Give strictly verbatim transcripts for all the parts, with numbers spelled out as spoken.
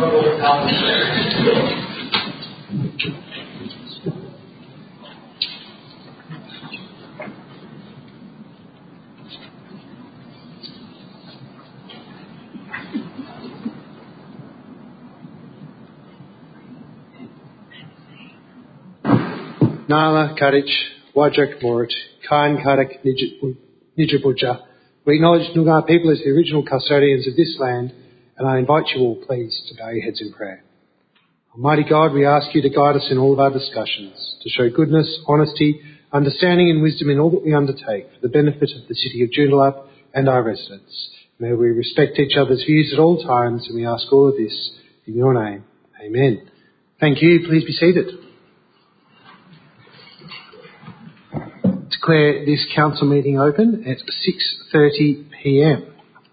Honourable Alan. Nala Kadich, Wajak Morit, Kain Kadak Nijabuja. We acknowledge Noongar people as the original custodians of this land, and I invite you all, please, to bow your heads in prayer. Almighty God, we ask you to guide us in all of our discussions, to show goodness, honesty, understanding and wisdom in all that we undertake for the benefit of the city of Joondalup and our residents. May we respect each other's views at all times, and we ask all of this in your name. Amen. Thank you. Please be seated. Declare this council meeting open at six thirty p m.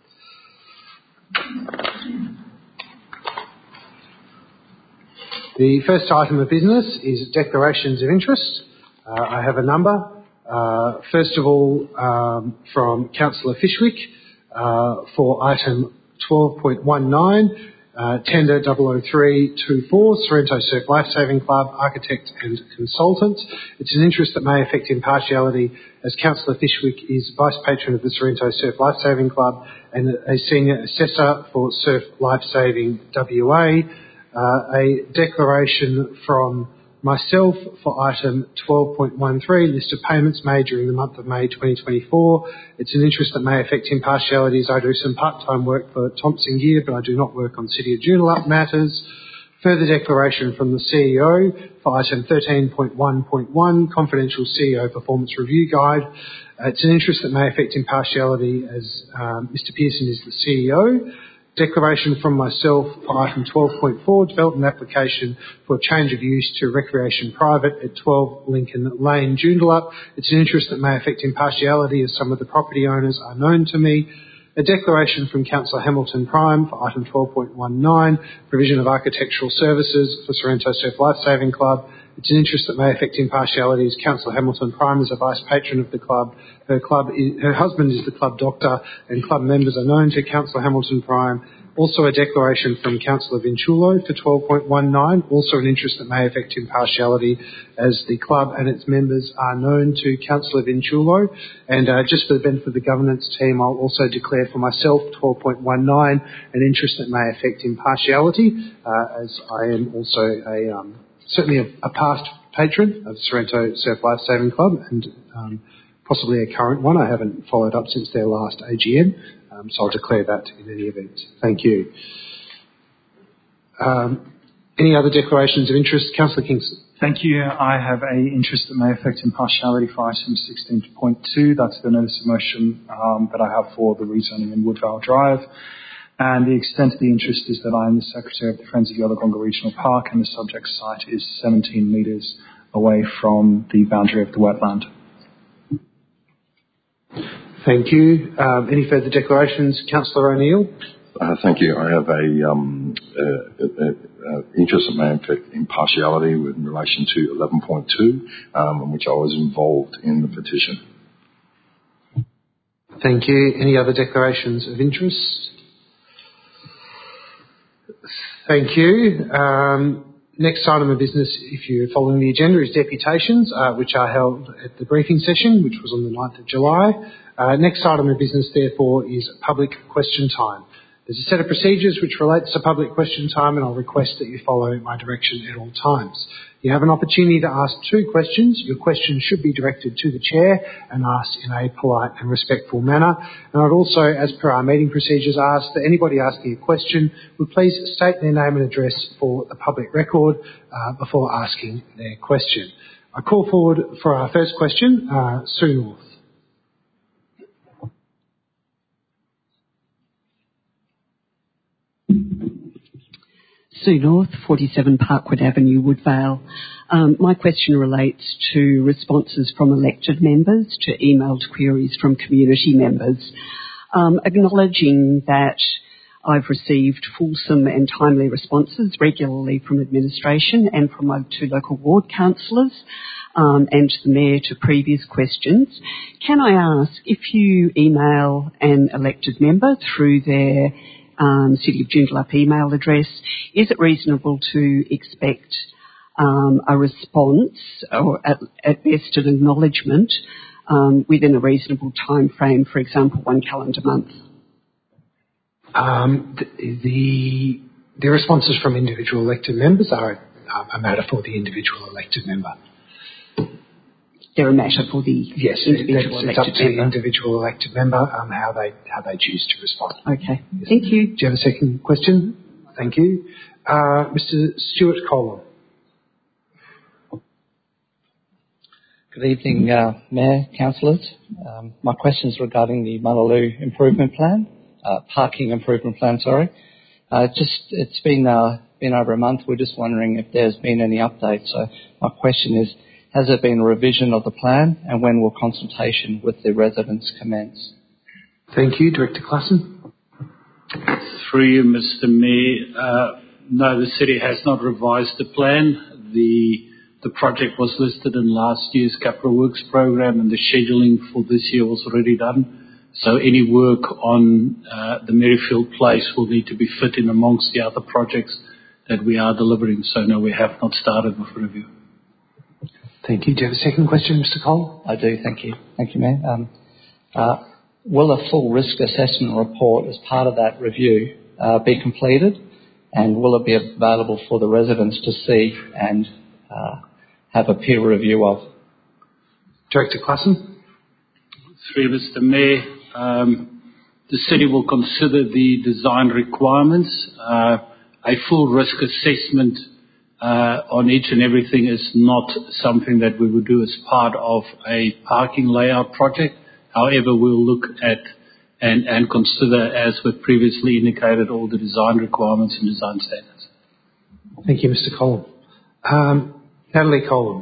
The first item of business is declarations of interest. Uh, I have a number. Uh, first of all, um, from Councillor Fishwick uh, for item twelve point one nine, uh, tender double oh three two four, Sorrento Surf Lifesaving Club, architect and consultant. It's an interest that may affect impartiality, as Councillor Fishwick is vice patron of the Sorrento Surf Lifesaving Club and a senior assessor for Surf Lifesaving W A. Uh, a declaration from myself for item twelve point one three, list of payments made during the month of May twenty twenty-four. It's an interest that may affect impartiality, as I do some part-time work for Thompson Gear, but I do not work on City of Joondalup matters. Further declaration from the C E O for item thirteen point one point one, confidential C E O performance review guide. Uh, it's an interest that may affect impartiality, as um, Mister Pearson is the C E O. Declaration from myself for item twelve point four, development application for a change of use to recreation private at twelve Lincoln Lane, Joondalup. It's an interest that may affect impartiality, as some of the property owners are known to me. A declaration from Councillor Hamilton Prime for item twelve point one nine, provision of architectural services for Sorrento Surf Lifesaving Club. It's an interest that may affect impartiality, as Councillor Hamilton Prime is a vice patron of the club. Her club, is, her husband is the club doctor, and club members are known to Councillor Hamilton Prime. Also a declaration from Councillor Vinchulo for twelve point one nine, also an interest that may affect impartiality, as the club and its members are known to Councillor Vinchulo. And uh, just for the benefit of the governance team, I'll also declare for myself twelve point one nine, an interest that may affect impartiality, uh, as I am also a um, certainly a, a past patron of the Sorrento Surf Lifesaving Club, and um, possibly a current one. I haven't followed up since their last A G M, um, so I'll declare that in any event. Thank you. Um, any other declarations of interest? Councillor Kingston. Thank you. I have a interest that may affect impartiality for item sixteen point two. That's the notice of motion um, that I have for the rezoning in Woodvale Drive. And the extent of the interest is that I am the Secretary of the Friends of Yellowgonga Regional Park, and the subject site is seventeen metres away from the boundary of the wetland. Thank you. Um, any further declarations? Councillor O'Neill. Uh, thank you. I have a, um, uh, uh, uh, interest that may affect impartiality with in relation to eleven point two, um, in which I was involved in the petition. Thank you. Any other declarations of interest? Thank you. Um, next item of business, if you're following the agenda, is deputations, uh, which are held at the briefing session, which was on the ninth of July. Uh, next item of business, therefore, is public question time. There's a set of procedures which relates to public question time, and I'll request that you follow my direction at all times. You have an opportunity to ask two questions. Your question should be directed to the chair and asked in a polite and respectful manner. And I'd also, as per our meeting procedures, ask that anybody asking a question would please state their name and address for the public record uh, before asking their question. I call forward for our first question, uh, Sue North. Sue North, forty-seven Parkwood Avenue, Woodvale. Um, my question relates to responses from elected members to emailed queries from community members, um, acknowledging that I've received fulsome and timely responses regularly from administration and from my two local ward councillors um, and the Mayor to previous questions. Can I ask, if you email an elected member through their um, City of Joondalup email address. Is it reasonable to expect um, a response, or at, at best an acknowledgement, um, within a reasonable time frame, for example, one calendar month? Um, the, the the responses from individual elected members are a, a matter for the individual elected member. They're a matter for the yes, individual it's elected up to member. the individual elected member um, how they how they choose to respond. Okay, Yes. thank you. Do you have a second question? Thank you, uh, Mister Stuart Colin. Good evening, uh, Mayor, Councillors. Um, my question is regarding the Mullaloo Improvement Plan, uh, Parking Improvement Plan, sorry. Uh, just, it's been, uh, been over a month. We're just wondering if there's been any update. So my question is, has there been a revision of the plan, and when will consultation with the residents commence? Thank you, Director Klassen. Through you, Mister Mayor, uh, no, the City has not revised the plan. The The project was listed in last year's Capital Works program, and the scheduling for this year was already done. So any work on uh, the Merrifield Place will need to be fit in amongst the other projects that we are delivering. So no, we have not started with review. Thank you. Do you have a second question, Mister Cole? I do, thank you. Thank you, Mayor. Um, uh, will a full risk assessment report as part of that review uh, be completed, and will it be available for the residents to see and uh, have a peer review of? Director Klassen. Through Mister Mayor, um, the City will consider the design requirements. Uh, a full risk assessment uh, on each and everything is not something that we would do as part of a parking layout project. However, we'll look at and, and consider, as we've previously indicated, all the design requirements and design standards. Thank you, Mister Colin. Um, Natalie Colin.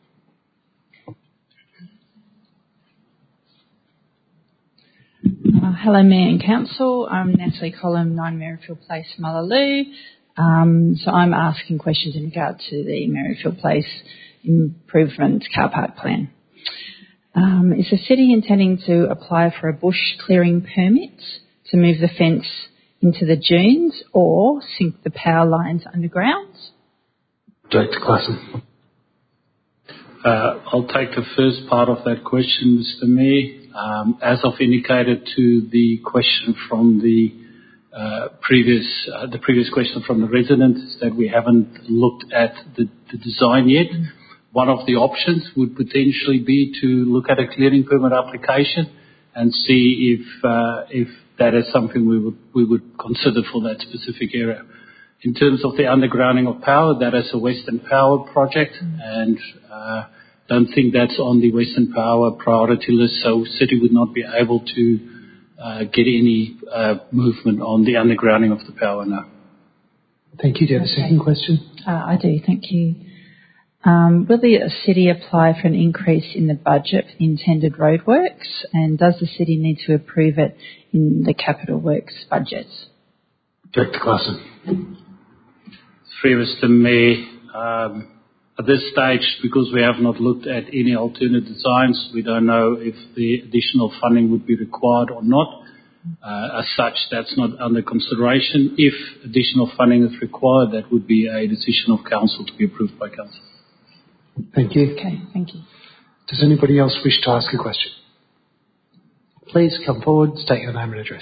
Uh, hello, Mayor and Council. I'm Natalie Collum, nine Merrifield Place, Mullaloo. Um, so I'm asking questions in regard to the Merrifield Place Improvement Car Park Plan. Um, is the City intending to apply for a bush clearing permit to move the fence into the dunes or sink the power lines underground? Director Klassen. Uh, I'll take the first part of that question, Mister Mayor. Um, as I've indicated to the question from the uh, previous uh, the previous question from the residents, that we haven't looked at the, the design yet. One of the options would potentially be to look at a clearing permit application and see if uh, if that is something we would we would consider for that specific area. In terms of the undergrounding of power, that is a Western Power project, and uh, don't think that's on the Western Power priority list, so City would not be able to uh, get any uh, movement on the undergrounding of the power now. Thank you. Do you have a second question? Uh, I do, thank you. Um, will the City apply for an increase in the budget for the intended roadworks, and does the City need to approve it in the Capital Works budget? Director Klassen. Three, Mister Mayor, um, at this stage, because we have not looked at any alternate designs, we don't know if the additional funding would be required or not. Uh, as such, that's not under consideration. If additional funding is required, that would be a decision of Council to be approved by Council. Thank you. Okay, thank you. Does anybody else wish to ask a question? Please come forward, state your name and address.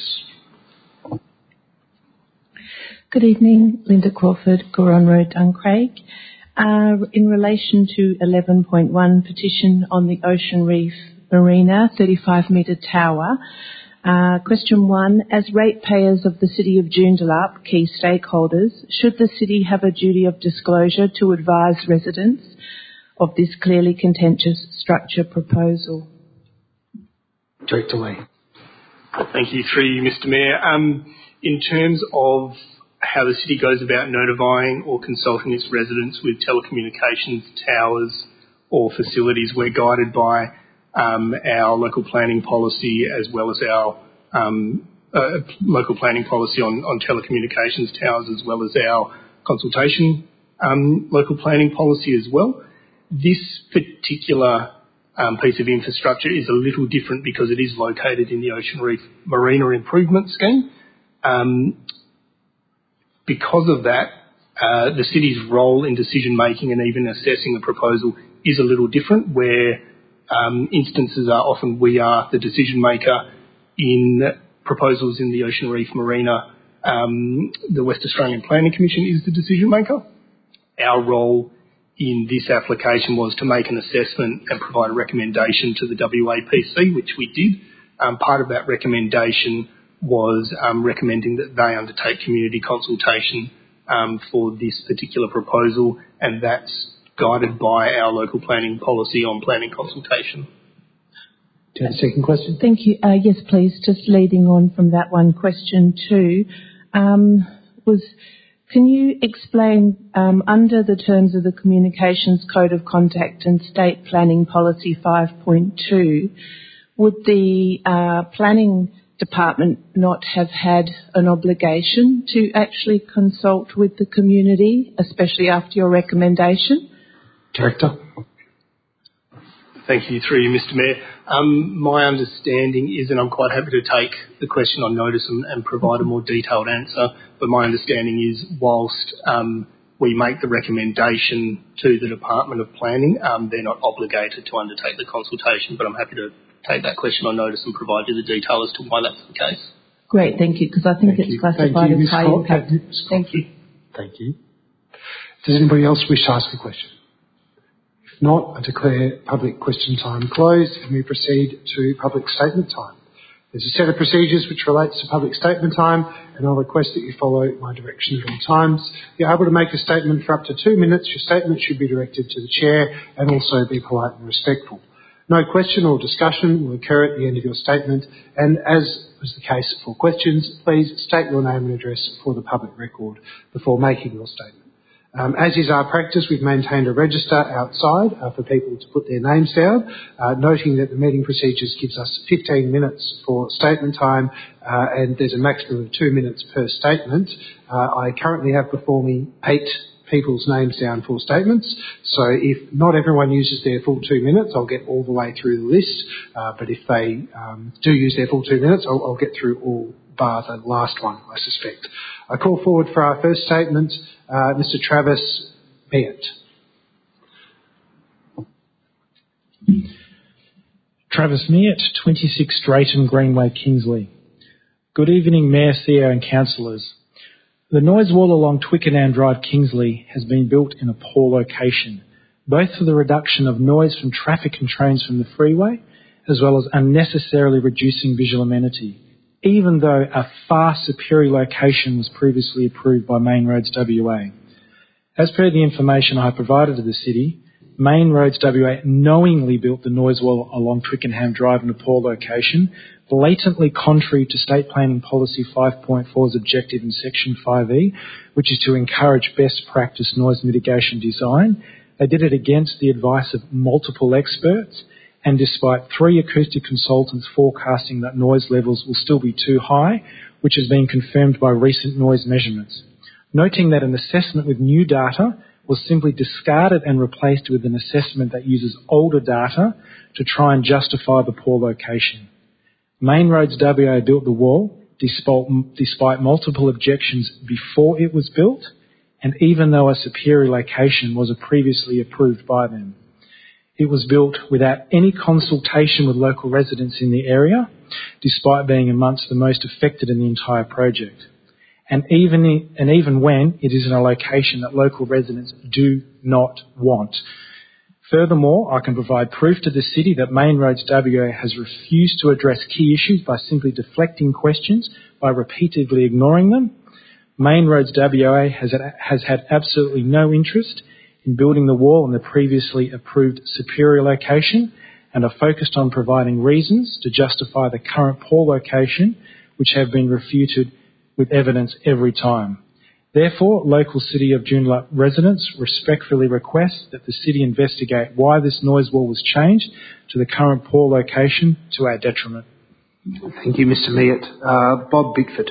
Good evening, Linda Crawford, Goron Road, Duncraig. Uh, in relation to eleven point one petition on the Ocean Reef Marina thirty-five metre tower, uh, question one, as ratepayers of the City of Joondalup, key stakeholders, should the City have a duty of disclosure to advise residents of this clearly contentious structure proposal? Director Lee. Thank you. Through you, Mister Mayor. Um, in terms of how the City goes about notifying or consulting its residents with telecommunications towers or facilities, we're guided by um, our local planning policy as well as our um, uh, local planning policy on, on telecommunications towers, as well as our consultation um, local planning policy as well. This particular um, piece of infrastructure is a little different because it is located in the Ocean Reef Marina Improvement Scheme. Um, because of that, uh, the city's role in decision-making and even assessing a proposal is a little different, where um, instances are often we are the decision-maker in proposals in the Ocean Reef Marina. Um, the West Australian Planning Commission is the decision-maker. Our role in this application was to make an assessment and provide a recommendation to the W A P C, which we did. Um, part of that recommendation was um, recommending that they undertake community consultation um, for this particular proposal, and that's guided by our local planning policy on planning consultation. Do you have a second question? Thank you. Uh, yes, please. Just leading on from that one, question two um, was, can you explain, um, under the terms of the Communications Code of Conduct and State Planning Policy five point two, would the uh, planning department not have had an obligation to actually consult with the community, especially after your recommendation? Director. Thank you, through you, Mister Mayor. Um, my understanding is, and I'm quite happy to take the question on notice and, and provide a more detailed answer, but my understanding is whilst um, we make the recommendation to the Department of Planning, um, they're not obligated to undertake the consultation, but I'm happy to take that question on notice and provide you the detail as to why that's the case. Great, thank you, because I think Thank it's you. classified Thank you, as high Scott. impact. Thank you. Thank you. Thank you. Does anybody else wish to ask a question? If not, I declare public question time closed and we proceed to public statement time. There's a set of procedures which relates to public statement time, and I'll request that you follow my direction at all times. You're able to make a statement for up to two minutes. Your statement should be directed to the Chair and also be polite and respectful. No question or discussion will occur at the end of your statement, and as was the case for questions, please state your name and address for the public record before making your statement. Um, as is our practice, we've maintained a register outside uh, for people to put their names down, uh, noting that the meeting procedures gives us fifteen minutes for statement time, uh, and there's a maximum of two minutes per statement. Uh, I currently have before me eight people's names down for statements, so if not everyone uses their full two minutes, I'll get all the way through the list, uh, but if they um, do use their full two minutes, I'll, I'll get through all bar the last one, I suspect. I call forward for our first statement, uh, Mister Travis Meert. Travis Meert, twenty-six Drayton Greenway, Kingsley. Good evening, Mayor, Theo and councillors. The noise wall along Twickenham Drive, Kingsley, has been built in a poor location, both for the reduction of noise from traffic and trains from the freeway, as well as unnecessarily reducing visual amenity, even though a far superior location was previously approved by Main Roads W A. As per the information I provided to the City, Main Roads W A knowingly built the noise wall along Twickenham Drive in a poor location, blatantly contrary to State Planning Policy five point four's objective in Section five E, which is to encourage best practice noise mitigation design. They did it against the advice of multiple experts, and despite three acoustic consultants forecasting that noise levels will still be too high, which has been confirmed by recent noise measurements. Noting that an assessment with new data was simply discarded and replaced with an assessment that uses older data to try and justify the poor location. Main Roads W A built the wall despite, despite multiple objections before it was built, and even though a superior location was previously approved by them. It was built without any consultation with local residents in the area, despite being amongst the most affected in the entire project. And even, in, and even when it is in a location that local residents do not want. Furthermore, I can provide proof to the City that Main Roads W A has refused to address key issues by simply deflecting questions, by repeatedly ignoring them. Main Roads W A has, has had absolutely no interest in building the wall in the previously approved superior location, and are focused on providing reasons to justify the current poor location, which have been refuted with evidence every time. Therefore, local City of Joondalup residents respectfully request that the City investigate why this noise wall was changed to the current poor location to our detriment. Thank you, Mister Meert. Uh, Bob Bickford.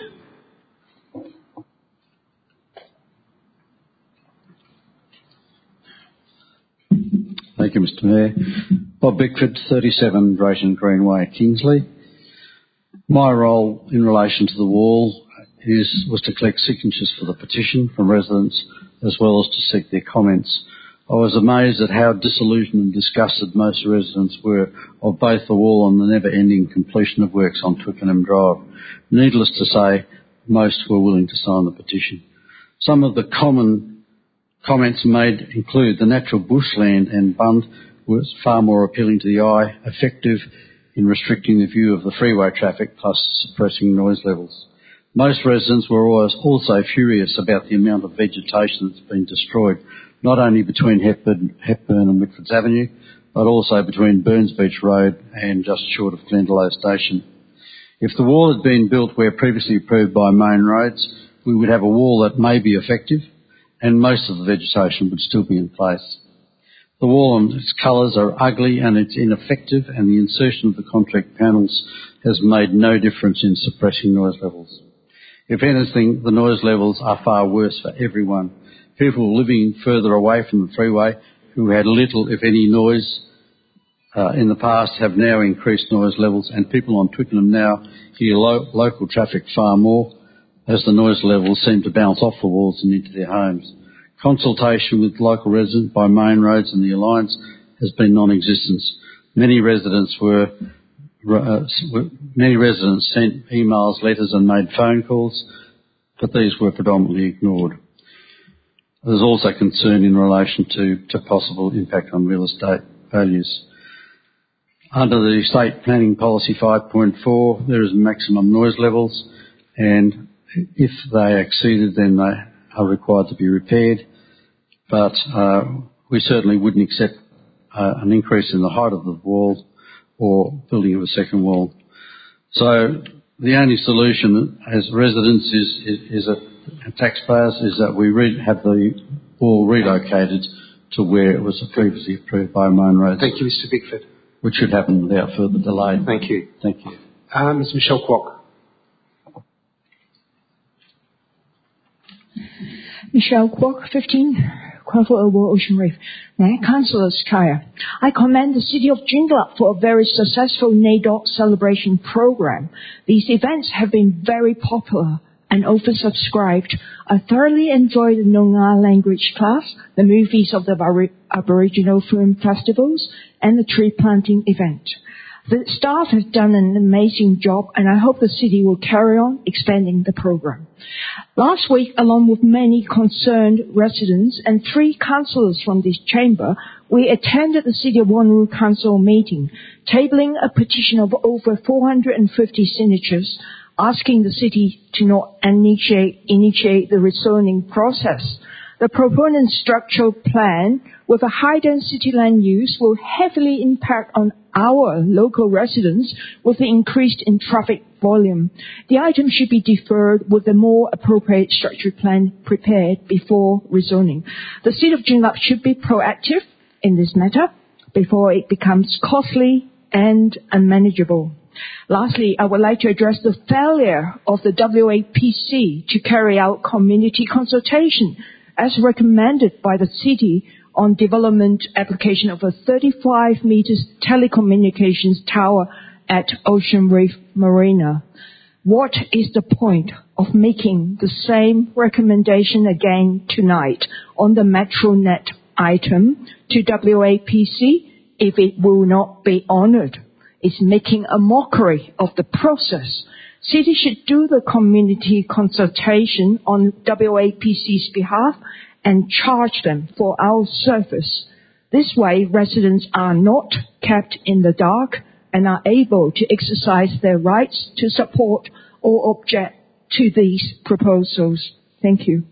Thank you, Mister Mayor. Bob Bickford, thirty-seven Drayton Greenway, Kingsley. My role in relation to the wall is, was to collect signatures for the petition from residents as well as to seek their comments. I was amazed at how disillusioned and disgusted most residents were of both the wall and the never-ending completion of works on Twickenham Drive. Needless to say, most were willing to sign the petition. Some of the common comments made include the natural bushland and bund was far more appealing to the eye, effective in restricting the view of the freeway traffic plus suppressing noise levels. Most residents were also furious about the amount of vegetation that's been destroyed, not only between Hepburn, Hepburn and Whitfords Avenue, but also between Burns Beach Road and just short of Glendalough Station. If the wall had been built where previously approved by main roads, we would have a wall that may be effective and most of the vegetation would still be in place. The wall and its colours are ugly and it's ineffective, and the insertion of the concrete panels has made no difference in suppressing noise levels. If anything, the noise levels are far worse for everyone. People living further away from the freeway who had little, if any, noise uh, in the past have now increased noise levels, and people on Twickenham now hear lo- local traffic far more as the noise levels seem to bounce off the walls and into their homes. Consultation with local residents by main roads and the Alliance has been non-existent. Many residents were uh, many residents sent emails, letters and made phone calls, but these were predominantly ignored. There's also concern in relation to, to possible impact on real estate values. Under the State Planning Policy five point four, there is maximum noise levels, and if they are exceeded, then they are required to be repaired. But uh, we certainly wouldn't accept uh, an increase in the height of the wall or building of a second wall. So the only solution as residents is, is, is a and taxpayers is that we re- have the wall relocated to where it was previously approved by main roads. Thank you, Mister Bickford. Which should happen without further delay. Thank you. Thank you. Uh, Miz Michelle Kwok. Michelle Kwok, fifteen Crawford Oval, Ocean Reef. Now, Councillors Kaya, I commend the City of Joondalup for a very successful NAIDOC celebration program. These events have been very popular and oversubscribed. I thoroughly enjoyed the Noongar language class, the movies of the Aboriginal film festivals, and the tree planting event. The staff have done an amazing job, and I hope the city will carry on expanding the program. Last week, along with many concerned residents and three councillors from this chamber, we attended the City of Wanneroo Council meeting, tabling a petition of over four hundred fifty signatures asking the city to not initiate, initiate the rezoning process. The proponent structural plan with a high-density land use will heavily impact on our local residents with the increase in traffic volume. The item should be deferred with a more appropriate structural plan prepared before rezoning. The City of Joondalup should be proactive in this matter before it becomes costly and unmanageable. Lastly, I would like to address the failure of the W A P C to carry out community consultation as recommended by the city on development application of a thirty-five metres telecommunications tower at Ocean Reef Marina. What is the point of making the same recommendation again tonight on the MetroNet item to W A P C if it will not be honoured? It's making a mockery of the process. City should do the community consultation on W A P C's behalf and charge them for our service. This way, residents are not kept in the dark and are able to exercise their rights to support or object to these proposals. Thank you.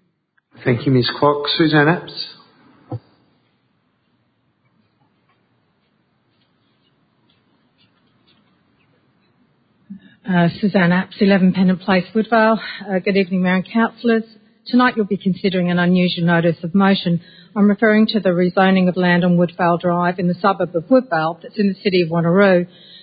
Thank you, Miz Kwok. Suzanne Apps. Uh, Suzanne Apps, eleven Pennant Place, Woodvale. Uh, good evening, Mayor and Councillors. Tonight you'll be considering an unusual notice of motion. I'm referring to the rezoning of land on Woodvale Drive in the suburb of Woodvale that's in the City of Wanneroo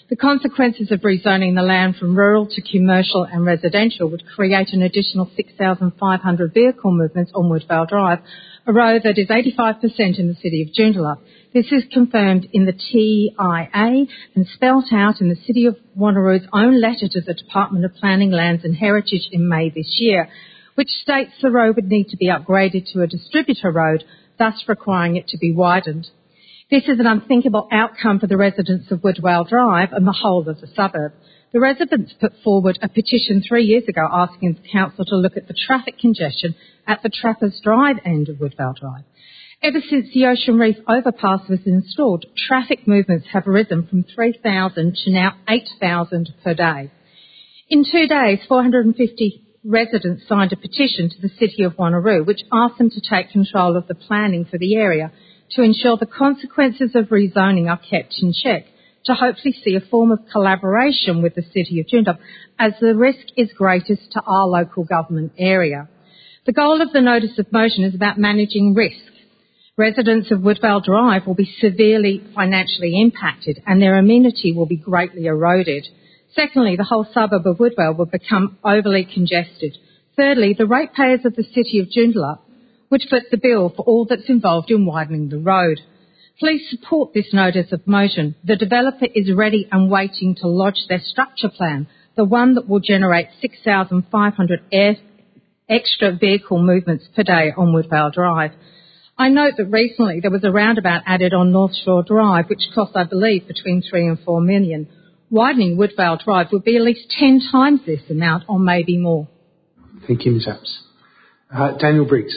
The consequences of rezoning the land from rural to commercial and residential would create an additional six thousand five hundred vehicle movements on Woodvale Drive, a road that is eighty-five percent in the city of Joondalup. This is confirmed in the T I A and spelt out in the City of Wanneroo's own letter to the Department of Planning, Lands and Heritage in May this year, which states the road would need to be upgraded to a distributor road, thus requiring it to be widened. This is an unthinkable outcome for the residents of Woodvale Drive and the whole of the suburb. The residents put forward a petition three years ago asking the council to look at the traffic congestion at the Trappers Drive end of Woodvale Drive. Ever since the Ocean Reef overpass was installed, traffic movements have risen from three thousand to now eight thousand per day. In two days, four hundred fifty residents signed a petition to the City of Wanneroo, which asked them to take control of the planning for the area to ensure the consequences of rezoning are kept in check, to hopefully see a form of collaboration with the City of Joondalup as the risk is greatest to our local government area. The goal of the notice of motion is about managing risk. Residents of Woodvale Drive will be severely financially impacted and their amenity will be greatly eroded. Secondly, the whole suburb of Woodvale will become overly congested. Thirdly, the ratepayers of the City of Joondalup would foot the bill for all that's involved in widening the road. Please support this notice of motion. The developer is ready and waiting to lodge their structure plan, the one that will generate six thousand five hundred air, extra vehicle movements per day on Woodvale Drive. I note that recently there was a roundabout added on North Shore Drive, which cost, I believe, between three and four million. Widening Woodvale Drive would be at least ten times this amount, or maybe more. Thank you, Miz Apps. Uh, Daniel Briggs.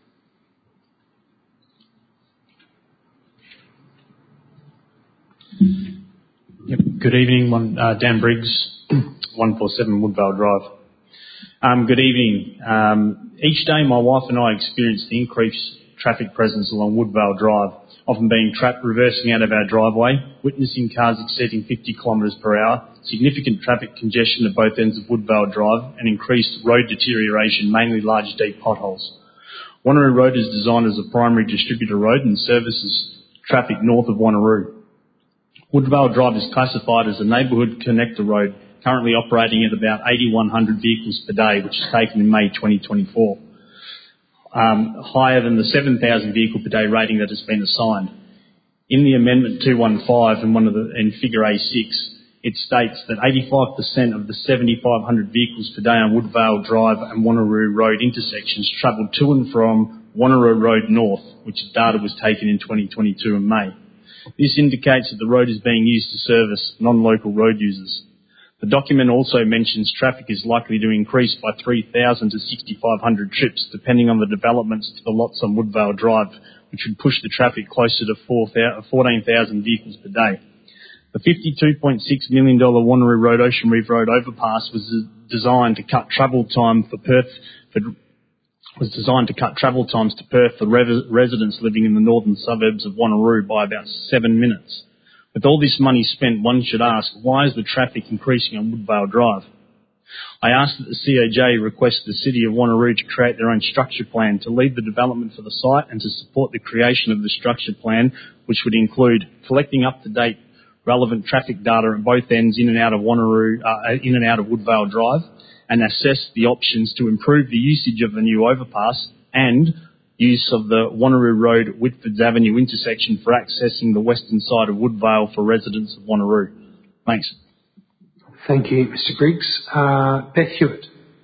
Yep. Good evening, one, uh, Dan Briggs, one forty-seven Woodvale Drive. Um, good evening. Um, each day my wife and I experience the increased traffic presence along Woodvale Drive, often being trapped reversing out of our driveway, witnessing cars exceeding fifty kilometres per hour, significant traffic congestion at both ends of Woodvale Drive and increased road deterioration, mainly large deep potholes. Wanneroo Road is designed as a primary distributor road and services traffic north of Wanneroo. Woodvale Drive is classified as a neighbourhood connector road, currently operating at about eighty-one hundred vehicles per day, which was taken in May twenty twenty-four. Um, higher than the seven thousand vehicle per day rating that has been assigned. In the Amendment two fifteen and one of the, in Figure A six, it states that eighty-five percent of the seventy-five hundred vehicles per day on Woodvale Drive and Wanneroo Road intersections travel to and from Wanneroo Road North, which data was taken in twenty twenty-two in May. This indicates that the road is being used to service non-local road users. The document also mentions traffic is likely to increase by three thousand to sixty-five hundred trips, depending on the developments to the lots on Woodvale Drive, which would push the traffic closer to fourteen thousand vehicles per day. The fifty-two point six million dollars Wanneroo Road Ocean Reef Road overpass was designed to cut travel time for Perth for, was designed to cut travel times to Perth for re- residents living in the northern suburbs of Wanneroo by about seven minutes. With all this money spent, one should ask, why is the traffic increasing on Woodvale Drive? I asked that the C O J request the City of Wanneroo to create their own structure plan to lead the development for the site and to support the creation of the structure plan, which would include collecting up-to-date relevant traffic data at both ends in and out of Wanneroo, uh, in and out of Woodvale Drive, and assess the options to improve the usage of the new overpass and use of the Wanneroo Road Whitfords Avenue intersection for accessing the western side of Woodvale for residents of Wanneroo. Thanks. Thank you, Mister Briggs. Uh, Beth Hewitt.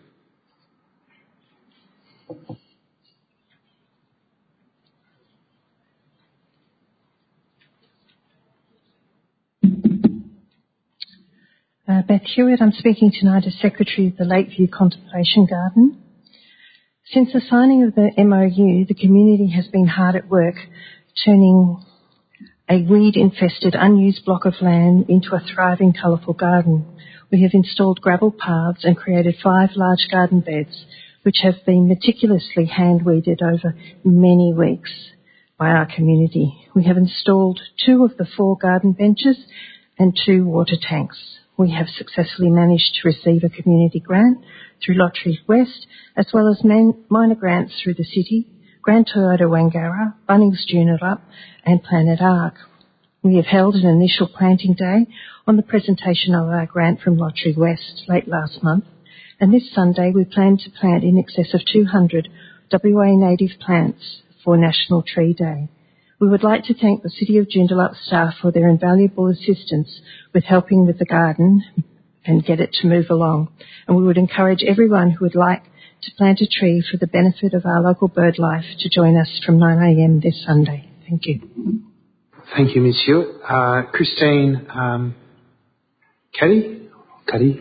Uh, Beth Hewitt, I'm speaking tonight as Secretary of the Lakeview Contemplation Garden. Since the signing of the M O U, the community has been hard at work turning a weed-infested, unused block of land into a thriving, colourful garden. We have installed gravel paths and created five large garden beds, which have been meticulously hand-weeded over many weeks by our community. We have installed two of the four garden benches and two water tanks. We have successfully managed to receive a community grant through Lottery West, as well as man- minor grants through the city, Grand Toyota Wangara, Bunnings Joondalup and Planet Ark. We have held an initial planting day on the presentation of our grant from Lottery West late last month, and this Sunday we plan to plant in excess of two hundred W A native plants for National Tree Day. We would like to thank the City of Joondalup staff for their invaluable assistance with helping with the garden and get it to move along. And we would encourage everyone who would like to plant a tree for the benefit of our local bird life to join us from nine a m this Sunday. Thank you. Thank you, Miz Hewitt. Uh, Christine um, Caddy? Caddy?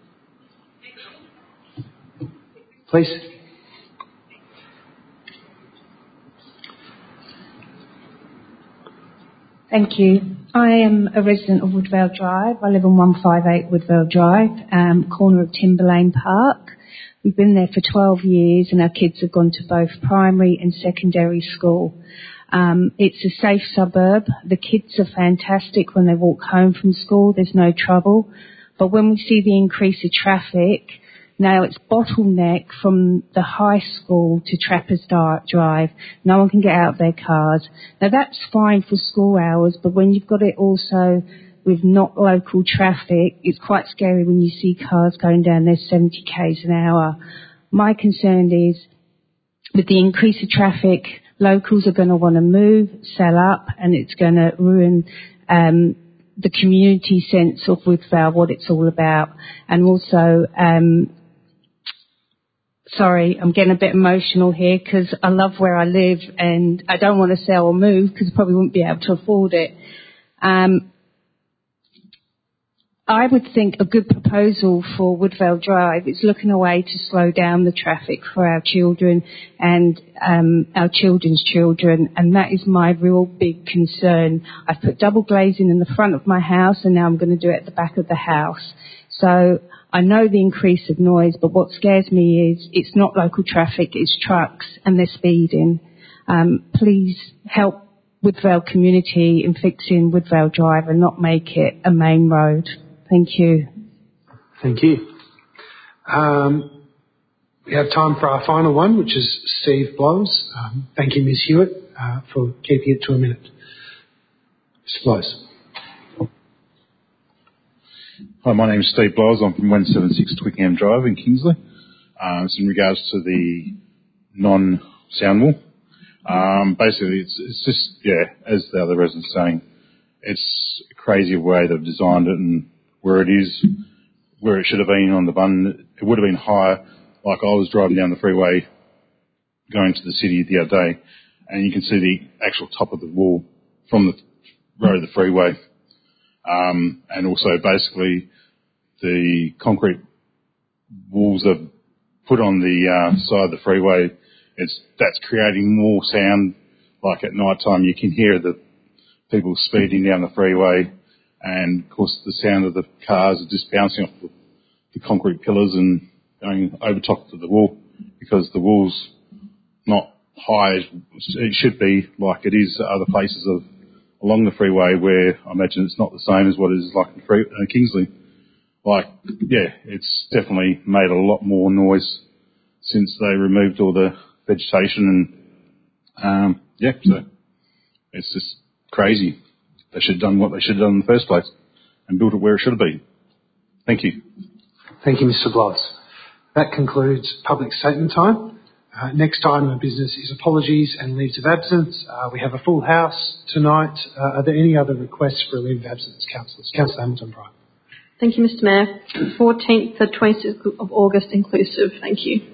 Please. Thank you. I am a resident of Woodvale Drive. I live on one fifty-eight Woodvale Drive, um, corner of Timber Lane Park. We've been there for twelve years and our kids have gone to both primary and secondary school. Um, it's a safe suburb. The kids are fantastic when they walk home from school. There's no trouble. But when we see the increase of traffic, now it's bottleneck from the high school to Trappers Drive. No one can get out of their cars. Now that's fine for school hours, but when you've got it also with not local traffic, it's quite scary when you see cars going down there seventy k's an hour. My concern is with the increase of traffic, locals are going to want to move, sell up, and it's going to ruin um, the community sense of Woodvale, what it's all about. And also, um, sorry, I'm getting a bit emotional here because I love where I live and I don't want to sell or move because I probably wouldn't be able to afford it. Um, I would think a good proposal for Woodvale Drive is looking a way to slow down the traffic for our children and um, our children's children, and that is my real big concern. I've put double glazing in the front of my house and now I'm going to do it at the back of the house. So I know the increase of noise, but what scares me is it's not local traffic, it's trucks and they're speeding. Um, please help Woodvale community in fixing Woodvale Drive and not make it a main road. Thank you. Thank you. Um, we have time for our final one, which is Steve Blows. Um, thank you, Miz Hewitt, uh, for keeping it to a minute. Mister Blows. Hi, my name is Steve Blows. I'm from one seventy-six Twickenham Drive in Kingsley. Uh, it's in regards to the non-sound wall. Um, basically, it's, it's just, yeah, as the other residents saying, it's a crazy way they've designed it and where it is, where it should have been on the button. It would have been higher. Like I was driving down the freeway going to the city the other day and you can see the actual top of the wall from the road of the freeway. Um, and also basically the concrete walls they've put on the uh, side of the freeway, it's, that's creating more sound. Like at night time you can hear the people speeding down the freeway. And, of course, the sound of the cars are just bouncing off the, the concrete pillars and going over top of the wall because the wall's not high as it should be like it is at other places of, along the freeway where I imagine it's not the same as what it is like in Free, uh, Kingsley. Like, yeah, it's definitely made a lot more noise since they removed all the vegetation and, um, yeah, so it's just crazy. They should have done what they should have done in the first place and built it where it should have been. Thank you. Thank you, Mister Bloss. That concludes public statement time. Uh, next item of business is apologies and leaves of absence. Uh, we have a full house tonight. Uh, are there any other requests for a leave of absence, councillors? Councillor Hamilton-Bryan. Thank you, Mister Mayor. fourteenth to twenty-sixth of August inclusive. Thank you.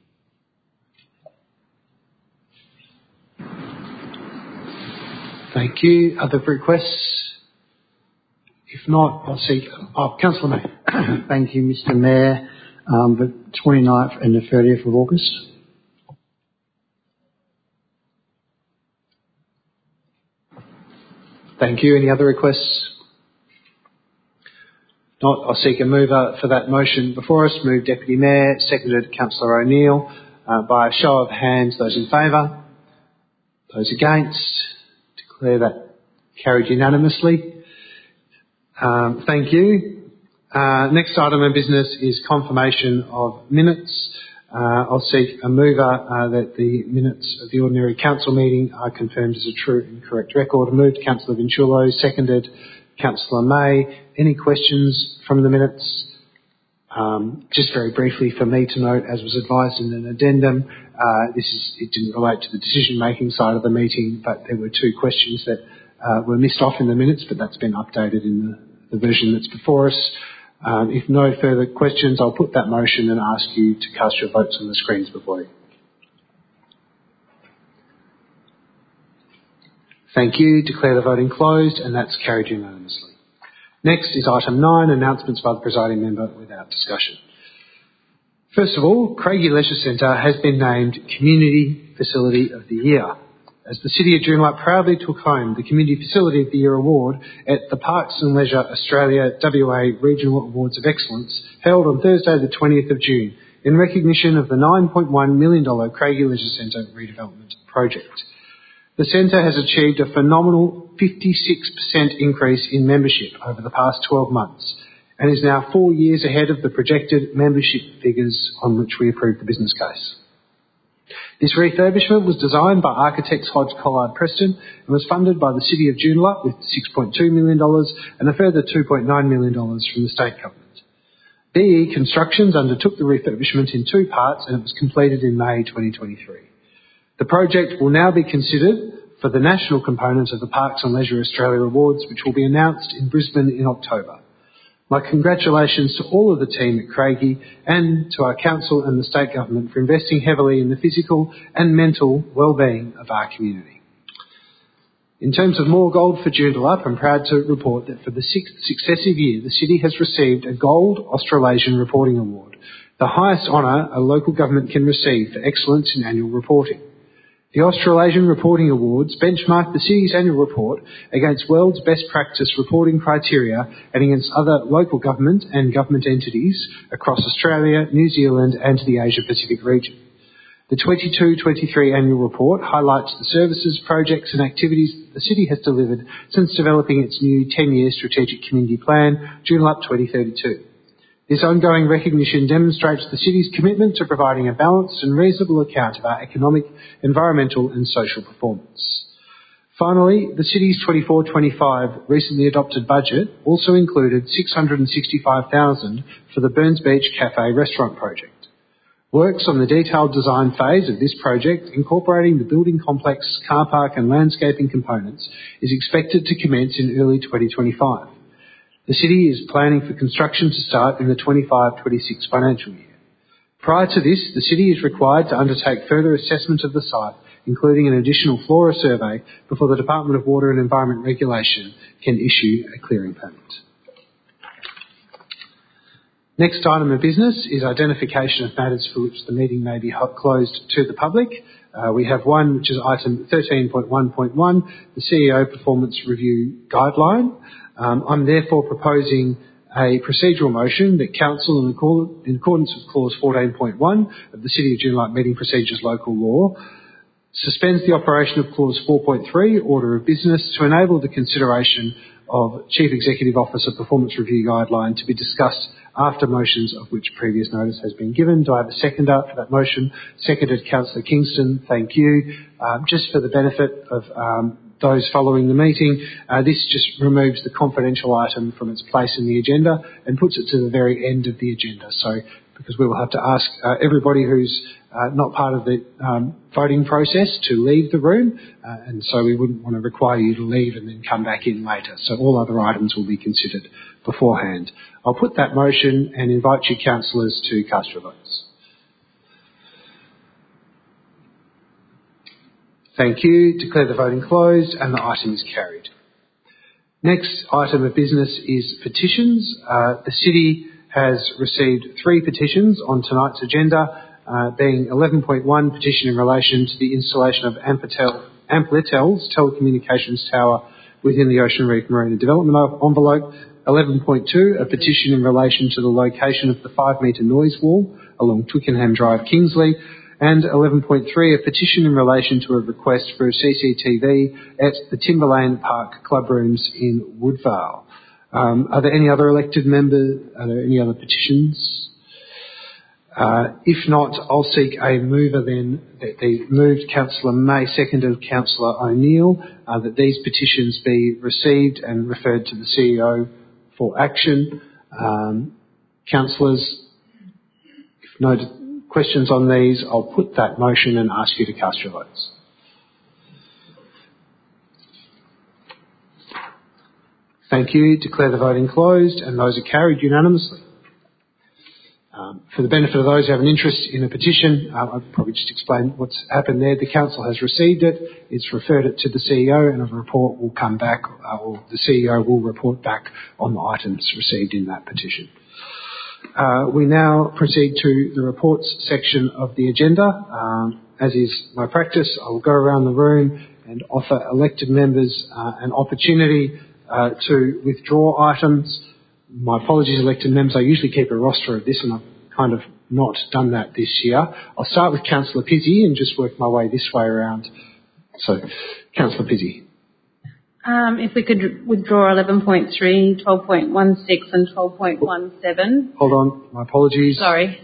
Thank you. Other requests? If not, I'll seek... Oh, Councillor May. Thank you, Mister Mayor. Um, the twenty-ninth and the thirtieth of August. Thank you. Any other requests? Not, I'll seek a mover for that motion before us. Move Deputy Mayor, seconded Councillor O'Neill. Uh, by a show of hands, those in favour? Those against? Declare that carried unanimously. Um, thank you. Uh, next item of business is confirmation of minutes. Uh, I'll seek a mover uh, that the minutes of the ordinary council meeting are confirmed as a true and correct record. Moved Councillor Vinciulo, seconded Councillor May. Any questions from the minutes? Um, just very briefly for me to note, as was advised in an addendum, uh, this is, it didn't relate to the decision-making side of the meeting, but there were two questions that uh, were missed off in the minutes, but that's been updated in the, the version that's before us. Um, if no further questions, I'll put that motion and ask you to cast your votes on the screens before you. Thank you. Declare the voting closed, and that's carried unanimously. Next is item nine, announcements by the presiding member without discussion. First of all, Craigie Leisure Centre has been named Community Facility of the Year, as the City of Joondalup proudly took home the Community Facility of the Year award at the Parks and Leisure Australia W A Regional Awards of Excellence held on Thursday the twentieth of June in recognition of the nine point one million dollars Craigie Leisure Centre redevelopment project. The centre has achieved a phenomenal fifty-six percent increase in membership over the past twelve months and is now four years ahead of the projected membership figures on which we approved the business case. This refurbishment was designed by architects Hodge Collard Preston and was funded by the City of Joondalup with six point two million dollars and a further two point nine million dollars from the state government. B E Constructions undertook the refurbishment in two parts and it was completed in May twenty twenty-three. The project will now be considered for the national component of the Parks and Leisure Australia Awards, which will be announced in Brisbane in October. My congratulations to all of the team at Craigie and to our council and the state government for investing heavily in the physical and mental well-being of our community. In terms of more gold for Joondalup, I'm proud to report that for the sixth successive year, the city has received a Gold Australasian Reporting Award, the highest honour a local government can receive for excellence in annual reporting. The Australasian Reporting Awards benchmark the city's annual report against world's best practice reporting criteria and against other local government and government entities across Australia, New Zealand and the Asia Pacific region. The twenty-two twenty-three annual report highlights the services, projects and activities the city has delivered since developing its new ten-year strategic community plan, Joondalup twenty thirty-two. This ongoing recognition demonstrates the city's commitment to providing a balanced and reasonable account of our economic, environmental and social performance. Finally, the city's twenty-four twenty-five recently adopted budget also included six hundred sixty-five thousand dollars for the Burns Beach Cafe restaurant project. Works on the detailed design phase of this project, incorporating the building complex, car park and landscaping components, is expected to commence in early twenty twenty-five. The city is planning for construction to start in the twenty-five twenty-six financial year. Prior to this, the city is required to undertake further assessment of the site, including an additional flora survey, before the Department of Water and Environment Regulation can issue a clearing permit. Next item of business is identification of matters for which the meeting may be closed to the public. Uh, we have one, which is item thirteen point one point one, the C E O Performance Review Guideline. Um, I'm therefore proposing a procedural motion that Council, in, accord, in accordance with Clause fourteen point one of the City of Joondalup Meeting Procedures Local Law, suspends the operation of Clause four point three, Order of Business, to enable the consideration of Chief Executive Officer Performance Review Guideline to be discussed after motions of which previous notice has been given. Do I have a seconder for that motion? Seconded, Councillor Kingston. Thank you. Um, just for the benefit of um, those following the meeting, uh, this just removes the confidential item from its place in the agenda and puts it to the very end of the agenda. So, because we will have to ask uh, everybody who's uh, not part of the um, voting process to leave the room, uh, and so we wouldn't want to require you to leave and then come back in later. So all other items will be considered beforehand. I'll put that motion and invite you, councillors, to cast your votes. Thank you. Declare the voting closed and the item is carried. Next item of business is petitions. Uh, the City has received three petitions on tonight's agenda, uh, being eleven point one petition in relation to the installation of Amplitel, Amplitel's telecommunications tower within the Ocean Reef Marina Development envelope, eleven point two a petition in relation to the location of the five metre noise wall along Twickenham Drive, Kingsley, and eleven point three a petition in relation to a request for a C C T V at the Timberlane Park Club Rooms in Woodvale. Um, are there any other elected members? Are there any other petitions? Uh, if not, I'll seek a mover then, that the moved Councillor May, seconded Councillor O'Neill, uh, that these petitions be received and referred to the C E O for action. Um, councillors, if no questions on these, I'll put that motion and ask you to cast your votes. Thank you. Declare the voting closed, and those are carried unanimously. Um, for the benefit of those who have an interest in a petition, uh, I'll probably just explain what's happened there. The council has received it, it's referred it to the C E O, and a report will come back, uh, or the C E O will report back on the items received in that petition. Uh, we now proceed to the reports section of the agenda. Um, as is my practice, I will go around the room and offer elected members uh, an opportunity uh, to withdraw items. My apologies, elected members. I usually keep a roster of this, and I've kind of not done that this year. I'll start with Councillor Pizzi and just work my way this way around. So, Councillor Pizzi. Um, if we could withdraw eleven point three, twelve point one six and twelve point one seven. Hold on, my apologies. Sorry.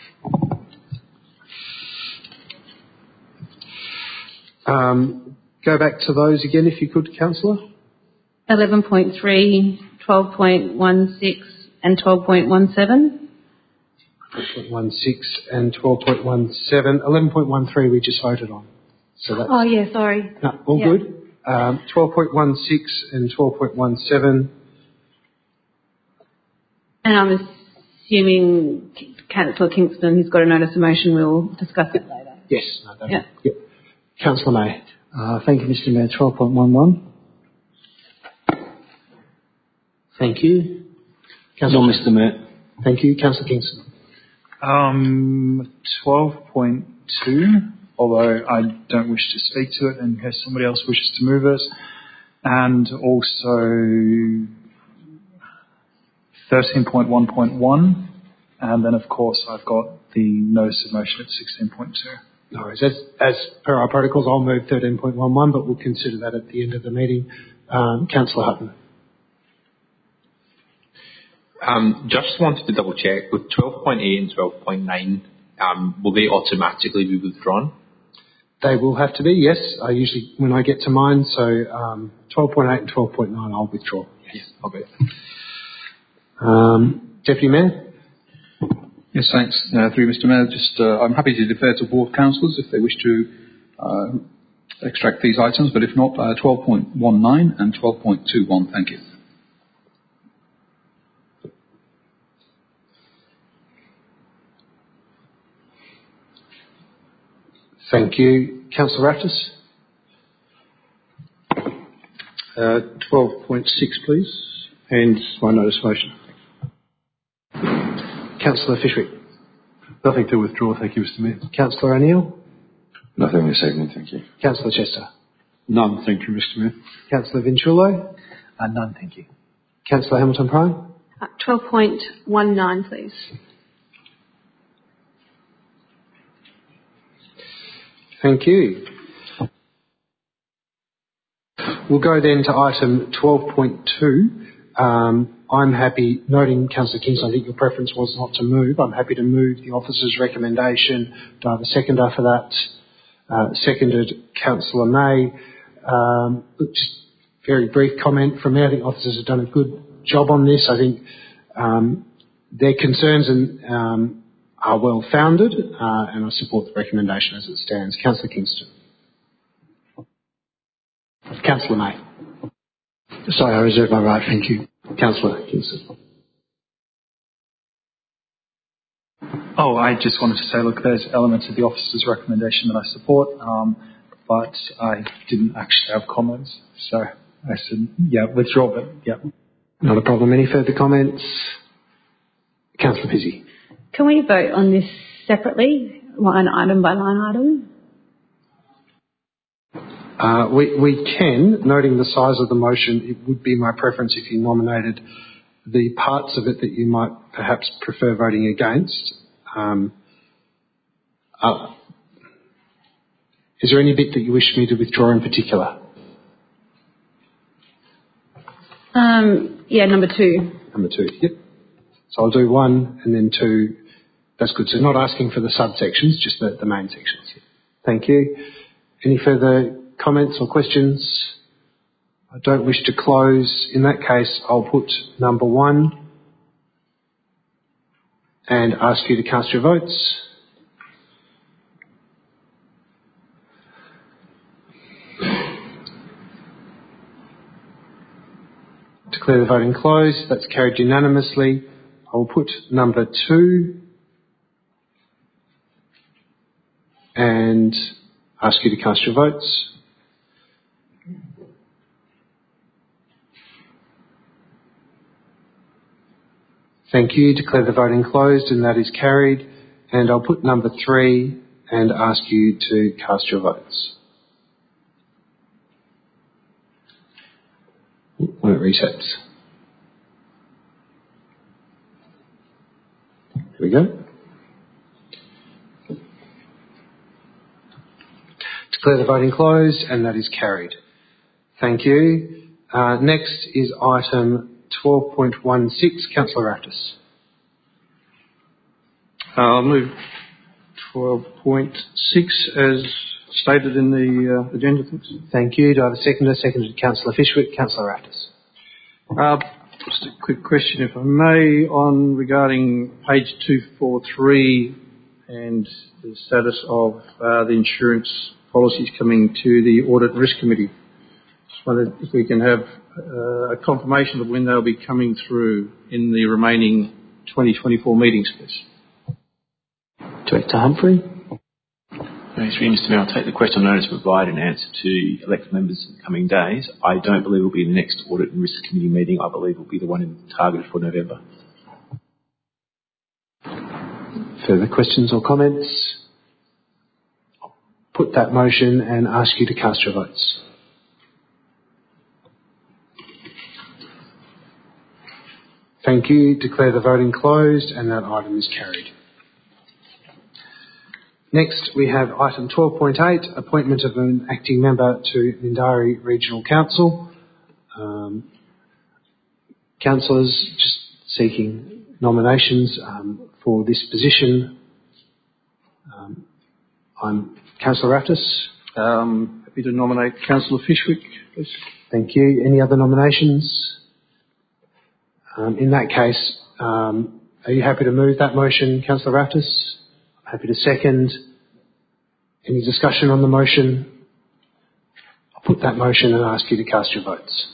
Um, go back to those again if you could, Councillor. eleven point three, twelve point one six and twelve point one seven. twelve point one six and twelve point one seven. eleven point one three we just voted on. So that's... Oh, yeah, sorry. No, all yeah. good. Um, twelve point one six and twelve point one seven. And I'm assuming Councillor Kingston, who's got a notice of motion, will discuss it later. Yes. No, that, yeah. Yep. Councillor May. Uh, thank you, Mister Mayor. twelve point one one. Thank you. Councillor No, Mister Mayor. Thank you. Councillor Kingston. Um, twelve point two, although I don't wish to speak to it in case somebody else wishes to move it. And also thirteen point one point one. And then, of course, I've got the notice of motion at sixteen point two. No worries. As, as per our protocols, I'll move thirteen point one one, but we'll consider that at the end of the meeting. Um, Councillor Hutton. Um, just wanted to double check with twelve point eight and twelve point nine, um, will they automatically be withdrawn? They will have to be, yes. I usually, when I get to mine, so um, twelve point eight and twelve point nine I'll withdraw. Yes, okay. Um, Deputy Mayor? Yes, thanks. Uh, through Mister Mayor, just uh, I'm happy to defer to board councillors if they wish to uh, extract these items, but if not, uh, twelve point one nine and twelve point two one. Thank you. Thank you. Councillor Raftis? Uh, twelve point six, please. And my notice motion. Councillor Fishwick? Nothing to withdraw, thank you, Mister Mayor. Councillor O'Neill? Nothing this evening, thank you. Councillor Chester? None, thank you, Mister Mayor. Councillor Vinciulo? Uh, none, thank you. Councillor Hamilton Prime? Uh, twelve point one nine, please. Thank you. We'll go then to item twelve point two. Um, I'm happy, noting Councillor Kingston, I think your preference was not to move. I'm happy to move the officer's recommendation. Do I have a seconder for that? Uh, seconded Councillor May. Um, just very brief comment from me. I think officers have done a good job on this. I think um, their concerns and um, are well founded, uh, and I support the recommendation as it stands. Councillor Kingston. Councillor May. Sorry, I reserve my right, thank you. Councillor Kingston. Oh, I just wanted to say, look, there's elements of the officer's recommendation that I support, um, but I didn't actually have comments. So I said, yeah, withdraw, but yeah. Not a problem. Any further comments? Councillor Pizzi. Can we vote on this separately, line item by line item? Uh, we, we can, noting the size of the motion, it would be my preference if you nominated the parts of it that you might perhaps prefer voting against. Um, uh, is there any bit that you wish me to withdraw in particular? Um, yeah, number two. Number two, yep. So I'll do one and then two That's good. So not asking for the subsections, just the, the main sections. Thank you. Any further comments or questions? I don't wish to close. In that case, I'll put number one and ask you to cast your votes. Declare the voting closed. That's carried unanimously. I will put number two and ask you to cast your votes. Thank you. Declare the voting closed, and that is carried. And I'll put number three and ask you to cast your votes. When it resets. Here we go. Declare the voting closed, and that is carried. Thank you. Uh, next is item twelve point one six, Councillor Raftis. I'll move twelve point six as stated in the uh, agenda. Thank you. Do I have a seconder? Seconded Councillor Fishwick. Councillor Raftis. Uh, just a quick question, if I may, on regarding page two forty-three and the status of uh, the insurance policies coming to the Audit and Risk Committee. Just wondered if we can have uh, a confirmation of when they'll be coming through in the remaining twenty twenty-four meetings, please. Director Humphrey. Thanks, Mister Mayor. I'll take the question on notice to provide an answer to elected members in the coming days. I don't believe it will be the next Audit and Risk Committee meeting. I believe it will be the one in, targeted for November. Further questions or comments? I'll put that motion and ask you to cast your votes. Thank you. Declare the voting closed, and that item is carried. Next, we have item twelve point eight, appointment of an acting member to Mindarie Regional Council. Um, councillors just seeking nominations um, for this position. Um, I'm Councillor Raftis. Um, happy to nominate Councillor Fishwick, please. Thank you. Any other nominations? Um, in that case, um, are you happy to move that motion, Councillor Raftis? Happy to second. Any discussion on the motion? I'll put that motion and ask you to cast your votes.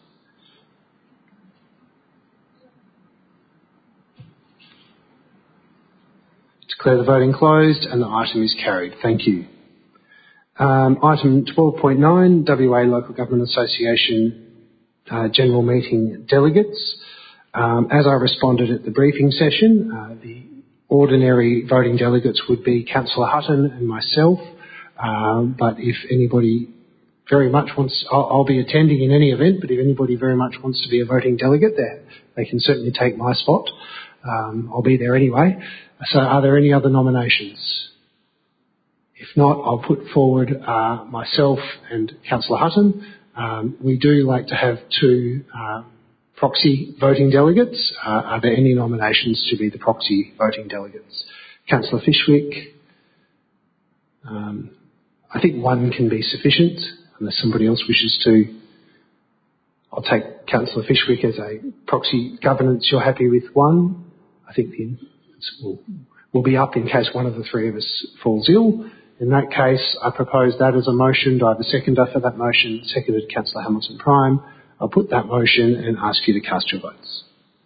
Declare the voting closed, and the item is carried. Thank you. Um, item twelve point nine, W A Local Government Association uh, General Meeting Delegates. Um, as I responded at the briefing session, uh, the ordinary voting delegates would be Councillor Hutton and myself, um, but if anybody very much wants, I'll, I'll be attending in any event, but if anybody very much wants to be a voting delegate there, they can certainly take my spot. Um, I'll be there anyway. So are there any other nominations? If not, I'll put forward uh, myself and Councillor Hutton. Um, we do like to have two uh, proxy voting delegates. Uh, are there any nominations to be the proxy voting delegates? Councillor Fishwick. Um, I think one can be sufficient, unless somebody else wishes to. I'll take Councillor Fishwick as a proxy governance. You're happy with one? I think the, we'll, we'll be up in case one of the three of us falls ill. In that case, I propose that as a motion. Do I have a seconder for that motion? Seconded Councillor Hamilton Prime. I'll put that motion and ask you to cast your votes.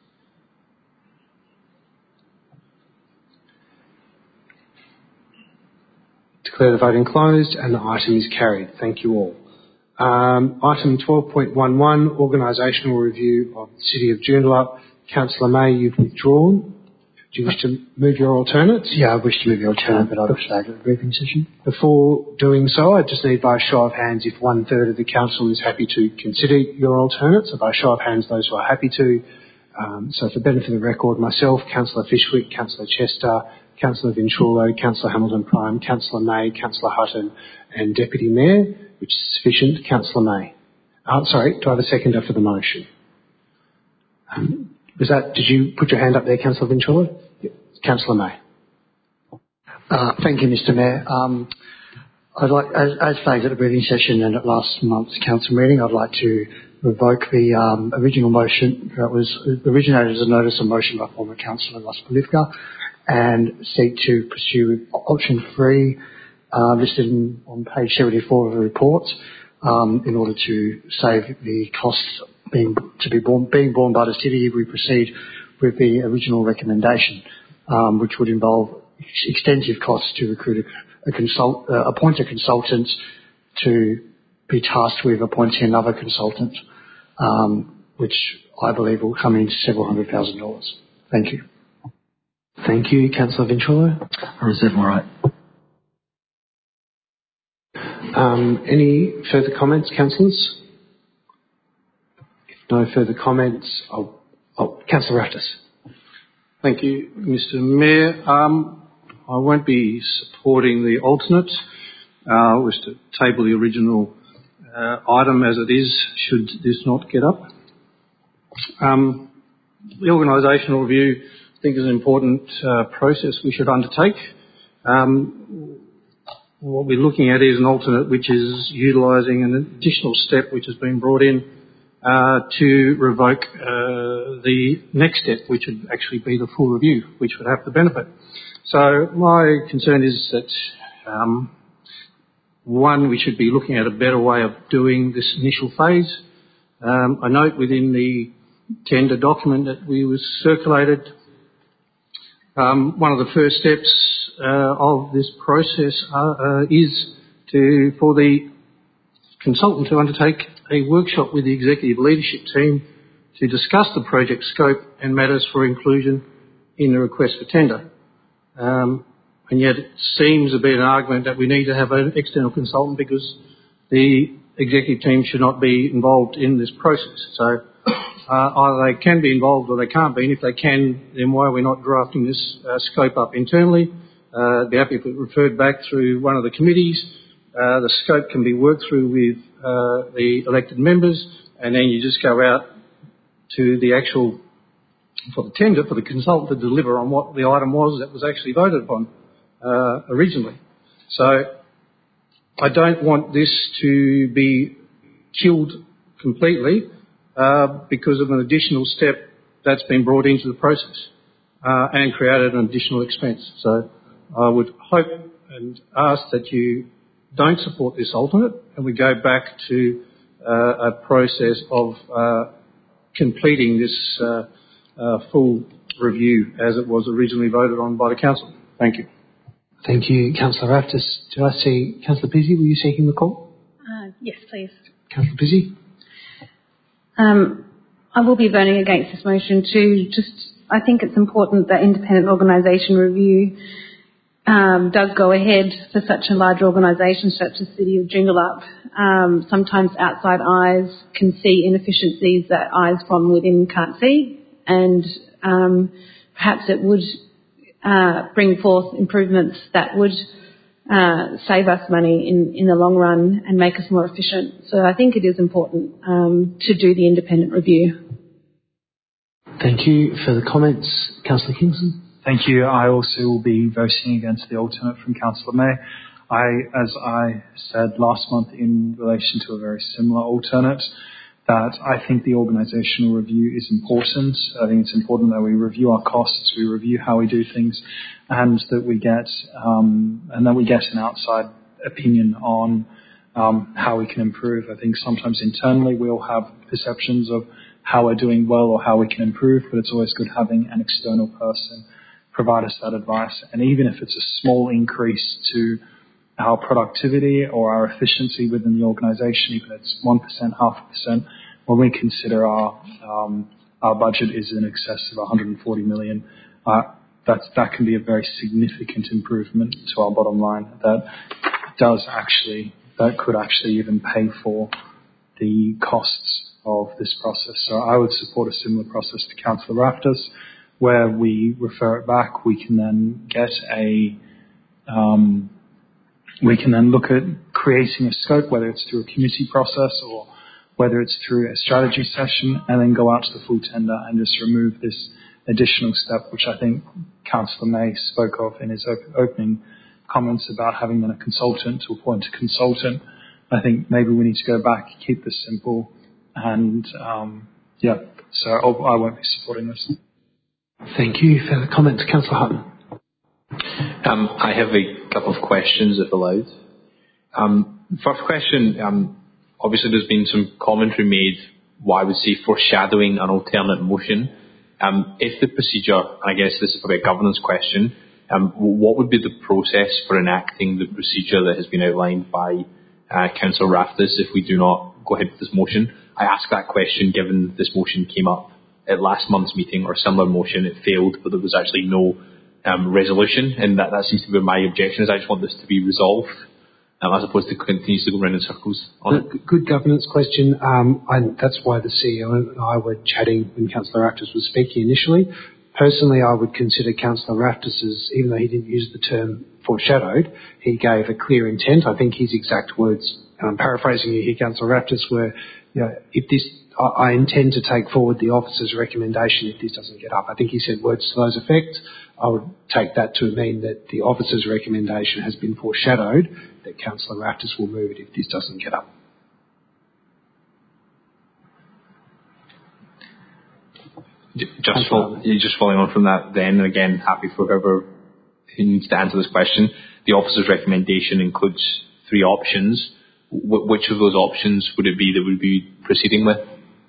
Declare the voting closed, and the item is carried. Thank you all. Um, item twelve point one one, organisational review of the City of Joondalup. Councillor May, you've withdrawn. Do you wish to move your alternates? Yeah, I wish to move your alternate, but I've stayed at the briefing session. Before doing so, I just need by a show of hands if one third of the council is happy to consider your alternates. So by a show of hands, those who are happy to. Um, so for benefit of the record, myself, Councillor Fishwick, Councillor Chester, Councillor Vinciulo, Councillor Hamilton Prime, Councillor May, Councillor Hutton, and Deputy Mayor, which is sufficient, Councillor May. Uh, sorry, do I have a seconder for the motion? Um, Was that, did you put your hand up there, Councillor Vinciulo? Yep. Councillor May. Uh, thank you, Mister Mayor. Um, I'd like, as, as flagged at the briefing session and at last month's council meeting, I'd like to revoke the um, original motion that was originated as a notice of motion by former councillor Ross Polivka and seek to pursue option three, uh, listed in, on page seventy-four of the report, um, in order to save the costs being to be borne, being borne by the city if we proceed with the original recommendation, um, which would involve extensive costs to recruit a, a consult, uh, appoint a consultant to be tasked with appointing another consultant, um, which I believe will come in several hundred thousand dollars. Thank you. Thank you, Councillor Ventrolo. I reserve my right. Um, any further comments, councillors? If no further comments, I'll, I'll Councillor Raftis. Thank you, Mister Mayor. Um, I won't be supporting the alternate. Uh, was to table the original uh, item as it is, should this not get up. Um, the organisational review, I think, is an important uh, process we should undertake. Um, what we're looking at is an alternate which is utilising an additional step which has been brought in uh, to revoke uh, the next step, which would actually be the full review, which would have the benefit. So my concern is that, um, one, we should be looking at a better way of doing this initial phase. Um, I note within the tender document that we was circulated, um, one of the first steps uh, of this process uh, uh, is to for the consultant to undertake a workshop with the executive leadership team to discuss the project scope and matters for inclusion in the request for tender. Um, and yet it seems to be an argument that we need to have an external consultant because the executive team should not be involved in this process. So uh, either they can be involved or they can't be, and if they can, then why are we not drafting this uh, scope up internally? Uh, I'd be happy if it referred back through one of the committees. Uh, the scope can be worked through with uh, the elected members, and then you just go out to the actual, for the tender, for the consultant to deliver on what the item was that was actually voted upon uh, originally. So I don't want this to be killed completely uh, because of an additional step that's been brought into the process uh, and created an additional expense. So I would hope and ask that you don't support this alternate and we go back to uh, a process of uh, completing this uh, uh, full review as it was originally voted on by the council. Thank you. Thank you, Councillor Raftis. Did I see Councillor Pizzey? Were you seeking the call? Uh, yes, please. Councillor Pizzey? Um, I will be voting against this motion too. Just, I think it's important that independent organisation review um, does go ahead for such a large organisation such as City of Joondalup. Um, sometimes outside eyes can see inefficiencies that eyes from within can't see, and um, perhaps it would uh, bring forth improvements that would uh, save us money in, in the long run and make us more efficient. So I think it is important um, to do the independent review. Thank you. Further comments? Councillor Kingston? Thank you. I also will be voting against the alternate from Councillor May. I, as I said last month in relation to a very similar alternate, that I think the organisational review is important. I think it's important that we review our costs, we review how we do things, and that we get um, and that we get an outside opinion on um, how we can improve. I think sometimes internally we'll have perceptions of how we're doing well or how we can improve, but it's always good having an external person provide us that advice. And even if it's a small increase to our productivity or our efficiency within the organisation, even if it's one percent, half a percent, when we consider our um, our budget is in excess of one hundred forty million, uh, that's, that can be a very significant improvement to our bottom line. That does actually, that could actually even pay for the costs of this process. So I would support a similar process to Councillor Raftis, where we refer it back. We can then get a um, We can then look at creating a scope, whether it's through a committee process or whether it's through a strategy session, and then go out to the full tender and just remove this additional step, which I think Councillor May spoke of in his op- opening comments about having a consultant to appoint a consultant. I think maybe we need to go back, keep this simple, and um, yeah, so I'll, I won't be supporting this. Thank you. Further comments, Councillor Hutton? Um, I have a couple of questions, if allowed. Um, first question, um, obviously there's been some commentary made, what I would say foreshadowing an alternate motion. Um, if the procedure, I guess this is probably a governance question, um, what would be the process for enacting the procedure that has been outlined by uh, Councillor Raftis if we do not go ahead with this motion? I ask that question given this motion came up at last month's meeting, or a similar motion, it failed, but there was actually no um, resolution, and that, that seems to be my objection, is I just want this to be resolved, um, as opposed to continue to go round in circles on it. Good, good governance question. Um, I, that's why the C E O and I were chatting when Councillor Raftis was speaking initially. Personally, I would consider Councillor Raftis as, even though he didn't use the term foreshadowed, he gave a clear intent. I think his exact words, and I'm paraphrasing you here, Councillor Raftis, were, you know, if this, I, I intend to take forward the officer's recommendation if this doesn't get up. I think he said words to those effects. I would take that to mean that the officer's recommendation has been foreshadowed, that Councillor Raftis will move it if this doesn't get up. Just, follow, just following on from that then, and again, happy for whoever who needs to answer this question. The officer's recommendation includes three options. W- which of those options would it be that we'd be proceeding with?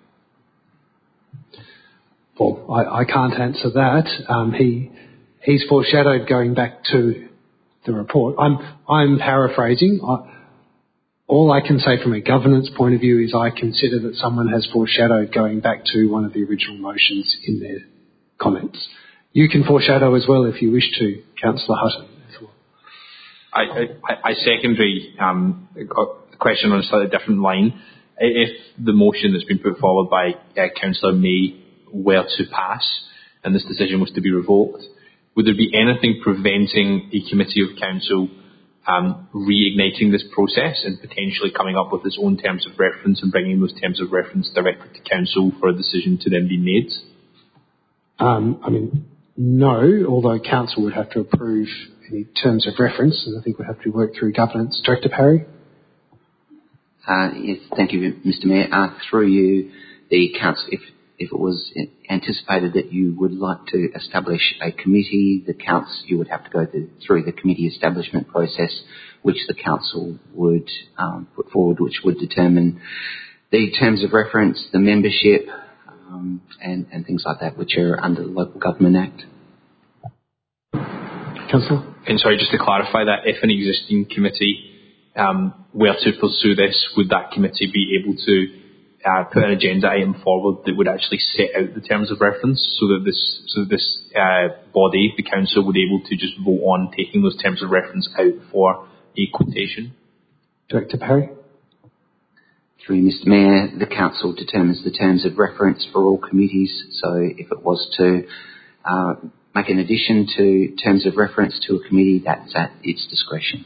Well, I, I can't answer that. Um, he he's foreshadowed going back to the report. I'm I'm paraphrasing. I, all I can say from a governance point of view is I consider that someone has foreshadowed going back to one of the original motions in their comments. You can foreshadow as well if you wish to, Councillor Hutton. As well. I, I, I secondary um, a question on a slightly different line. If the motion that's been put forward by uh, Councillor May were to pass and this decision was to be revoked, would there be anything preventing a committee of council um, reigniting this process and potentially coming up with its own terms of reference and bringing those terms of reference directly to council for a decision to then be made? Um, I mean, no, although council would have to approve any terms of reference, and I think would have to work through governance. Director Parry? Uh, yes, thank you, Mister Mayor. Uh, through you, the council, if if it was anticipated that you would like to establish a committee, the council, you would have to go the, through the committee establishment process, which the council would um, put forward, which would determine the terms of reference, the membership, um, and, and things like that, which are under the Local Government Act. Councillor? And sorry, just to clarify that, if an existing committee um, were to pursue this, would that committee be able to Uh, put an agenda item forward that would actually set out the terms of reference, so that this so that this uh, body, the council, would be able to just vote on taking those terms of reference out for a quotation? Director Parry? Through you, Mister Mayor, the council determines the terms of reference for all committees. So if it was to uh, make an addition to terms of reference to a committee, that's at its discretion.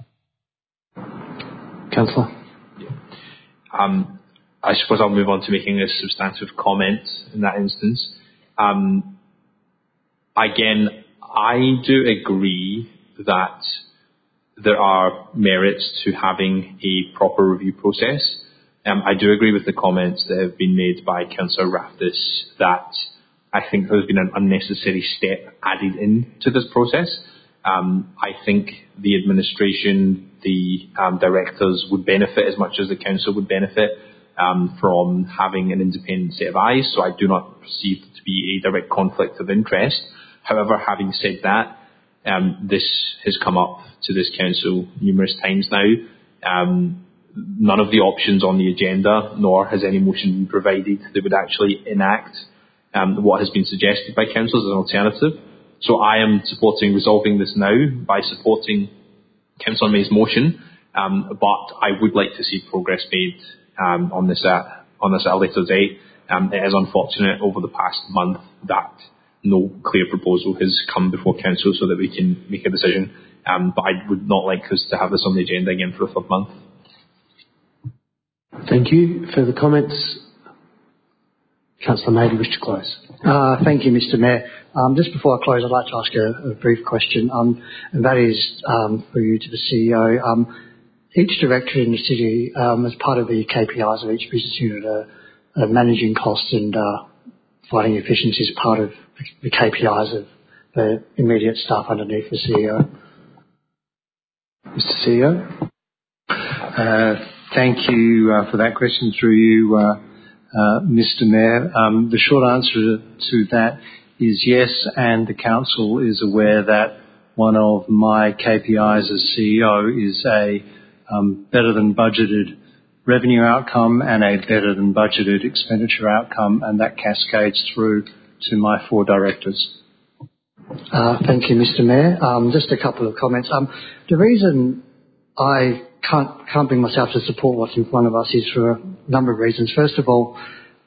Councillor? Um, I suppose I'll move on to making a substantive comment in that instance. Um, again, I do agree that there are merits to having a proper review process. Um, I do agree with the comments that have been made by Councillor Raftis that I think there's been an unnecessary step added in to this process. Um, I think the administration, the um, directors would benefit as much as the council would benefit Um, from having an independent set of eyes, so I do not perceive it to be a direct conflict of interest. However, having said that, um, this has come up to this council numerous times now. Um, none of the options on the agenda, nor has any motion been provided that would actually enact um, what has been suggested by council as an alternative. So I am supporting resolving this now by supporting Councillor May's motion, um, but I would like to see progress made Um, on this uh, on this at a later date. Um, it is unfortunate over the past month that no clear proposal has come before council so that we can make a decision. Um, but I would not like us to have this on the agenda again for a third month. Thank you. Further comments? Councillor May, do you wish to close? Uh, thank you, Mister Mayor. Um, just before I close, I'd like to ask a, a brief question, um, and that is um, for you to the C E O. Um, each director in the city, um, as part of the K P Is of each business unit, are, are managing costs and uh, finding efficiencies as part of the K P Is of the immediate staff underneath the C E O. Mister C E O? Uh, thank you uh, for that question through you, uh, uh, Mister Mayor. Um, the short answer to that is yes, and the council is aware that one of my K P Is as C E O is a um, better than budgeted revenue outcome and a better than budgeted expenditure outcome, and that cascades through to my four directors. Uh, thank you, Mister Mayor. Um, just a couple of comments. Um, the reason I can't, can't bring myself to support what's in front of us is for a number of reasons. First of all,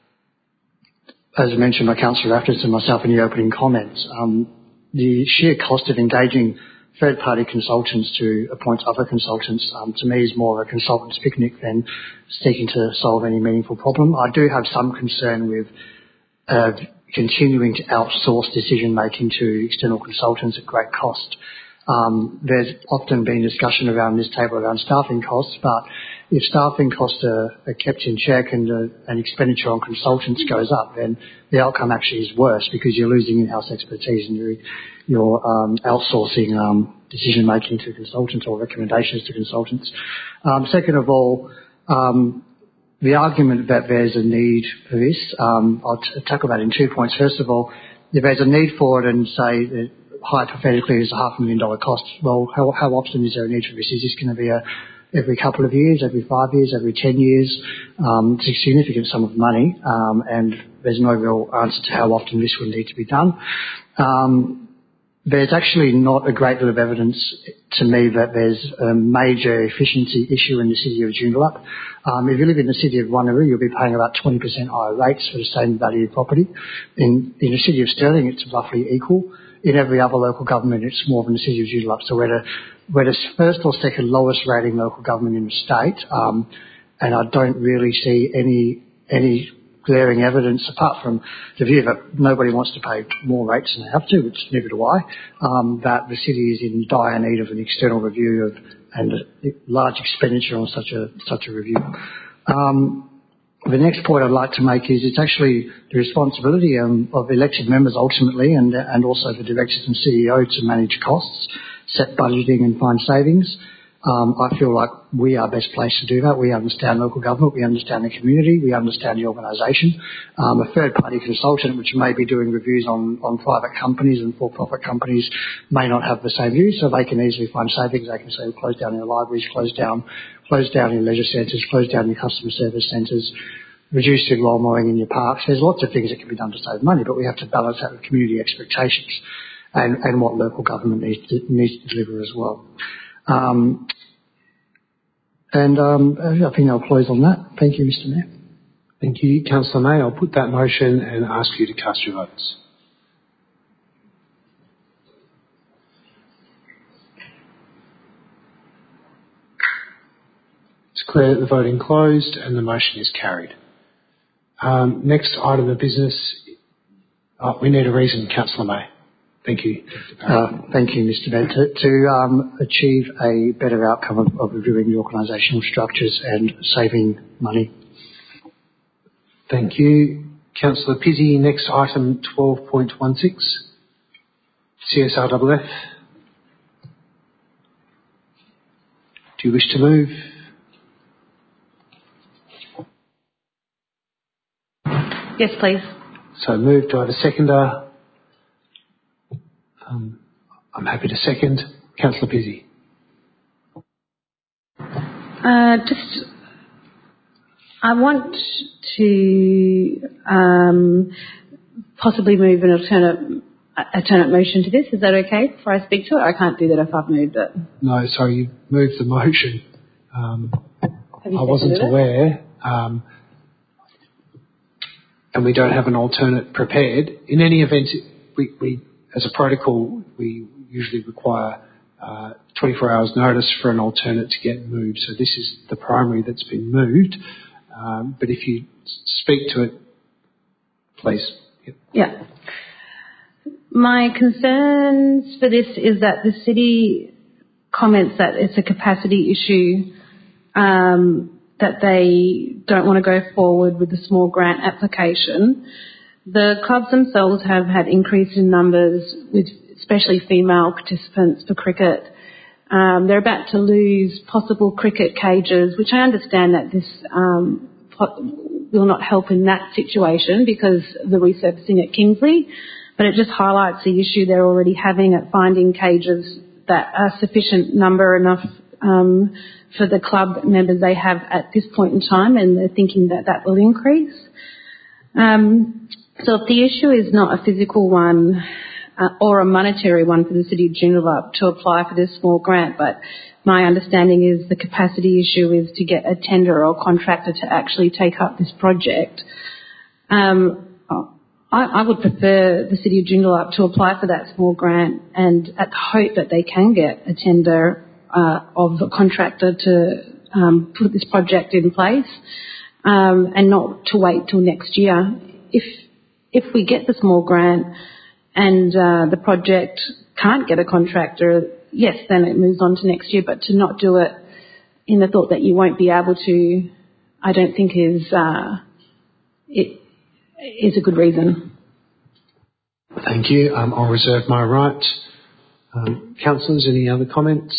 as mentioned by Councillor Raffles and myself in the opening comments, um, the sheer cost of engaging third-party consultants to appoint other consultants, um, to me, is more of a consultant's picnic than seeking to solve any meaningful problem. I do have some concern with uh, continuing to outsource decision-making to external consultants at great cost. Um, there's often been discussion around this table around staffing costs, but if staffing costs are, are kept in check and uh, an expenditure on consultants goes up, then the outcome actually is worse because you're losing in-house expertise and you're, you're um, outsourcing um, decision-making to consultants or recommendations to consultants. Um, second of all, um, the argument that there's a need for this, um, I'll t- tackle that in two points. First of all, if there's a need for it and say that hypothetically there's a half a million dollar cost, well, how, how often is there a need for this? Is this going to be a every couple of years, every five years, every ten years? Um, it's a significant sum of money, um, and there's no real answer to how often this would need to be done. Um, there's actually not a great deal of evidence to me that there's a major efficiency issue in the city of Joondalup. Um, if you live in the city of Wanneroo, you'll be paying about twenty percent higher rates for the same value of property. In, in the city of Stirling, it's roughly equal. In every other local government, it's more than the city of Joondalup. So we're the, we're the first or second lowest rating local government in the state, um, and I don't really see any any glaring evidence, apart from the view that nobody wants to pay more rates than they have to, which neither do I, um, that the city is in dire need of an external review of and a large expenditure on such a such a review. Um, The next point I'd like to make is it's actually the responsibility um, of elected members ultimately, and and also the directors and C E O to manage costs, set budgeting and find savings. Um, I feel like we are best placed to do that. We understand local government, we understand the community, we understand the organisation. Um, a third-party consultant, which may be doing reviews on, on private companies and for-profit companies, may not have the same view, so they can easily find savings. They can say, well, close down your libraries, close down, close down your leisure centres, close down your customer service centres, reduce your lawn mowing in your parks. There's lots of things that can be done to save money, but we have to balance that with community expectations and, and what local government needs to, needs to deliver as well. Um, and um, I think I'll close on that. Thank you, Mister Mayor. Thank you, Councillor May. I'll put that motion and ask you to cast your votes. Declare the voting closed and the motion is carried. Um, next item of business, oh, we need a reason, Councillor May. Thank you. Uh, thank you, Mister Mayor. To, to um, achieve a better outcome of, of reviewing the organisational structures and saving money. Thank you. Councillor Pizzey, next item twelve point one six, C S R F F. Do you wish to move? Yes, please. So moved. Do I have a seconder? Um, I'm happy to second. Councillor Pizzey. Uh, just, I want to um, possibly move an alternate, alternate motion to this. Is that okay before I speak to it? I can't do that if I've moved it. No, sorry, you moved the motion. Um, Have you I wasn't seconded it? aware. Um, and we don't have an alternate prepared. In any event, we, we as a protocol, we usually require uh, twenty-four hours notice for an alternate to get moved. So this is the primary that's been moved. Um, but if you speak to it Please. Yep. Yeah. My concerns for this is that the city comments that it's a capacity issue, um, that they don't want to go forward with the small grant application. The clubs themselves have had increase in numbers, with especially female participants for cricket. Um, they're about to lose possible cricket cages, which I understand that this um, will not help in that situation because of the resurfacing at Kingsley, but it just highlights the issue they're already having at finding cages that are sufficient number enough um, for the club members they have at this point in time, and they're thinking that that will increase. Um, so if the issue is not a physical one uh, or a monetary one for the City of Joondalup to apply for this small grant, but my understanding is the capacity issue is to get a tender or contractor to actually take up this project. Um, I, I would prefer the City of Joondalup to apply for that small grant and at the hope that they can get a tender uh, of a contractor to um, put this project in place um, and not to wait till next year. If if we get the small grant and uh, the project can't get a contractor, yes, then it moves on to next year. But to not do it in the thought that you won't be able to, I don't think is uh, it is a good reason. Thank you. Um, I'll reserve my right. Um, councillors, any other comments?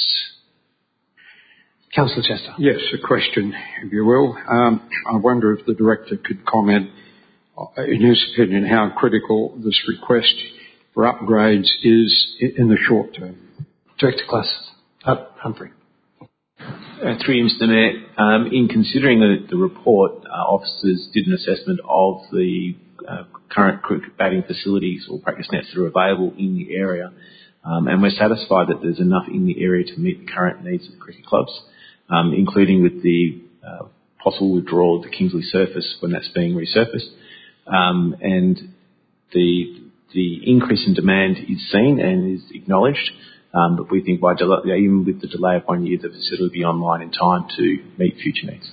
Councillor Chester. Yes, a question, if you will. Um, I wonder if the director could comment, in his opinion, how critical this request for upgrades is in the short term. Director Glass. Uh, Humphrey. Uh, through you, Mister Mayor, um, in considering the, the report, uh, officers did an assessment of the uh, current cricket batting facilities or practice nets that are available in the area, um, and we're satisfied that there's enough in the area to meet the current needs of the cricket clubs, um, including with the uh, possible withdrawal of the Kingsley surface when that's being resurfaced, um, and the the increase in demand is seen and is acknowledged. Um, but we think by delay, even with the delay of one year, the facility will be online in time to meet future needs.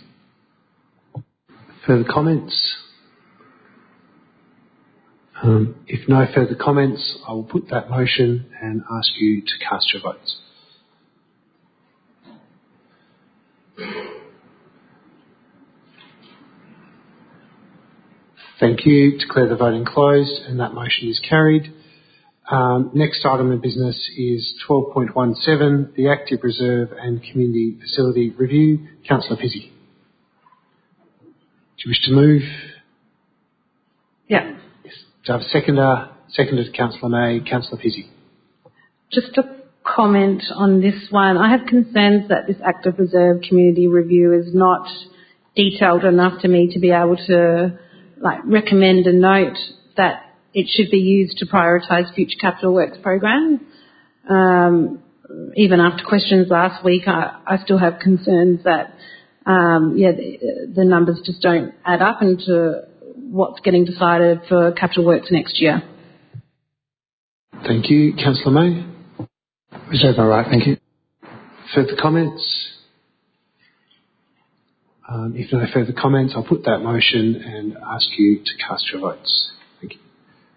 Further comments? Um, if no further comments, I will put that motion and ask you to cast your votes. Thank you. Declare the voting closed, and that motion is carried. Um, next item of business is twelve point one seven, the Active Reserve and Community Facility Review. Councillor Pizzey. Do you wish to move? Yeah. Yes. Do I have a seconder? Seconded Councillor May. Councillor Pizzey. Just a comment on this one. I have concerns that this Active Reserve Community Review is not detailed enough to me to be able to like recommend a note that it should be used to prioritise future capital works program. Um, even after questions last week, I, I still have concerns that um, yeah, the, the numbers just don't add up into what's getting decided for capital works next year. Thank you. Councillor May. Reserve my right, thank you. Further comments? Um, if no further comments, I'll put that motion and ask you to cast your votes. Thank you.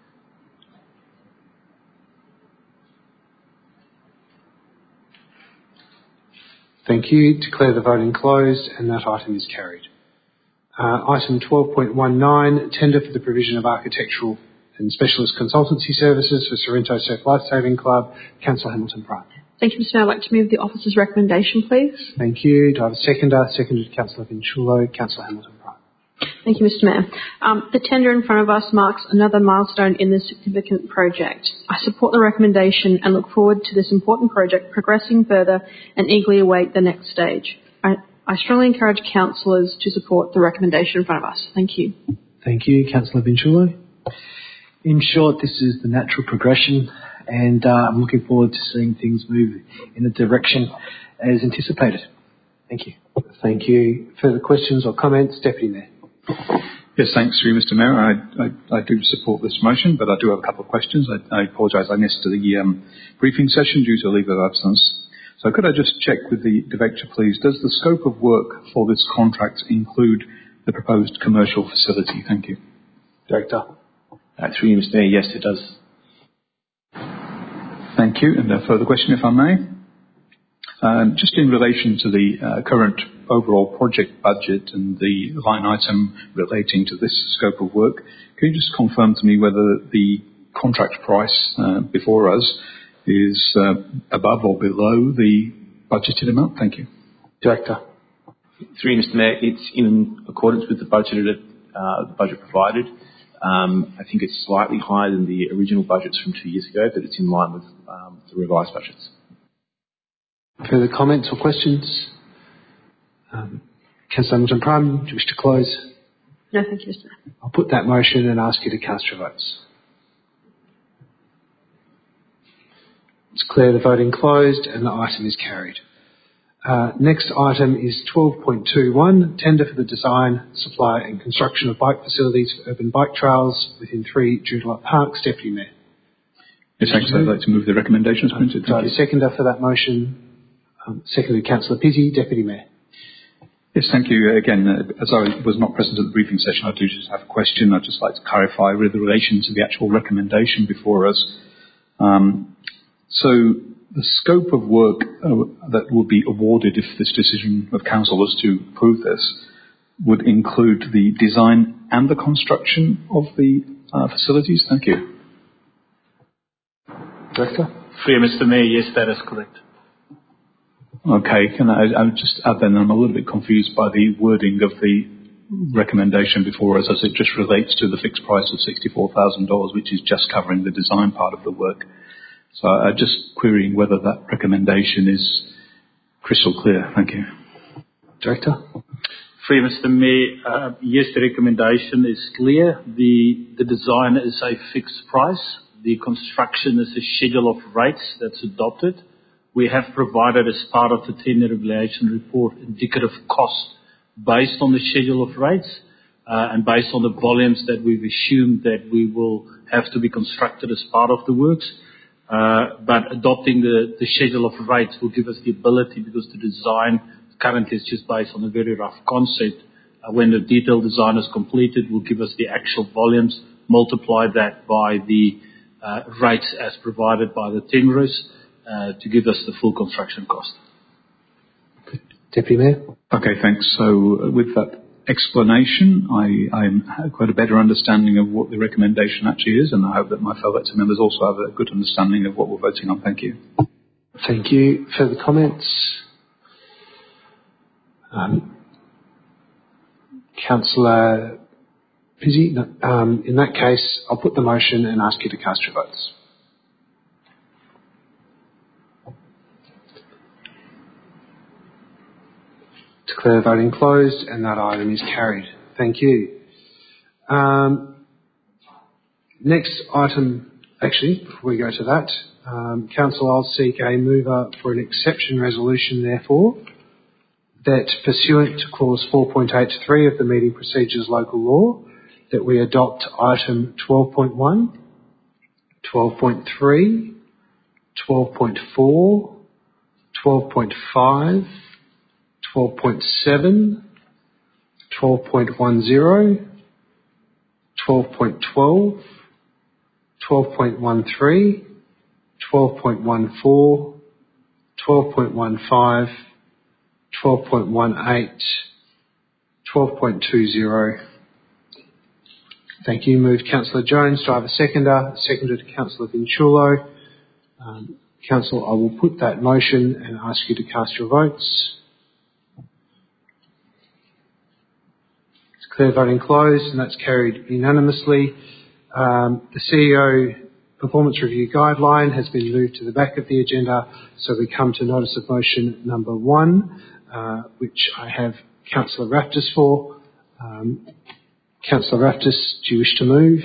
Thank you. Declare the voting closed, and that item is carried. Uh, item twelve point one nine, tender for the provision of architectural and specialist consultancy services for Sorrento Surf Lifesaving Club. Councillor Hamilton Pratt. Thank you, Mister Mayor. I'd like to move the officer's recommendation, please. Thank you. Do I have a seconder? Seconded Councillor Vinciulo. Councillor Hamilton Pratt. Thank you, Mister Mayor. Um, the tender in front of us marks another milestone in this significant project. I support the recommendation and look forward to this important project progressing further and eagerly await the next stage. I, I strongly encourage councillors to support the recommendation in front of us. Thank you. Thank you. Councillor Vinciulo. In short, this is the natural progression, and uh, I'm looking forward to seeing things move in the direction as anticipated. Thank you. Thank you. Further questions or comments? Deputy Mayor. Yes, thanks to you, Mister Mayor. I, I, I do support this motion, but I do have a couple of questions. I, I apologise, I missed the um, briefing session due to leave of absence. So could I just check with the director, please? Does the scope of work for this contract include the proposed commercial facility? Thank you. Director. Uh, through you, Mister Mayor, yes, it does. Thank you. And a further question, if I may. Um, just in relation to the uh, current overall project budget and the line item relating to this scope of work, can you just confirm to me whether the contract price uh, before us is uh, above or below the budgeted amount? Thank you. Director. Through you, Mister Mayor, it's in accordance with the budget, uh, the budget provided. Um, I think it's slightly higher than the original budgets from two years ago, but it's in line with um, the revised budgets. Further comments or questions? Um, Councillor Hamilton Prime, do you wish to close? No, thank you, Mister Mayor. I'll put that motion and ask you to cast your votes. Declare the voting closed and the item is carried. Uh, next item is twelve point two one, tender for the design, supply and construction of bike facilities for urban bike trails within three Joondalup Parks. Deputy Mayor. Yes, thanks. I'd like to move the recommendations printed. Do I have a seconder for that motion? Um, seconded Councillor Pizzey. Deputy Mayor. Yes, thank you. Again, uh, as I was not present at the briefing session, I do just have a question. I'd just like to clarify with the relation to the actual recommendation before us. Um, so the scope of work uh, that would be awarded if this decision of council was to approve this would include the design and the construction of the uh, facilities? Thank you. Director? Through you, Mister Mayor, yes, that is correct. Okay, can I, I would just add then, I'm a little bit confused by the wording of the recommendation before us as it just relates to the fixed price of sixty-four thousand dollars, which is just covering the design part of the work. So I'm just querying whether that recommendation is crystal clear. Thank you. Director? Through you, Mister Mayor, uh, yes, the recommendation is clear. The, the design is a fixed price. The construction is a schedule of rates that's adopted. We have provided as part of the tender evaluation report indicative cost based on the schedule of rates uh, and based on the volumes that we've assumed that we will have to be constructed as part of the works. Uh, but adopting the, the schedule of rates will give us the ability, because the design currently is just based on a very rough concept. Uh, when the detailed design is completed, will give us the actual volumes, multiply that by the uh, rates as provided by the tenderers, Uh, to give us the full construction cost. Deputy Mayor. Okay, thanks. So uh, with that explanation, I, I have quite a better understanding of what the recommendation actually is, and I hope that my fellow members also have a good understanding of what we're voting on. Thank you. Thank you. Further comments? Um, Councillor Pizzey, no, um, in that case, I'll put the motion and ask you to cast your votes. Declare voting closed and that item is carried. Thank you. Um, next item, actually, before we go to that, um, Council, I'll seek a mover for an exception resolution, therefore, that pursuant to clause four point eight three of the Meeting Procedures Local Law, that we adopt item twelve point one, twelve point three, twelve point four, twelve point five, twelve point seven, twelve point ten, twelve point twelve, twelve point thirteen, twelve point fourteen, twelve point fifteen, twelve point eighteen, twelve point twenty. Thank you. Moved Councillor Jones. Do I have a seconder? Seconded Councillor Vinciulo. Um, Council, I will put that motion and ask you to cast your votes. Declare voting closed, and that's carried unanimously. Um, the C E O Performance Review Guideline has been moved to the back of the agenda, so we come to notice of motion number one, uh, which I have Councillor Raftis for. Um, Councillor Raftis, do you wish to move?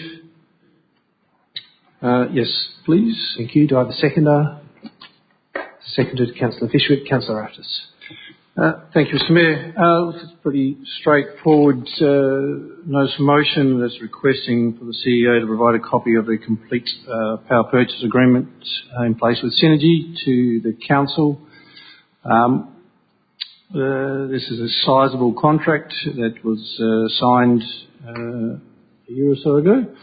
Uh, yes, please. Thank you. Do I have a seconder? Seconded Councillor Fishwick. Councillor Raftis. Uh, thank you, Mister Mayor. Uh, it's pretty straightforward uh, notice of motion that's requesting for the C E O to provide a copy of the complete uh, power purchase agreement uh, in place with Synergy to the council. Um, uh, this is a sizable contract that was uh, signed uh, a year or so ago.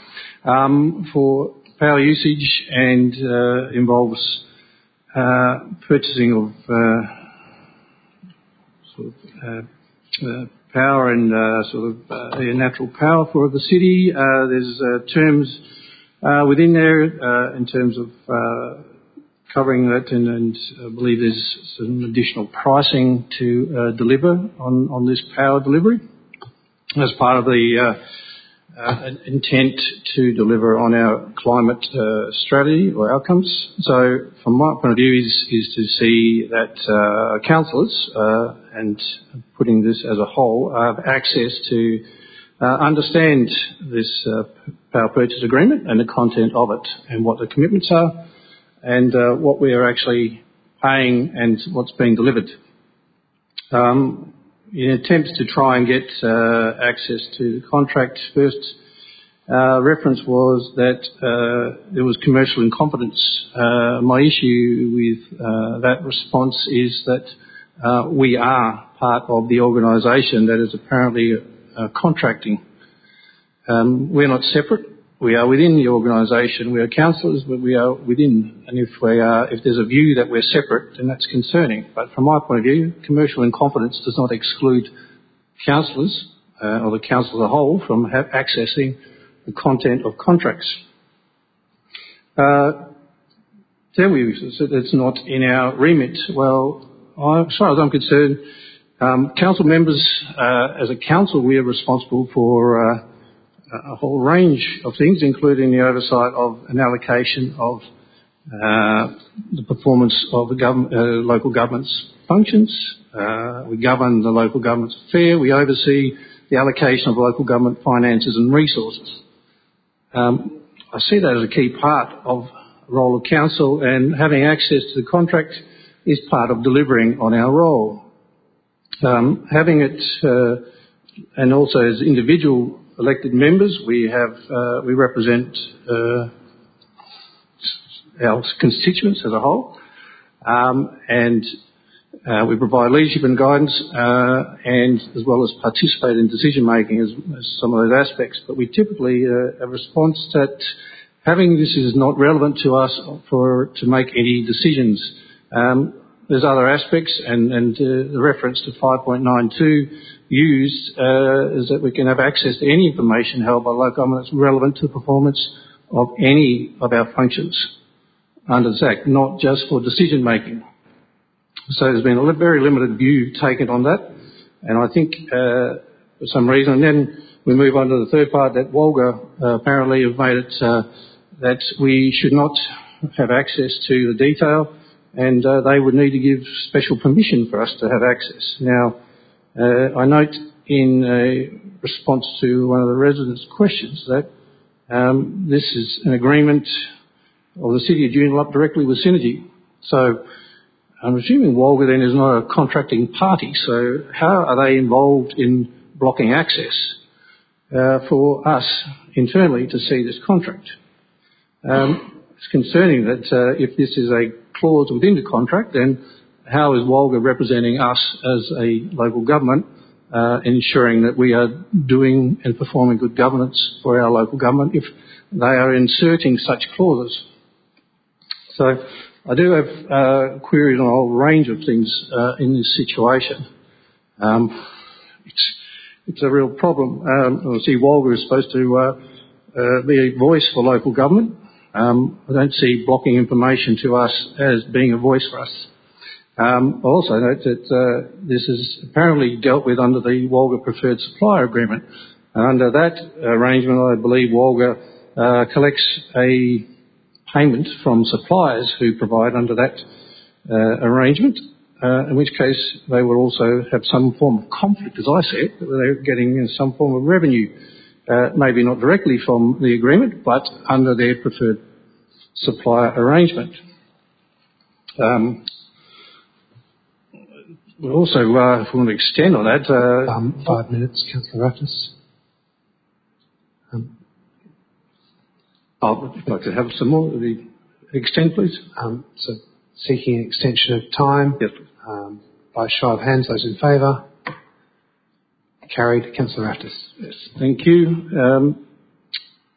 um, for power usage and uh, involves uh, purchasing of uh, sort of uh, uh, power and uh, sort of uh, natural power for the city. Uh, there's uh, terms uh, within there uh, in terms of uh, covering that, and, and I believe there's some additional pricing to uh, deliver on, on this power delivery as part of the uh, uh, intent to deliver on our climate uh, strategy or outcomes. So from my point of view is, is to see that uh, councillors, uh, and putting this as a whole, have access to uh, understand this uh, power purchase agreement and the content of it and what the commitments are, and uh, what we are actually paying and what's being delivered. Um, in attempts to try and get uh, access to the contract, first uh, reference was that uh, there was commercial incompetence. Uh, my issue with uh, that response is that uh, we are part of the organisation that is apparently uh, contracting. Um, we're not separate. We are within the organisation. We are councillors, but we are within. And if we are, if there's a view that we're separate, then that's concerning. But from my point of view, commercial incompetence does not exclude councillors uh, or the council as a whole from ha- accessing the content of contracts. Uh, then we said it's not in our remit. Well, I, as far as I'm concerned, um, council members, uh, as a council, we are responsible for Uh, a whole range of things, including the oversight of an allocation of uh, the performance of the government, uh, local government's functions. Uh, we govern the local government's affair. We oversee the allocation of local government finances and resources. Um, I see that as a key part of the role of council, and having access to the contract is part of delivering on our role. Um, having it, uh, and also as individual elected members, we have uh, we represent uh, our constituents as a whole, um, and uh, we provide leadership and guidance, uh, and as well as participate in decision making as, as some of those aspects. But we typically uh, have a response that having this is not relevant to us for to make any decisions. Um, there's other aspects, and, and uh, the reference to five point nine two used uh, is that we can have access to any information held by local government that's relevant to the performance of any of our functions under this Act, not just for decision making. So there's been a li- very limited view taken on that, and I think uh, for some reason, and then we move on to the third part, that Walga uh, apparently have made it uh, that we should not have access to the detail, and uh, they would need to give special permission for us to have access. Now, Uh, I note in a response to one of the residents' questions that um, this is an agreement of the City of Joondalup directly with Synergy. So I'm assuming Walga then is not a contracting party. So how are they involved in blocking access uh, for us internally to see this contract? Um, it's concerning that uh, if this is a clause within the contract, then how is Walga representing us as a local government, uh, ensuring that we are doing and performing good governance for our local government if they are inserting such clauses? So I do have uh, queries on a whole range of things uh, in this situation. Um, it's, it's a real problem. Um, I see Walga is supposed to uh, uh, be a voice for local government. Um, I don't see blocking information to us as being a voice for us. Um, I also note that uh, this is apparently dealt with under the Walga Preferred Supplier Agreement. And under that arrangement, I believe Walga uh, collects a payment from suppliers who provide under that uh, arrangement, uh, in which case they will also have some form of conflict, as I see it, that they're getting some form of revenue, uh, maybe not directly from the agreement, but under their preferred supplier arrangement. Um, We'll also, uh, if we want to extend on that... Uh, um, five minutes, Councillor Raftis. Um, I'd like to have some more. The extend, please. Um, so, seeking an extension of time. Yes. Um, by show of hands, those in favour. Carried. Councillor Raftis. Yes. Thank you. Um,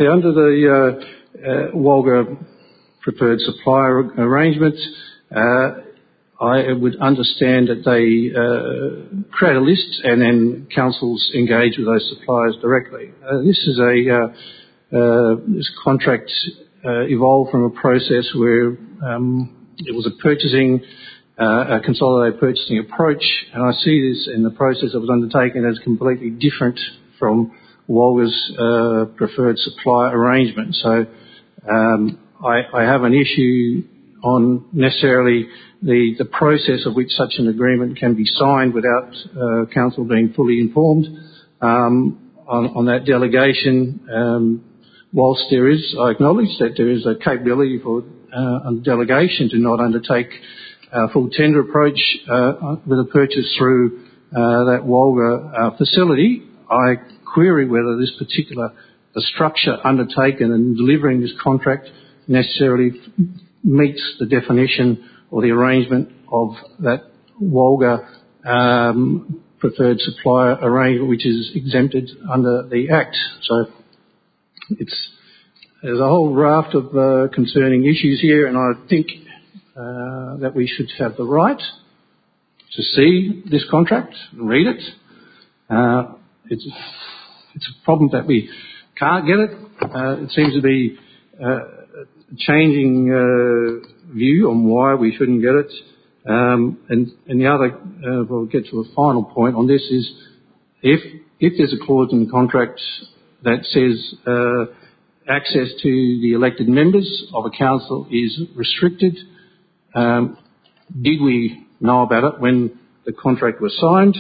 Yeah, under the uh, uh, Walga preferred supplier arrangements, uh, I would understand that they uh, create a list and then councils engage with those suppliers directly. Uh, this is a uh, uh, this contract uh, evolved from a process where um, it was a purchasing, uh, a consolidated purchasing approach, and I see this in the process that was undertaken as completely different from Walga's uh, preferred supplier arrangement. So um, I, I have an issue on necessarily the, the process of which such an agreement can be signed without uh, council being fully informed. Um, on, on that delegation, um, whilst there is, I acknowledge that there is a capability for uh, a delegation to not undertake a full tender approach uh, with a purchase through uh, that Walga uh, facility. I query whether this particular the structure undertaken in delivering this contract necessarily meets the definition or the arrangement of that Walga um, preferred supplier arrangement, which is exempted under the Act. So it's there's a whole raft of uh, concerning issues here, and I think uh, that we should have the right to see this contract and read it. Uh, it's it's a problem that we can't get it. Uh, it seems to be uh, changing uh, view on why we shouldn't get it. Um, and, and the other, uh, we'll get to a final point on this is if, if there's a clause in the contract that says uh, access to the elected members of a council is restricted, um, did we know about it when the contract was signed?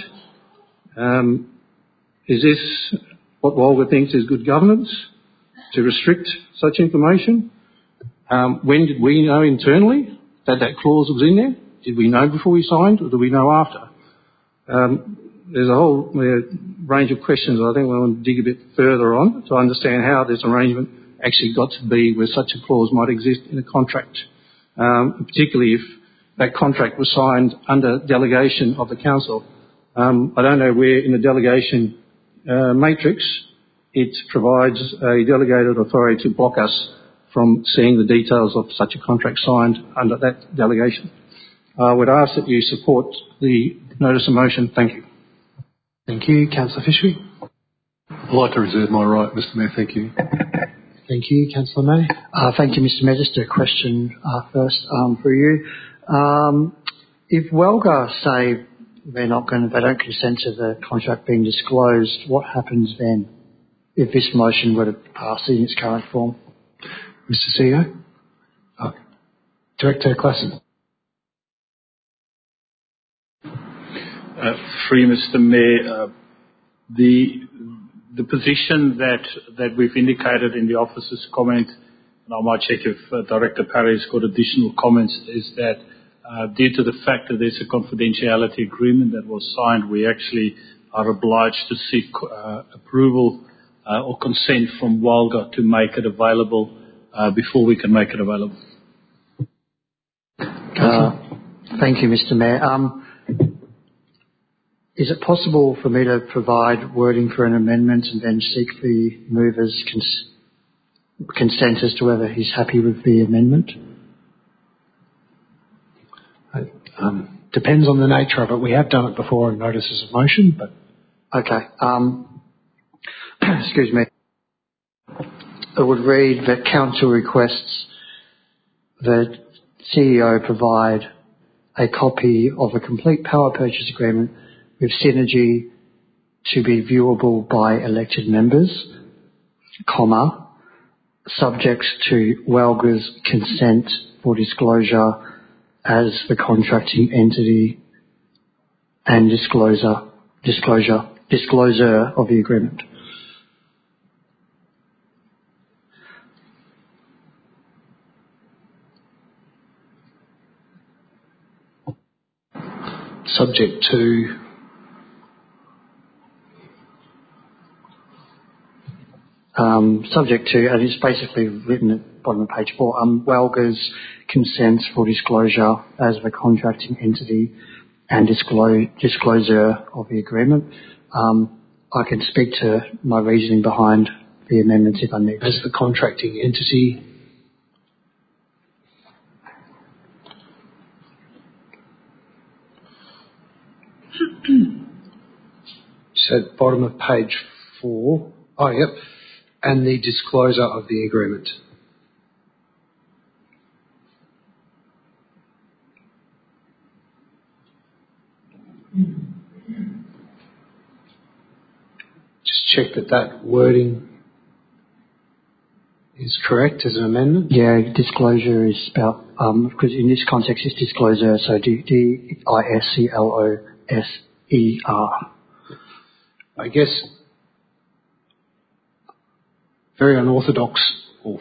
Um, is this what Walga thinks is good governance, to restrict such information? Um, when did we know internally that that clause was in there? Did we know before we signed, or did we know after? Um, there's a whole uh, range of questions that I think we want to dig a bit further on to understand how this arrangement actually got to be where such a clause might exist in a contract, um, particularly if that contract was signed under delegation of the council. Um, I don't know where in the delegation uh, matrix it provides a delegated authority to block us from seeing the details of such a contract signed under that delegation. I would ask that you support the notice of motion. Thank you. Thank you. Councillor Fishbeck. I'd like to reserve my right, Mister Mayor. Thank you. Thank you. Councillor May. Uh, thank you, Mister Mayor. Just a question uh, first um, for you. Um, if Walga say they're not going to, they don't consent to the contract being disclosed, what happens then if this motion were to pass in its current form? Mister C E O. Oh. Director Klassen. Uh, free, Mister Mayor, uh, the the position that that we've indicated in the officer's comment, and I might check if uh, Director Parry's got additional comments, is that uh, due to the fact that there's a confidentiality agreement that was signed, we actually are obliged to seek uh, approval uh, or consent from Walga to make it available uh, before we can make it available. Uh, thank you, Mister Mayor. Um, Is it possible for me to provide wording for an amendment and then seek the mover's cons- consent as to whether he's happy with the amendment? Um, depends on the nature of it. We have done it before in notices of motion, but... Okay. Um, excuse me. It would read that Council requests that C E O provide a copy of a complete power purchase agreement with Synergy to be viewable by elected members, comma, subject to Walga's consent for disclosure as the contracting entity and disclosure, disclosure, disclosure of the agreement. Subject to... Um, subject to, and it's basically written at the bottom of page four, um, Walga's consent for disclosure as the contracting entity and disclose, disclosure of the agreement. Um, I can speak to my reasoning behind the amendments if I need to. As the contracting entity. So at the bottom of page four. Oh, yep. And the disclosure of the agreement. Just check that that wording is correct as an amendment. Yeah, disclosure is spelled, um, because in this context it's disclosure, so D, D I S C L O S E R. I guess very unorthodox. Oof.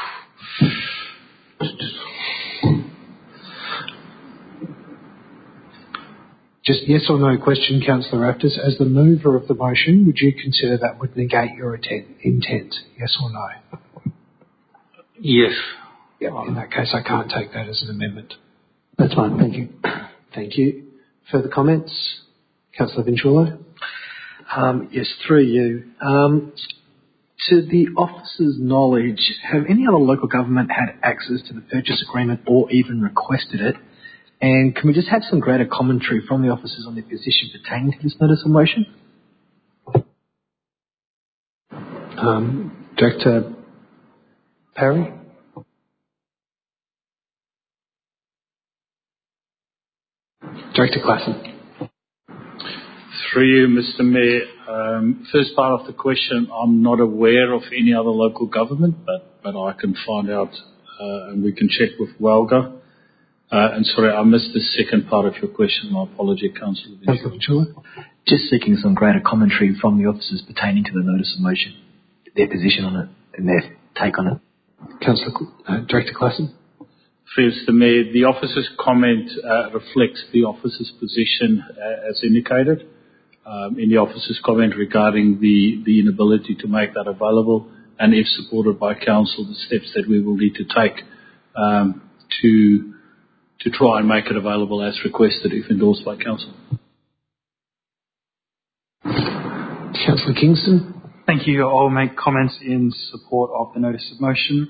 Just yes or no question, Councillor Raptis. As the mover of the motion, would you consider that would negate your intent? intent? Yes or no? Yes. Yep. In that case, I can't take that as an amendment. That's fine. Thank you. Thank you. Further comments? Councillor Vinciulo? Um, yes, through you. Um, to the officer's knowledge, have any other local government had access to the purchase agreement or even requested it? And can we just have some greater commentary from the officers on their position pertaining to this notice of motion? Um, Director Parry? Director Klassen? Through you, Mister Mayor. Um, first part of the question, I'm not aware of any other local government, but, but I can find out uh, and we can check with WALGA. Uh, and sorry, I missed the second part of your question. My apology, Councillor Vinciulo. Just seeking some greater commentary from the officers pertaining to the notice of motion, their position on it and their take on it. Councillor uh, Director Klassen. Mister Mayor, the officer's comment uh, reflects the officer's position uh, as indicated um, in the officer's comment regarding the, the inability to make that available, and if supported by council, the steps that we will need to take um, to to try and make it available as requested if endorsed by council. Councillor Kingston. Thank you. I'll make comments in support of the notice of motion.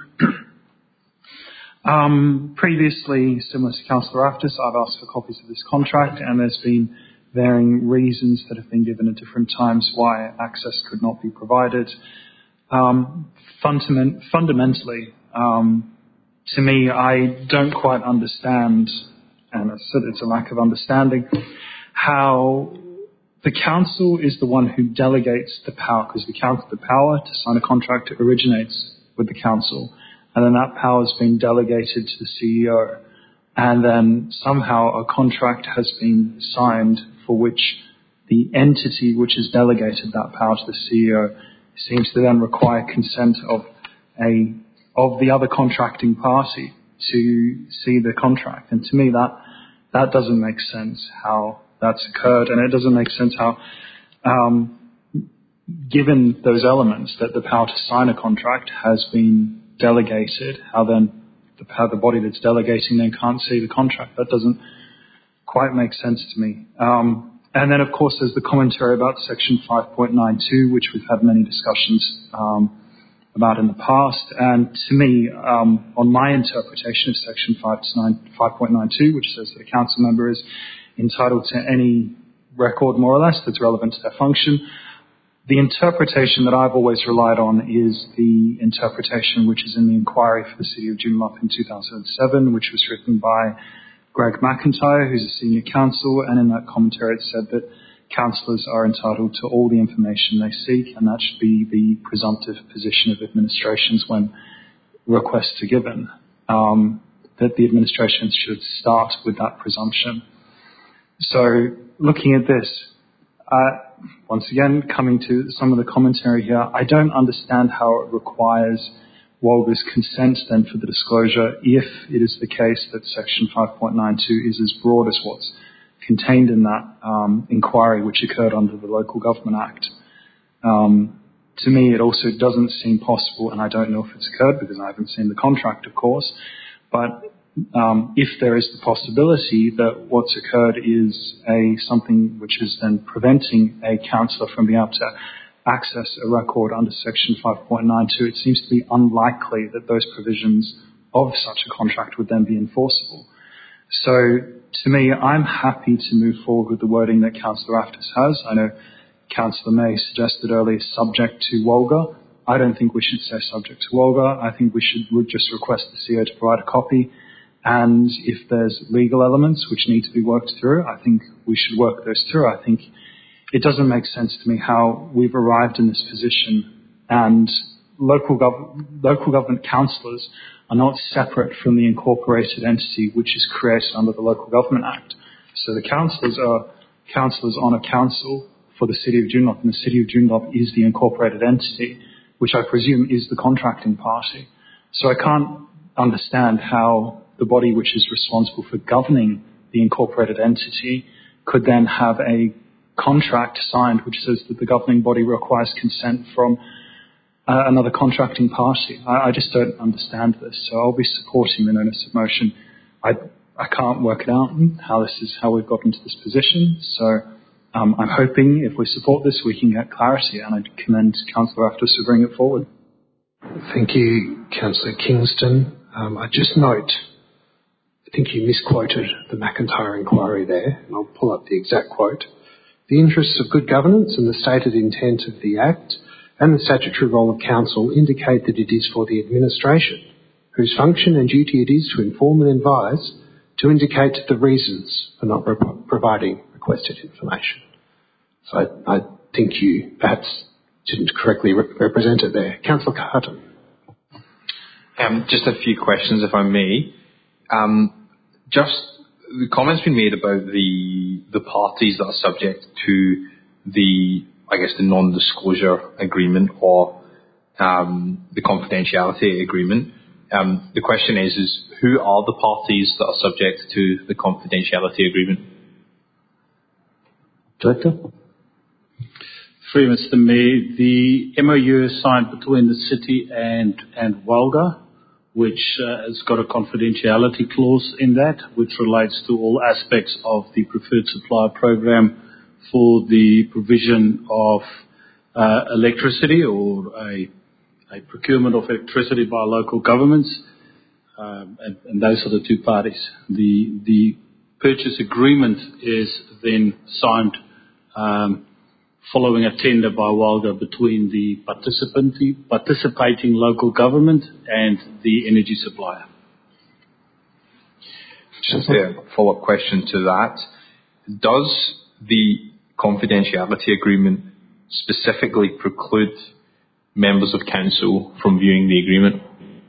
um, previously, similar to Councillor Raptis, I've asked for copies of this contract, and there's been varying reasons that have been given at different times why access could not be provided. Um, fundament, fundamentally, um, to me, I don't quite understand, and it's a lack of understanding, how the council is the one who delegates the power, because the council, the power to sign a contract originates with the council, and then that power has been delegated to the C E O, and then somehow a contract has been signed for which the entity which has delegated that power to the C E O seems to then require consent of a of the other contracting party to see the contract. And to me, that that doesn't make sense how that's occurred, and it doesn't make sense how, um, given those elements, that the power to sign a contract has been delegated, how then the, how the body that's delegating then can't see the contract. That doesn't quite make sense to me. Um, and then, of course, there's the commentary about Section five point nine two, which we've had many discussions um, about in the past. And to me, um, on my interpretation of Section five point nine two, which says that a council member is entitled to any record, more or less, that's relevant to their function, the interpretation that I've always relied on is the interpretation which is in the inquiry for the City of Joondalup in two thousand seven, which was written by Greg McIntyre, who's a senior counsel, and in that commentary it said that councillors are entitled to all the information they seek, and that should be the presumptive position of administrations when requests are given, um, that the administration should start with that presumption. So looking at this, uh, once again, coming to some of the commentary here, I don't understand how it requires WALGA's consent then for the disclosure if it is the case that Section five point nine two is as broad as what's contained in that um, inquiry which occurred under the Local Government Act. Um, to me, it also doesn't seem possible, and I don't know if it's occurred because I haven't seen the contract, of course, but um, if there is the possibility that what's occurred is a something which is then preventing a councillor from being able to access a record under Section five point nine two, it seems to be unlikely that those provisions of such a contract would then be enforceable. So, to me, I'm happy to move forward with the wording that Councillor Aftis has. I know Councillor May suggested earlier subject to WOLGA. I don't think we should say subject to WOLGA. I think we should just request the C E O to provide a copy. And if there's legal elements which need to be worked through, I think we should work those through. I think it doesn't make sense to me how we've arrived in this position and local, gov- local government councillors are not separate from the incorporated entity which is created under the Local Government Act. So the councillors are councillors on a council for the City of Joondalup, and the City of Joondalup is the incorporated entity, which I presume is the contracting party. So I can't understand how the body which is responsible for governing the incorporated entity could then have a contract signed which says that the governing body requires consent from uh, another contracting party. I, I just don't understand this, so I'll be supporting the notice of motion. I I can't work it out how this is how we've gotten to this position, so um, I'm hoping if we support this we can get clarity, and I commend Councillor Aftis for bringing it forward. Thank you, Councillor Kingston. Um, I just note, I think you misquoted the McIntyre inquiry there, and I'll pull up the exact quote. The interests of good governance and the stated intent of the Act and the statutory role of Council indicate that it is for the administration, whose function and duty it is to inform and advise, to indicate the reasons for not pro- providing requested information. So I, I think you perhaps didn't correctly re- represent it there. Councillor Carton. Um, just a few questions, if I may. Um, just the comments been made about the the parties that are subject to the, I guess, the non-disclosure agreement or um, the confidentiality agreement. Um, the question is, is who are the parties that are subject to the confidentiality agreement? Director? Through Mister Mayor, the M O U is signed between the city and, and WOLGA, which uh, has got a confidentiality clause in that, which relates to all aspects of the preferred supplier program for the provision of uh, electricity or a, a procurement of electricity by local governments, um, and, and those are the two parties. The, the purchase agreement is then signed um, following a tender by WOLGA between the participating local government and the energy supplier. Just a follow-up question to that. Does the confidentiality agreement specifically preclude members of council from viewing the agreement?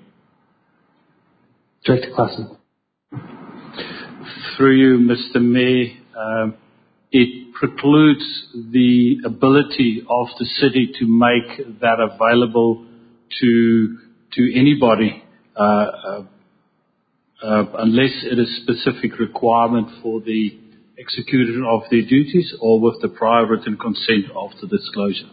Director Klassen. Through you, Mister Mayor, um, it precludes the ability of the city to make that available to to anybody uh, uh, uh, unless it is specific requirement for the execution of their duties or with the prior written consent of the disclosure.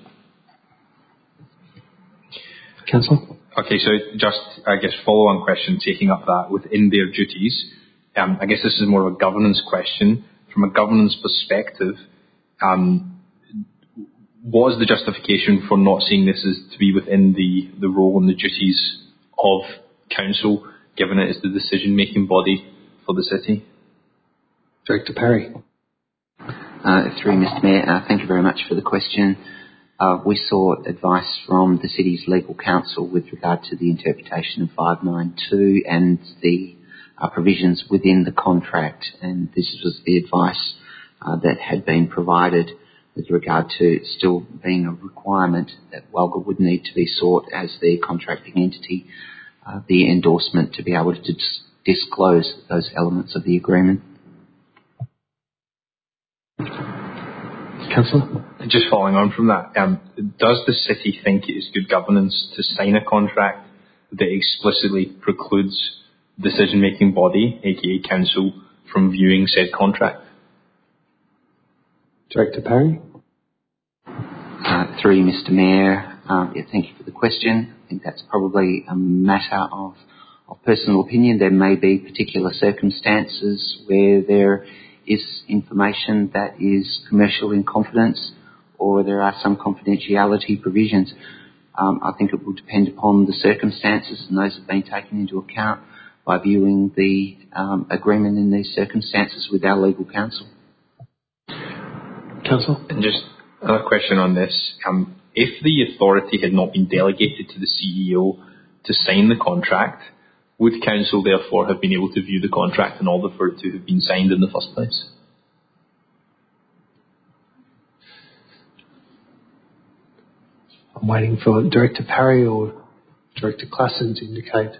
Councillor? Okay, so just, I guess, follow-on question, taking up that within their duties. Um, I guess this is more of a governance question. From a governance perspective, um, what is the justification for not seeing this as to be within the, the role and the duties of council, given it is the decision-making body for the city? Director Parry. Uh, through Mister Mayor, uh, thank you very much for the question. Uh, we sought advice from the city's legal counsel with regard to the interpretation of five ninety-two and the uh, provisions within the contract, and this was the advice uh, that had been provided with regard to still being a requirement that WOLGA would need to be sought as the contracting entity, uh, the endorsement to be able to dis- disclose those elements of the agreement. Councillor? Just following on from that, um, does the city think it is good governance to sign a contract that explicitly precludes decision-making body, aka council, from viewing said contract? Director Parry. Uh, through you, Mister Mayor, um, yeah, thank you for the question. I think that's probably a matter of, of personal opinion. There may be particular circumstances where there is information that is commercial in confidence or there are some confidentiality provisions. Um, I think it will depend upon the circumstances, and those have been taken into account by viewing the um, agreement in these circumstances with our legal counsel. Counsel? And just another question on this. Um, if the authority had not been delegated to the C E O to sign the contract, would council therefore have been able to view the contract in order for it to have been signed in the first place? I'm waiting for Director Parry or Director Klassen to indicate.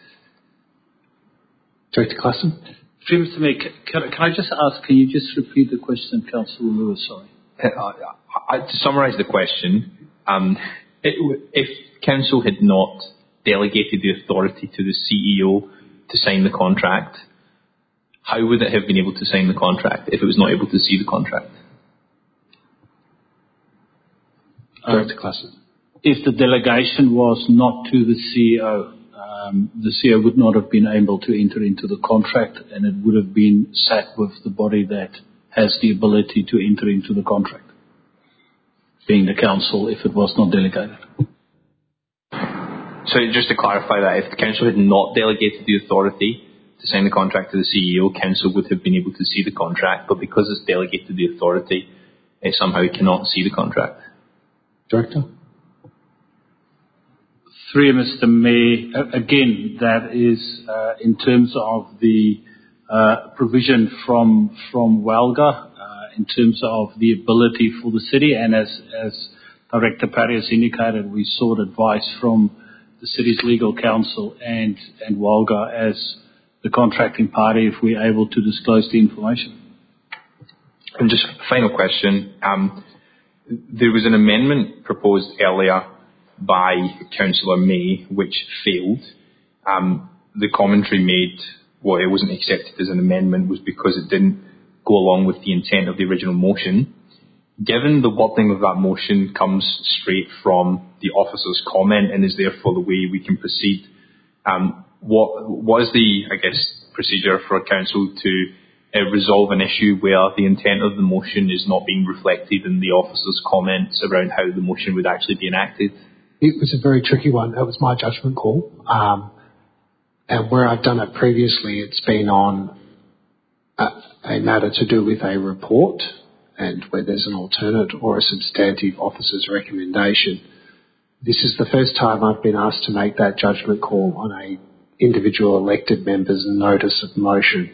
Director Klassen? Mister Mayor, can, can I just ask, can you just repeat the question, Councillor Lewis? Sorry. Uh, I, to summarise the question, um, it, if council had not delegated the authority to the C E O to sign the contract, how would it have been able to sign the contract if it was not able to see the contract? Director Klassen. If the delegation was not to the C E O, um, the C E O would not have been able to enter into the contract, and it would have been sat with the body that has the ability to enter into the contract, being the council, if it was not delegated. So just to clarify that, if the council had not delegated the authority to sign the contract to the C E O, council would have been able to see the contract, but because it's delegated the authority, it somehow cannot see the contract. Director? Through you, Mister Mayor, again, that is uh, in terms of the uh, provision from from WALGA, uh, in terms of the ability for the city, and as, as Director Parry has indicated, we sought advice from the city's legal counsel and, and WALGA as the contracting party if we're able to disclose the information. And just final question. Um, there was an amendment proposed earlier by Councillor May which failed. Um, the commentary made, well, it wasn't accepted as an amendment was because it didn't go along with the intent of the original motion. Given the wording of that motion comes straight from the officer's comment and is therefore the way we can proceed, um, what what is the, I guess, procedure for a council to uh, resolve an issue where the intent of the motion is not being reflected in the officer's comments around how the motion would actually be enacted? It was a very tricky one. That was my judgment call. Um, and where I've done it previously, it's been on a, a matter to do with a report and where there's an alternate or a substantive officer's recommendation. This is the first time I've been asked to make that judgment call on a individual elected member's notice of motion.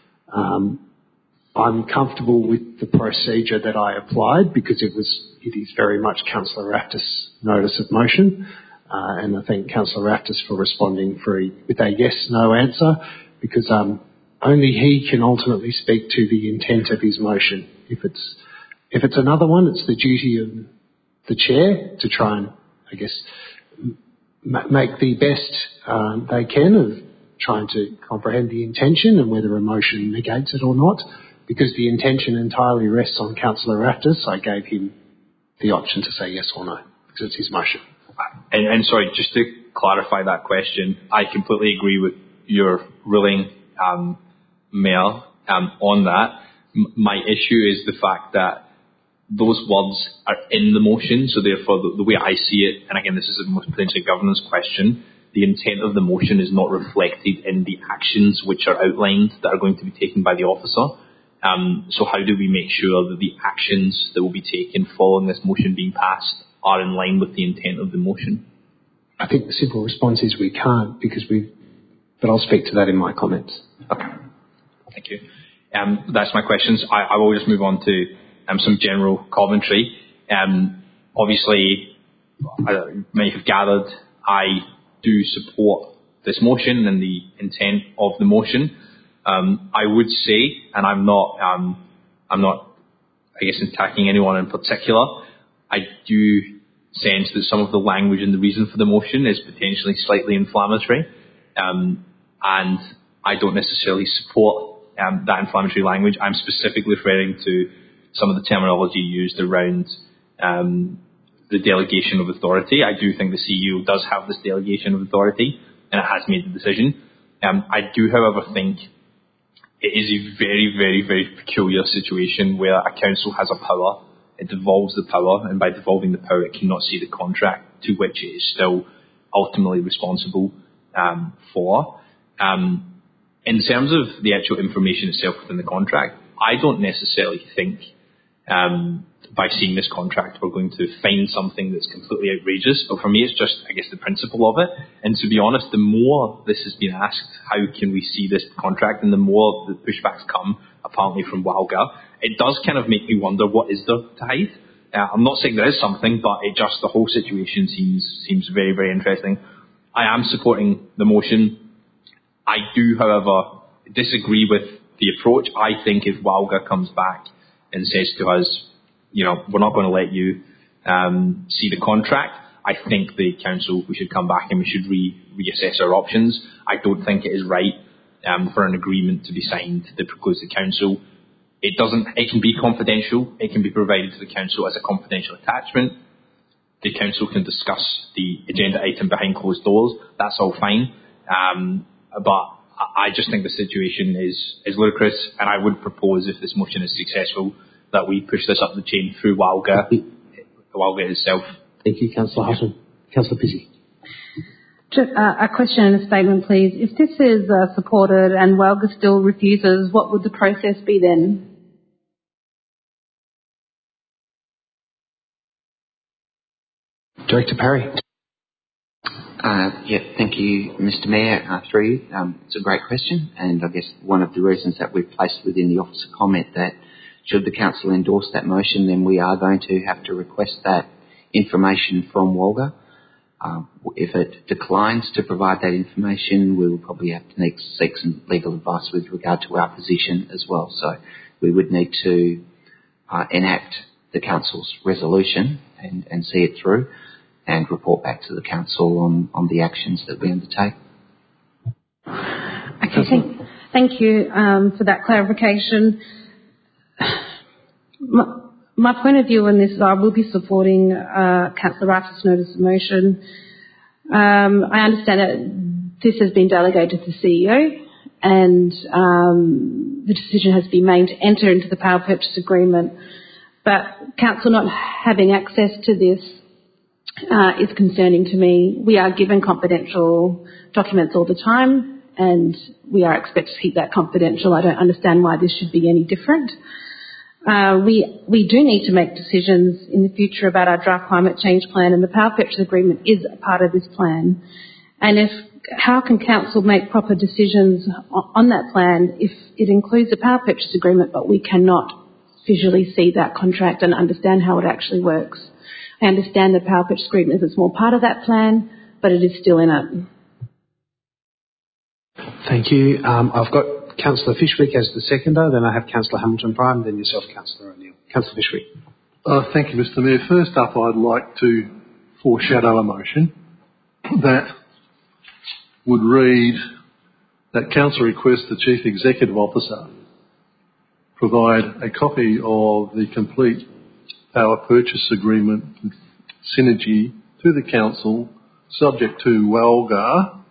Um, I'm comfortable with the procedure that I applied because it was it is very much Councillor Raftis' notice of motion, uh, and I thank Councillor Raftis for responding for a, with a yes/no answer because um, only he can ultimately speak to the intent of his motion. If it's if it's another one, it's the duty of the chair to try and, I guess, m- make the best um, they can of trying to comprehend the intention and whether a motion negates it or not. Because the intention entirely rests on Councillor Raftis, I gave him the option to say yes or no, because it's his motion. And, and sorry, just to clarify that question, I completely agree with your ruling, um, Mayor, um, on that. M- my issue is the fact that those words are in the motion, so therefore the, the way I see it, and again this is a most potentially governance question, the intent of the motion is not reflected in the actions which are outlined that are going to be taken by the officer. Um, so how do we make sure that the actions that will be taken following this motion being passed are in line with the intent of the motion? I think the simple response is we can't because we, but I'll speak to that in my comments. Okay. Thank you. Um, that's my questions. I, I will just move on to um, some general commentary. Um, obviously, uh, many have gathered, I do support this motion and the intent of the motion. Um, I would say, and I'm not, um, I'm not, I guess, attacking anyone in particular. I do sense that some of the language and the reason for the motion is potentially slightly inflammatory, um, and I don't necessarily support um, that inflammatory language. I'm specifically referring to some of the terminology used around um, the delegation of authority. I do think the C E O does have this delegation of authority, and it has made the decision. Um, I do, however, think it is a very, very, very peculiar situation where a council has a power it devolves the power, and by devolving the power, it cannot see the contract to which it is still ultimately responsible um, for. Um, in terms of the actual information itself within the contract, I don't necessarily think um, by seeing this contract we're going to find something that's completely outrageous. But for me, it's just, I guess, the principle of it. And to be honest, the more this has been asked, how can we see this contract, and the more the pushbacks come, apparently from WALGA, it does kind of make me wonder, what is there to hide? Uh, I'm not saying there is something, but it just, the whole situation seems seems very, very interesting. I am supporting the motion. I do, however, disagree with the approach. I think if WALGA comes back and says to us, you know, we're not going to let you um, see the contract, I think the council, we should come back and we should re- reassess our options. I don't think it is right um, for an agreement to be signed that precludes the council. It doesn't. It can be confidential. It can be provided to the council as a confidential attachment. The council can discuss the agenda item behind closed doors. That's all fine. Um, but I just think the situation is, is ludicrous, and I would propose, if this motion is successful, that we push this up the chain through WALGA, WALGA itself. Thank you, Councillor Hutton. Councillor Pizzey. Just, uh, a question and a statement, please. If this is uh, supported and WALGA still refuses, what would the process be then? Director Parry. Uh, yeah, thank you, Mister Mayor, uh, through you. Um, it's a great question, and I guess one of the reasons that we've placed within the officer comment that should the council endorse that motion, then we are going to have to request that information from WALGA. Um, if it declines to provide that information, we will probably have to seek some legal advice with regard to our position as well. So we would need to uh, enact the council's resolution and, and see it through, and report back to the council on, on the actions that we undertake. Okay, thank, thank you um, for that clarification. My, my point of view on this is I will be supporting uh, Councillor Wright's notice of motion. Um, I understand that this has been delegated to the C E O, and um, the decision has been made to enter into the power purchase agreement. But Council not having access to this Uh, is concerning to me. We are given confidential documents all the time, and we are expected to keep that confidential. I don't understand why this should be any different. Uh, we we do need to make decisions in the future about our draft climate change plan, and the power purchase agreement is a part of this plan. And if how can council make proper decisions on, on that plan if it includes the power purchase agreement, but we cannot visually see that contract and understand how it actually works? I understand the power purchase agreement is a small part of that plan, but it is still in it. Thank you. Um, I've got Councillor Fishwick as the seconder, then I have Councillor Hamilton Prime, then yourself, Councillor O'Neill. Councillor Fishwick. Uh, thank you, Mister Mayor. First up, I'd like to foreshadow a motion that would read that Council requests the Chief Executive Officer provide a copy of the complete power purchase agreement with Synergy to the council, subject to WALGA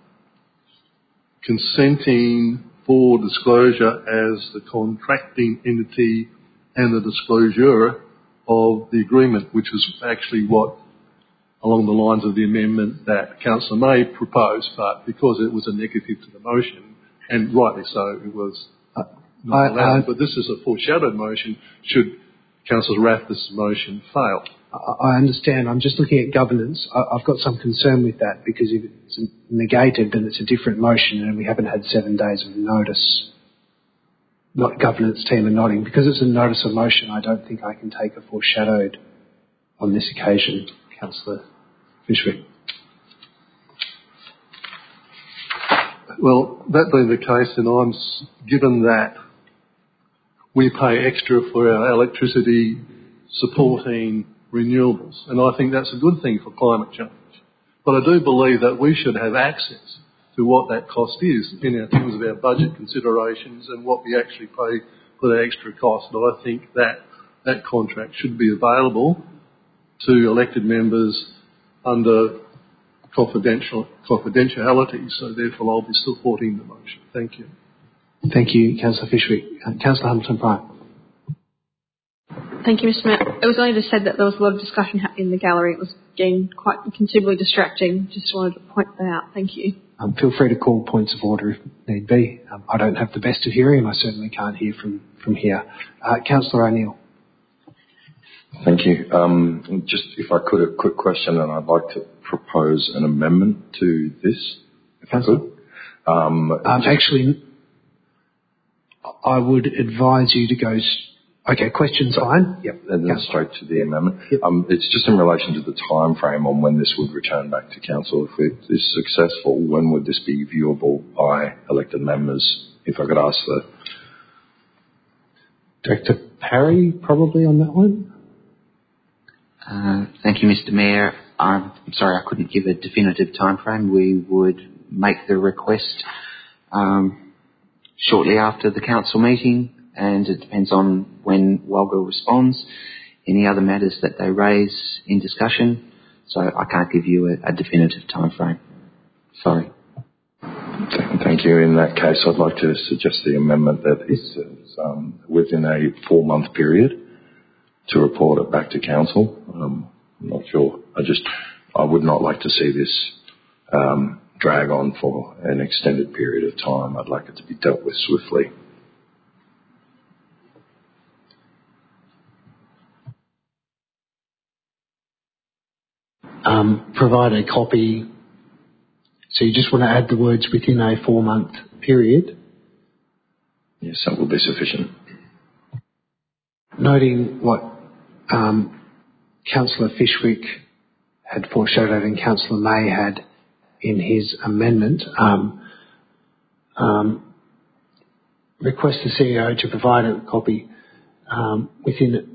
consenting for disclosure as the contracting entity and the disclosure of the agreement, which is actually what, along the lines of the amendment that Councillor May proposed, but because it was a negative to the motion, and rightly so, it was not I, allowed. I, but this is a foreshadowed motion should Councillor Rath's motion fail. I understand. I'm just looking at governance. I've got some concern with that, because if it's negated, then it's a different motion, and we haven't had seven days of notice. Not governance team are nodding. Because it's a notice of motion, I don't think I can take a foreshadowed on this occasion, Councillor Fishwick. Well, that being the case, then I'm given that we pay extra for our electricity supporting renewables, and I think that's a good thing for climate change. But I do believe that we should have access to what that cost is in our terms of our budget considerations and what we actually pay for that extra cost. And I think that that contract should be available to elected members under confidential confidentiality. So therefore, I'll be supporting the motion. Thank you. Thank you, Councillor Fishwick. Uh, Councillor Hamilton Prime. Thank you, Mister Mayor. It was only just said that there was a lot of discussion happening in the gallery. It was getting quite considerably distracting. Just wanted to point that out. Thank you. Um, feel free to call points of order if need be. Um, I don't have the best of hearing, and I certainly can't hear from, from here. Uh, Councillor O'Neill. Thank you. Um, just if I could, a quick question, and I'd like to propose an amendment to this, if I could. Um, um, actually, I would advise you to go... S- okay, question's fine. Yep. And then straight to the amendment. Yep. Um, it's just in relation to the time frame on when this would return back to council. If it is successful, when would this be viewable by elected members? If I could ask the... Director Parry, probably on that one. Uh, thank you, Mister Mayor. I'm sorry I couldn't give a definitive time frame. We would make the request um, shortly after the council meeting, and it depends on when Walga responds. Any other matters that they raise in discussion, so I can't give you a, a definitive time frame. Sorry. Thank you. In that case, I'd like to suggest the amendment that is um, within a four-month period to report it back to council. Um, I'm not sure. I just, I would not like to see this um, drag on for an extended period of time. I'd like it to be dealt with swiftly. Um, provide a copy. So you just want to add the words within a four-month period? Yes, that will be sufficient. Noting what um, Councillor Fishwick had foreshadowed and Councillor May had in his amendment, um, um, request the C E O to provide a copy um, within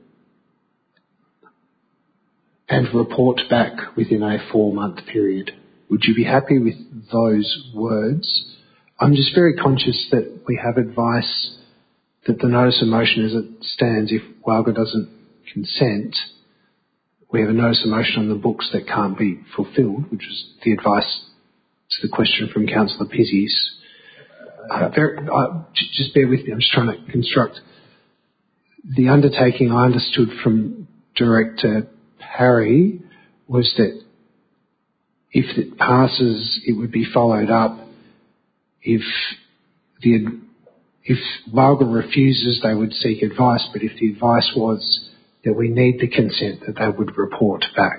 and report back within a four-month period. Would you be happy with those words? I'm just very conscious that we have advice that the notice of motion as it stands, if Walga doesn't consent, we have a notice of motion on the books that can't be fulfilled, which was the advice to the question from Councillor Pizzies. Uh, very, uh, just bear with me, I'm just trying to construct. The undertaking I understood from Director Parry was that if it passes, it would be followed up. If the if Walga refuses, they would seek advice, but if the advice was that we need the consent, that they would report back.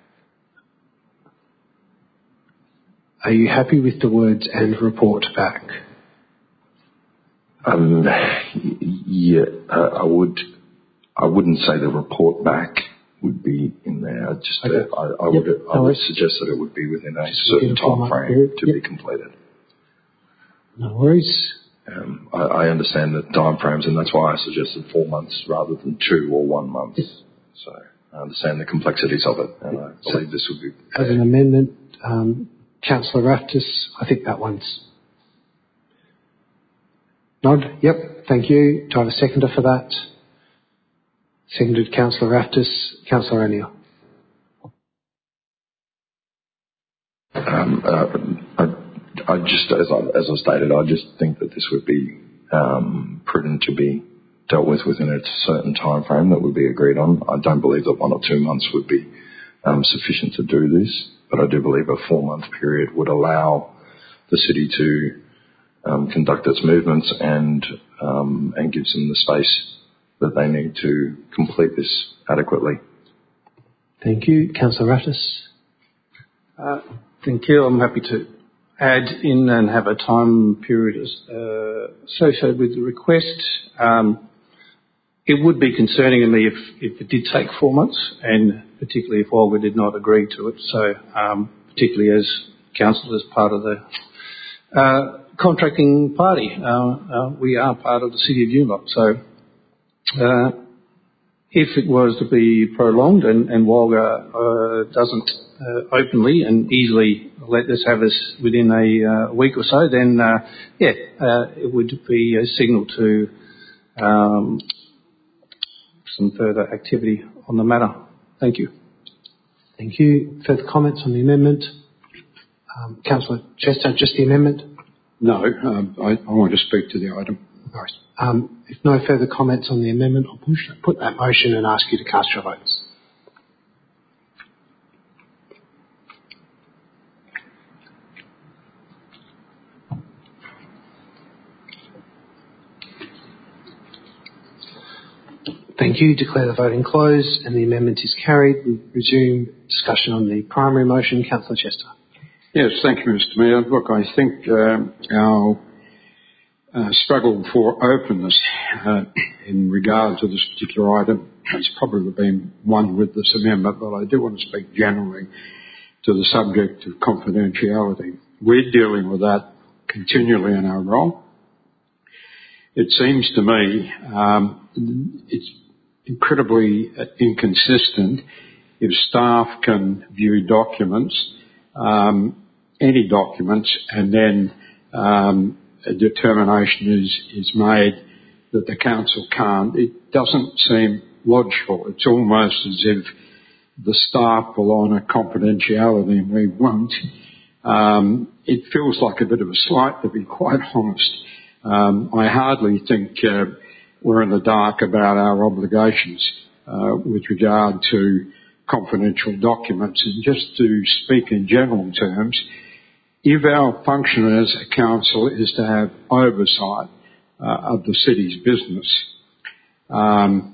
Are you happy with the words "and report back"? Um, yeah, uh, I would. I wouldn't say the report back would be in there. I just, Okay. uh, I, I Yep. would, I No would worries. suggest that it would be within a Just certain within a four-month time frame period. to Yep. be completed. No worries. Um, I, I understand the time frames, and that's why I suggested four months rather than two or one month. So I understand the complexities of it, and I believe this would be. As an amendment, um, Councillor Raftis, I think that one's... Nod? Yep, thank you. Do I have a seconder for that? Seconded Councillor Raftis. Councillor O'Neill. Um, uh, I, I just, as I, as I stated, I just think that this would be um, prudent to be dealt with within a certain time frame that would be agreed on. I don't believe that one or two months would be um, sufficient to do this, but I do believe a four-month period would allow the city to um, conduct its movements and um, and gives them the space that they need to complete this adequately. Thank you. Councillor Raftis. Uh, thank you. I'm happy to add in and have a time period uh, associated with the request. Um, it would be concerning to me if, if it did take four months, and particularly if Walga did not agree to it. So, um, particularly as council as part of the uh, contracting party, uh, uh, we are part of the City of Yumbo. So, uh, if it was to be prolonged and, and Walga uh, doesn't uh, openly and easily let us have this within a uh, week or so, then uh, yeah, uh, it would be a signal to um, some further activity on the matter. Thank you. Thank you. Further comments on the amendment? Um, Councillor Chester, just the amendment? No, um, I, I want to speak to the item. All right. Um, if no further comments on the amendment, I'll push, put that motion and ask you to cast your votes. Thank you. Declare the voting closed and the amendment is carried. We resume discussion on the primary motion. Councillor Chester. Yes, thank you, Mister Mayor. Look, I think um, our uh, struggle for openness uh, in regard to this particular item has probably been one with this amendment, but I do want to speak generally to the subject of confidentiality. We're dealing with that continually in our role. It seems to me um, it's incredibly inconsistent if staff can view documents, um, any documents, and then um, a determination is, is made that the council can't. It doesn't seem logical. It's almost as if the staff will honour confidentiality and we won't. Um, it feels like a bit of a slight, to be quite honest. Um, I hardly think uh, we're in the dark about our obligations uh, with regard to confidential documents. And just to speak in general terms, if our function as a council is to have oversight uh, of the city's business, um,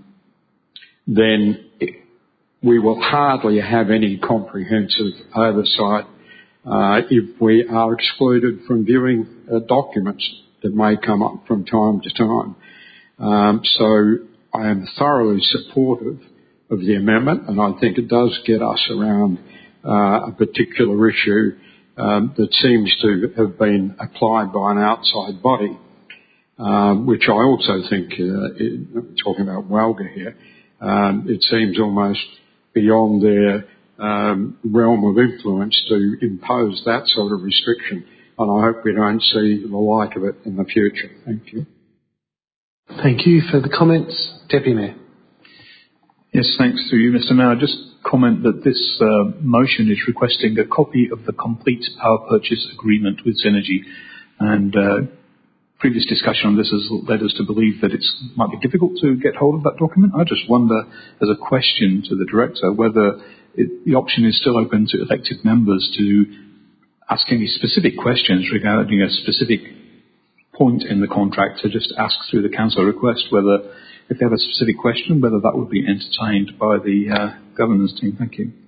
then we will hardly have any comprehensive oversight uh, if we are excluded from viewing uh, documents that may come up from time to time. Um, so I am thoroughly supportive of the amendment, and I think it does get us around uh, a particular issue um, that seems to have been applied by an outside body, um, which I also think, uh, it, talking about WALGA here, um, it seems almost beyond their um, realm of influence to impose that sort of restriction, and I hope we don't see the like of it in the future. Thank you. Thank you. Further comments? Deputy Mayor. Yes, thanks to you, Mister Mayor. I just comment that this uh, motion is requesting a copy of the complete power purchase agreement with Synergy, and uh, previous discussion on this has led us to believe that it might be difficult to get hold of that document. I just wonder, as a question to the Director, whether it, the option is still open to elected members to ask any specific questions regarding a specific point in the contract, to just ask through the council request whether, if they have a specific question, whether that would be entertained by the uh, governance team. Thank you.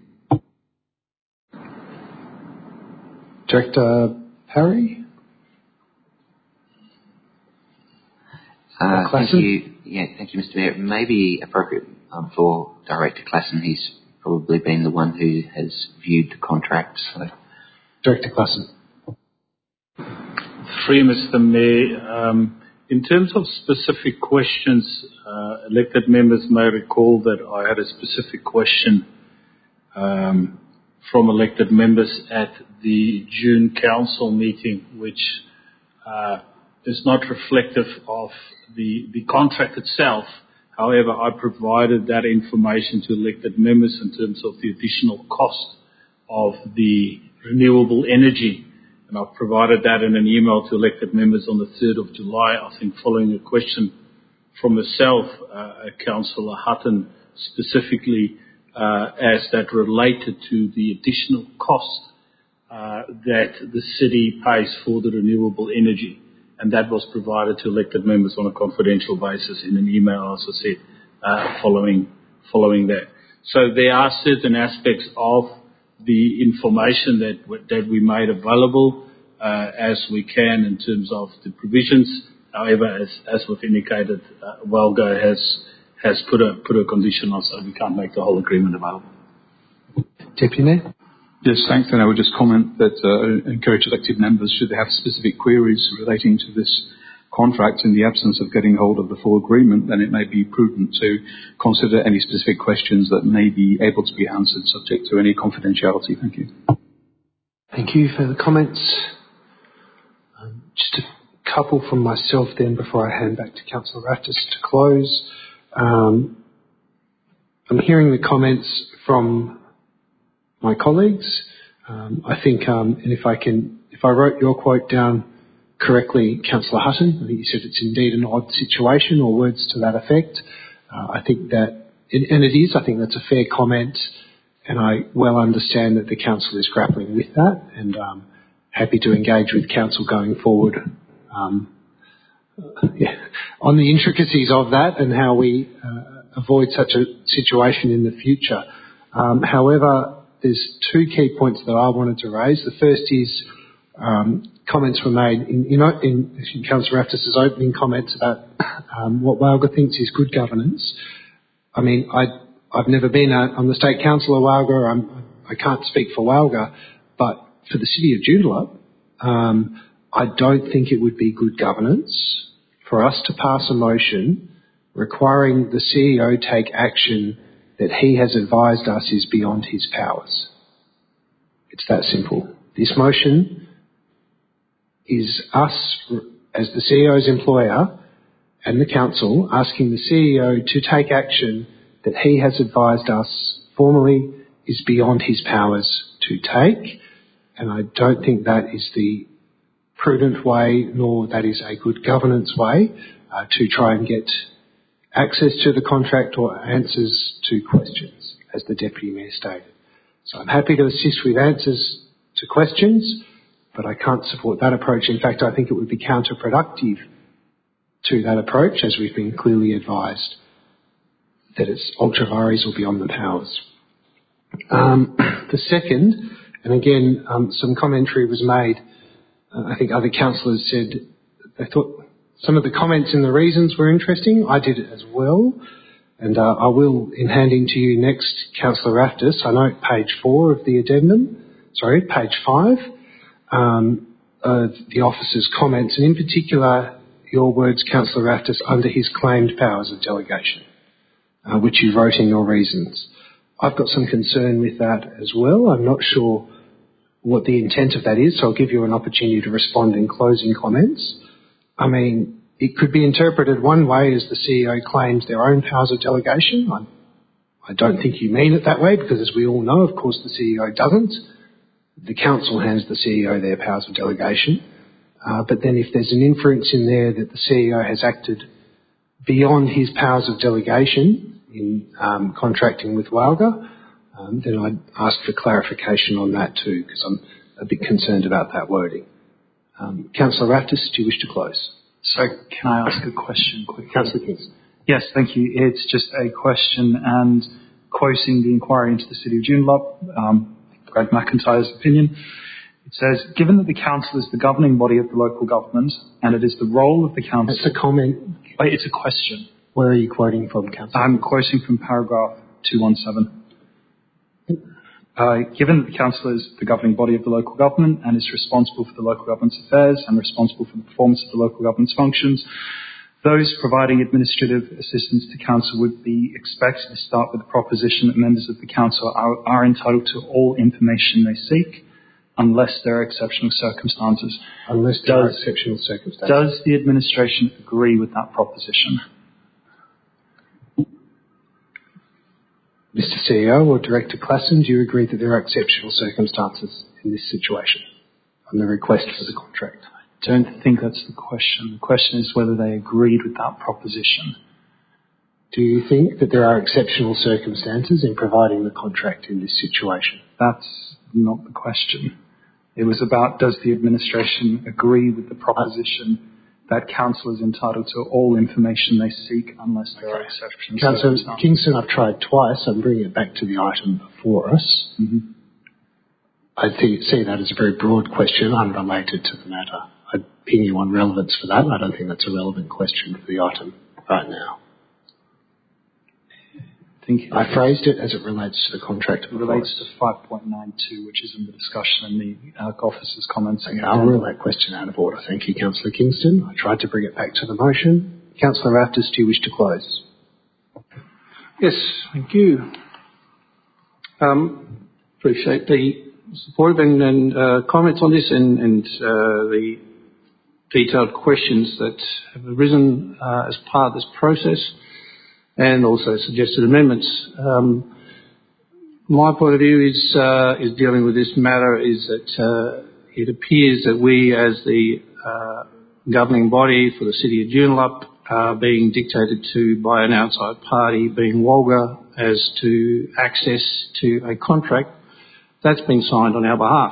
Director Parry? Uh, thank you. Yeah, thank you, Mister Mayor. It may be appropriate um, for Director Klassen. He's probably been the one who has viewed the contract. So, Director Klassen. Three, Mister Mayor. Um, in terms of specific questions, uh, elected members may recall that I had a specific question um, from elected members at the June council meeting, which uh, is not reflective of the, the contract itself. However, I provided that information to elected members in terms of the additional cost of the renewable energy. And I've provided that in an email to elected members on the third of July, I think following a question from myself, uh, Councillor Hutton, specifically uh, as that related to the additional cost uh, that the city pays for the renewable energy. And that was provided to elected members on a confidential basis in an email, as I said, uh, following, following that. So there are certain aspects of the information that that we made available uh, as we can in terms of the provisions. However, as as we've indicated, uh, WALGA has has put a put a condition on, so we can't make the whole agreement available. Deputy Mayor. Yes, thanks. And I would just comment that uh, encourage elected members, should they have specific queries relating to this contract in the absence of getting hold of the full agreement, then it may be prudent to consider any specific questions that may be able to be answered subject to any confidentiality. Thank you. Thank you. Further comments? Um, just a couple from myself then before I hand back to Councillor Raftis to close. Um, I'm hearing the comments from my colleagues. Um, I think, um, and if I can, if I wrote your quote down, correctly Councillor Hutton. I think you said it's indeed an odd situation or words to that effect. Uh, I think that, and it is, I think that's a fair comment, and I well understand that the council is grappling with that, and um, happy to engage with council going forward um, yeah, on the intricacies of that and how we uh, avoid such a situation in the future. Um, however, there's two key points that I wanted to raise. The first is um, comments were made in, in, in, in Councillor Raftis' opening comments about um, what Walga thinks is good governance. I mean, I, I've never been a, on the State Council of Walga. I'm, I can't speak for Walga, but for the City of Joondalup, um, I don't think it would be good governance for us to pass a motion requiring the C E O take action that he has advised us is beyond his powers. It's that simple. This motion is us, as the C E O's employer and the council, asking the C E O to take action that he has advised us formally is beyond his powers to take, and I don't think that is the prudent way, nor that is a good governance way uh, to try and get access to the contract or answers to questions, as the Deputy Mayor stated. So I'm happy to assist with answers to questions, but I can't support that approach. In fact, I think it would be counterproductive to that approach, as we've been clearly advised that it's ultra vires or beyond the powers. Um, the second, and again, um, some commentary was made, uh, I think other councillors said they thought some of the comments in the reasons were interesting. I did it as well. And uh, I will, in handing to you next, Councillor Raftis, I note page four of the addendum, sorry, page five, um, uh, the officer's comments, and in particular, your words, Councillor Raftis, under his claimed powers of delegation, uh, which you wrote in your reasons. I've got some concern with that as well. I'm not sure what the intent of that is, so I'll give you an opportunity to respond in closing comments. I mean, it could be interpreted one way as the C E O claims their own powers of delegation. I, I don't think you mean it that way because, as we all know, of course, the C E O doesn't. The council hands the C E O their powers of delegation. Uh, but then if there's an inference in there that the C E O has acted beyond his powers of delegation in um, contracting with Walga, um, then I'd ask for clarification on that too, because I'm a bit concerned about that wording. Um, Councillor Raftis, do you wish to close? So can I ask a question quickly? Councillor Kingston. Yes, thank you. It's just a question and quoting the inquiry into the City of Joondalup, um, Greg McIntyre's opinion. It says, given that the council is the governing body of the local government and it is the role of the council... That's a comment. Wait, it's a question. Where are you quoting from, Councillor? I'm quoting from paragraph two one seven. Uh, given that the council is the governing body of the local government and is responsible for the local government's affairs and responsible for the performance of the local government's functions, those providing administrative assistance to council would be expected to start with the proposition that members of the council are, are entitled to all information they seek, unless there are exceptional circumstances. Unless there does, are exceptional circumstances. Does the administration agree with that proposition? Mister C E O or Director Klassen, do you agree that there are exceptional circumstances in this situation on the request for the contract? I don't think that's the question. The question is whether they agreed with that proposition. Do you think that there are exceptional circumstances in providing the contract in this situation? That's not the question. It was about, does the administration agree with the proposition that council is entitled to all information they seek unless there are exceptions. Councillor Kingston, I've tried twice. I'm bringing it back to the item before us. Mm-hmm. I think, see that as a very broad question unrelated to the matter. I'd ping you on relevance for that. I don't think that's a relevant question for the item right now. Think I phrased it as it relates to the contract. It relates to five point nine two, which is in the discussion and the uh, officer's comments. Okay, I'll rule that question out of order. Thank you, Councillor Kingston. I tried to bring it back to the motion. Councillor Raftis, do you wish to close? Yes, thank you. Um, appreciate the support and, and uh, comments on this and, and uh, the detailed questions that have arisen uh, as part of this process, and also suggested amendments. Um, my point of view is, uh, is dealing with this matter is that uh, it appears that we as the uh, governing body for the city of Joondalup uh, being dictated to by an outside party, being Walga, as to access to a contract that's been signed on our behalf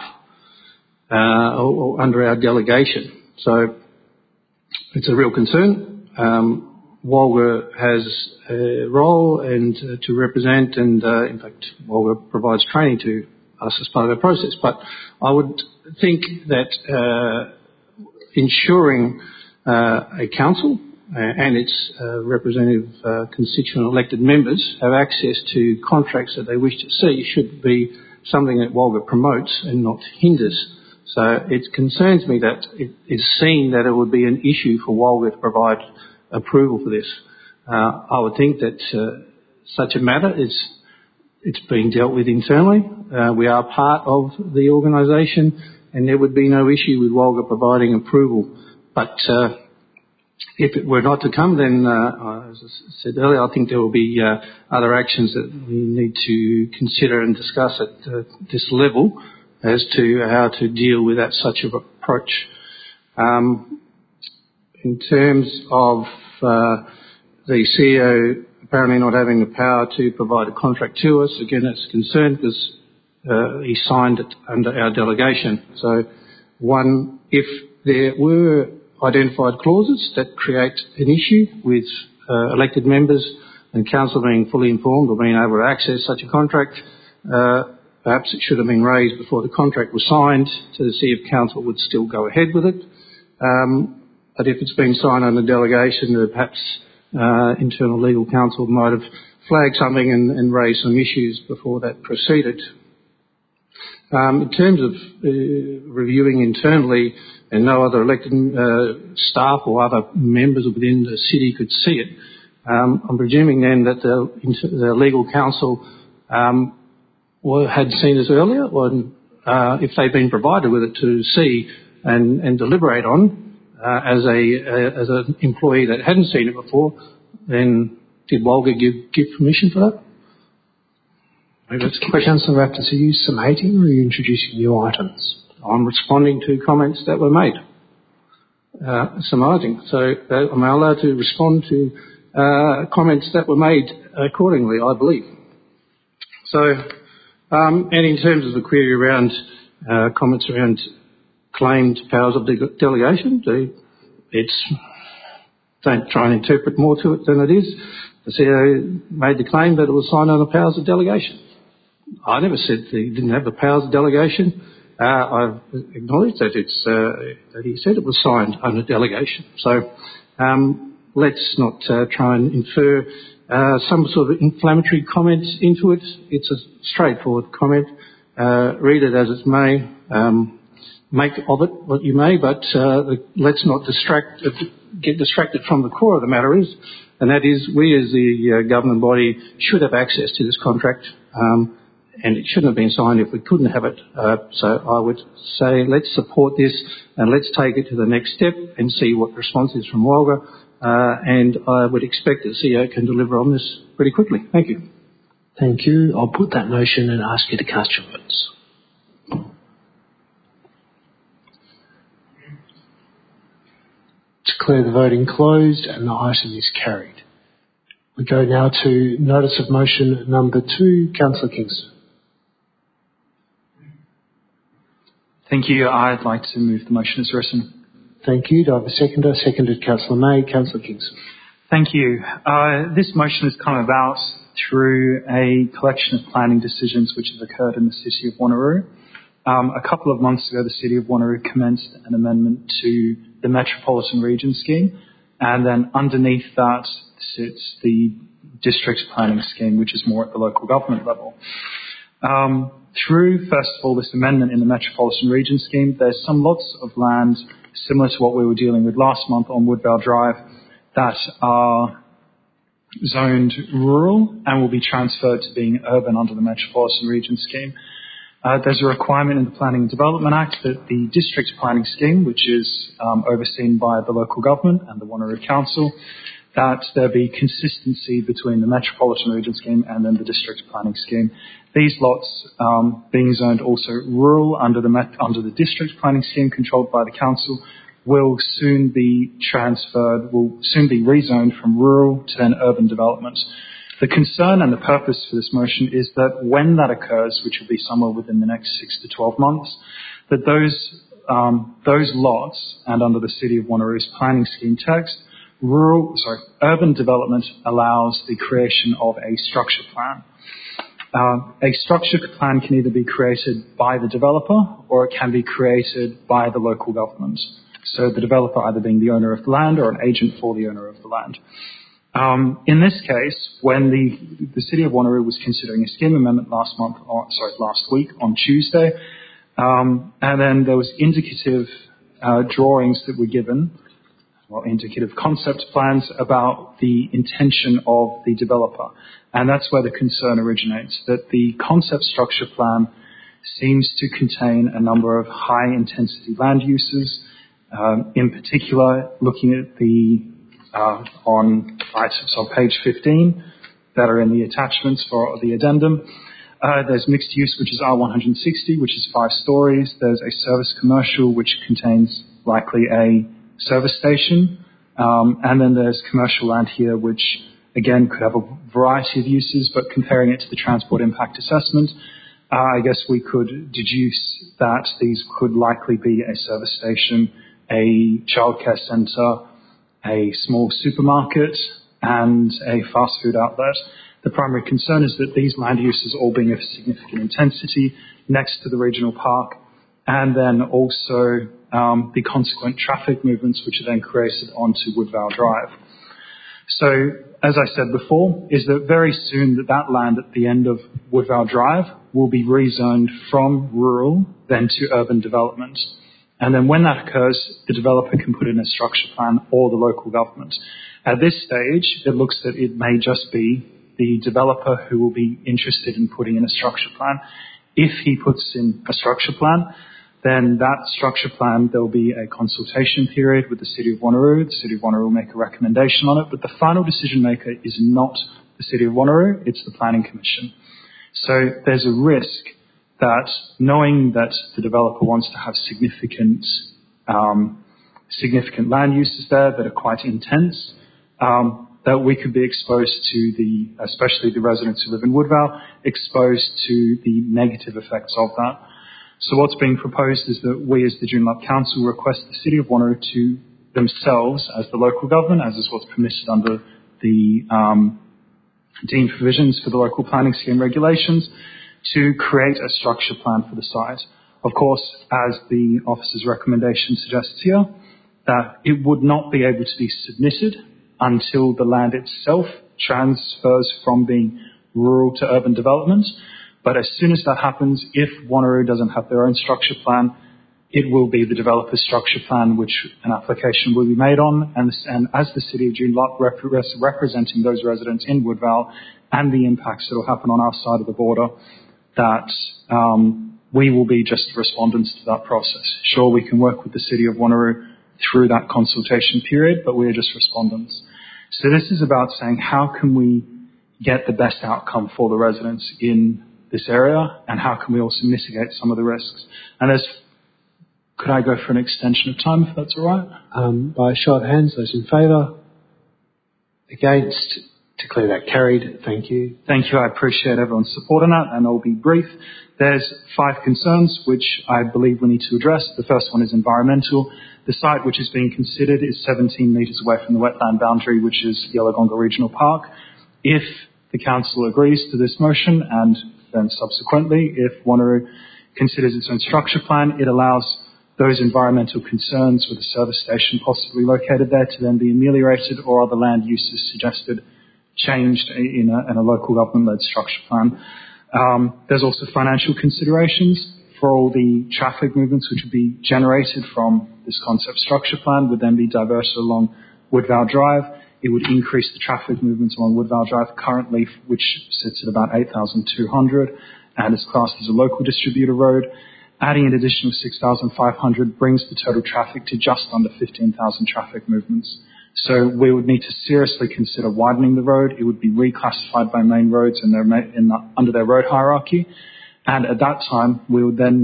uh, or, or under our delegation. So it's a real concern. Um, Walga has a role and uh, to represent, and uh, in fact, Walga provides training to us as part of our process. But I would think that uh, ensuring uh, a council uh, and its uh, representative uh, constituent elected members have access to contracts that they wish to see should be something that Walga promotes and not hinders. So it concerns me that it is seen that it would be an issue for Walga to provide approval for this. Uh, I would think that uh, such a matter is it's being dealt with internally. Uh, we are part of the organisation, and there would be no issue with Walga providing approval. But uh, if it were not to come, then, uh, as I said earlier, I think there will be uh, other actions that we need to consider and discuss at uh, this level as to how to deal with that such an approach. Um, in terms of uh, the C E O apparently not having the power to provide a contract to us, again, it's a concern because uh, he signed it under our delegation. So, one, if there were identified clauses that create an issue with uh, elected members and council being fully informed or being able to access such a contract, uh, perhaps it should have been raised before the contract was signed to see if council would still go ahead with it. Um, but if it's been signed under delegation, uh, perhaps uh, internal legal counsel might have flagged something and, and raised some issues before that proceeded. Um, in terms of uh, reviewing internally, and no other elected uh, staff or other members within the city could see it, um, I'm presuming then that the, the legal counsel um, were, had seen this earlier, or uh, if they've been provided with it to see and, and deliberate on uh, as a uh, as an employee that hadn't seen it before, then did Walga give, give permission for that? Maybe that's a question. Councillor Raptis, are you summating or are you introducing new items? I'm responding to comments that were made. Uh, summarising. So uh, am I allowed to respond to uh, comments that were made accordingly, I believe. So, um, and in terms of the query around uh, comments around claimed powers of de- delegation, the, it's, don't try and interpret more to it than it is. The C E O made the claim that it was signed under powers of delegation. I never said that he didn't have the powers of delegation. Uh, I've acknowledged that it's uh, that he said it was signed under delegation. So um, let's not uh, try and infer uh, some sort of inflammatory comments into it. It's a straightforward comment. Uh, read it as it may. Um, make of it what you may, but uh, let's not distract, uh, get distracted from the core of the matter is, and that is we as the uh, government body should have access to this contract. Um, And it shouldn't have been signed if we couldn't have it. Uh, so I would say let's support this and let's take it to the next step and see what the response is from Walga. Uh, and I would expect that the C E O can deliver on this pretty quickly. Thank you. Thank you. I'll put that motion and ask you to cast your votes. Declare the voting closed and the item is carried. We go now to notice of motion number two. Councillor Kingston. Thank you. I'd like to move the motion as written. Thank you. Do I have a seconder? Seconded, Councillor May. Councillor Kingston. Thank you. Uh, this motion has come about through a collection of planning decisions which have occurred in the City of Wanneroo. Um, a couple of months ago, the City of Wanneroo commenced an amendment to the Metropolitan Region Scheme, and then underneath that sits the District Planning Scheme, which is more at the local government level. Um, Through, first of all, this amendment in the Metropolitan Region Scheme, there's some lots of land similar to what we were dealing with last month on Woodvale Drive that are zoned rural and will be transferred to being urban under the Metropolitan Region Scheme. Uh, there's a requirement in the Planning and Development Act that the District Planning Scheme, which is um, overseen by the local government and the Wanneroo Council, that there be consistency between the Metropolitan Region Scheme and then the District Planning Scheme. These lots um, being zoned also rural under the met- under the District Planning Scheme controlled by the Council will soon be transferred, will soon be rezoned from rural to then urban development. The concern and the purpose for this motion is that when that occurs, which will be somewhere within the next six to twelve months, that those um, those lots, and under the City of Wanneroo's planning scheme text, rural, sorry, urban development allows the creation of a structure plan. Uh, a structure plan can either be created by the developer or it can be created by the local government. So the developer either being the owner of the land or an agent for the owner of the land. Um, in this case, when the, the City of Wanneroo was considering a scheme amendment last month, or, sorry, last week on Tuesday, um, and then there was indicative uh, drawings that were given, well, indicative concept plans about the intention of the developer. And that's where the concern originates, that the concept structure plan seems to contain a number of high intensity land uses, um, in particular looking at the Uh, on items on page fifteen that are in the attachments for the addendum. Uh, there's mixed use, which is R one sixty, which is five stories. There's a service commercial, which contains likely a service station. Um, and then there's commercial land here, which again could have a variety of uses, but comparing it to the transport impact assessment, uh, I guess we could deduce that these could likely be a service station, a childcare centre, a small supermarket, and a fast food outlet. The primary concern is that these land uses all being of significant intensity next to the regional park, and then also um, the consequent traffic movements which are then created onto Woodvale Drive. So, as I said before, is that very soon that that land at the end of Woodvale Drive will be rezoned from rural then to urban development. And then when that occurs, the developer can put in a structure plan or the local government. At this stage, it looks that it may just be the developer who will be interested in putting in a structure plan. If he puts in a structure plan, then that structure plan, there will be a consultation period with the City of Wanneroo. The City of Wanneroo will make a recommendation on it, but the final decision maker is not the City of Wanneroo, it's the Planning Commission. So there's a risk that knowing that the developer wants to have significant um, significant land uses there that are quite intense, um, that we could be exposed to the, especially the residents who live in Woodvale, exposed to the negative effects of that. So what's being proposed is that we as the Joondalup Council request the City of Wanneroo to themselves, as the local government, as is what's permitted under the um, deemed provisions for the local planning scheme regulations, to create a structure plan for the site. Of course, as the officer's recommendation suggests here, that it would not be able to be submitted until the land itself transfers from being rural to urban development. But as soon as that happens, if Wanneroo doesn't have their own structure plan, it will be the developer's structure plan which an application will be made on, and, and as the City of Joondalup rep- representing those residents in Woodvale and the impacts that will happen on our side of the border, that um, we will be just respondents to that process. Sure, we can work with the City of Wanneroo through that consultation period, but we are just respondents. So this is about saying how can we get the best outcome for the residents in this area, and how can we also mitigate some of the risks. And there's, could I go for an extension of time, if that's all right? Um, by a show of hands, those in favour? Against? Declare that carried. Thank you. Thank you. I appreciate everyone's support on that, and I'll be brief. There's five concerns which I believe we need to address. The first one is environmental. The site which is being considered is seventeen metres away from the wetland boundary, which is Yellowgonga Regional Park. If the council agrees to this motion, and then subsequently, if Wanneroo considers its own structure plan, it allows those environmental concerns with a service station possibly located there to then be ameliorated, or other land uses suggested changed in a, in a local government-led structure plan. Um, there's also financial considerations for all the traffic movements which would be generated from this concept structure plan would then be diverted along Woodvale Drive. It would increase the traffic movements along Woodvale Drive currently, which sits at about eight thousand two hundred and is classed as a local distributor road. Adding an additional six thousand five hundred brings the total traffic to just under fifteen thousand traffic movements. So we would need to seriously consider widening the road. It would be reclassified by main roads in their, in the, under their road hierarchy. And at that time, we would then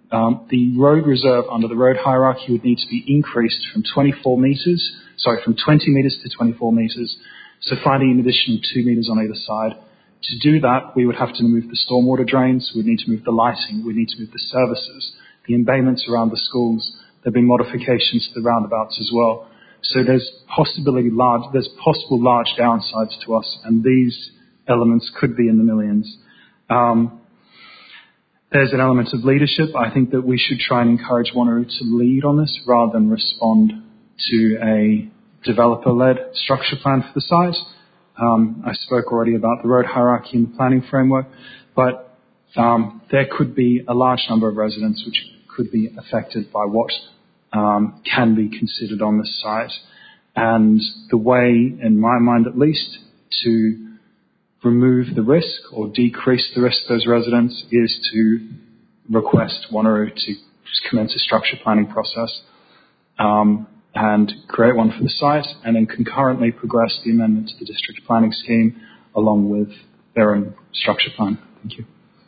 Um, the road reserve under the road hierarchy would need to be increased from twenty-four metres, sorry, from twenty metres to twenty-four metres, so finding an additional two metres on either side. To do that, we would have to move the stormwater drains, we'd need to move the lighting, we'd need to move the services, the embayments around the schools. There'd be modifications to the roundabouts as well. So there's possibility large, there's possible large downsides to us, and these elements could be in the millions. Um, there's an element of leadership. I think that we should try and encourage Wanneroo to lead on this rather than respond to a developer-led structure plan for the site. Um, I spoke already about the road hierarchy and the planning framework, but um, there could be a large number of residents which could be affected by what um, can be considered on this site. And the way, in my mind at least, to remove the risk or decrease the risk of those residents is to request Wanneroo to commence a structure planning process um, and create one for the site, and then concurrently progress the amendment to the district planning scheme along with their own structure plan. Thank you.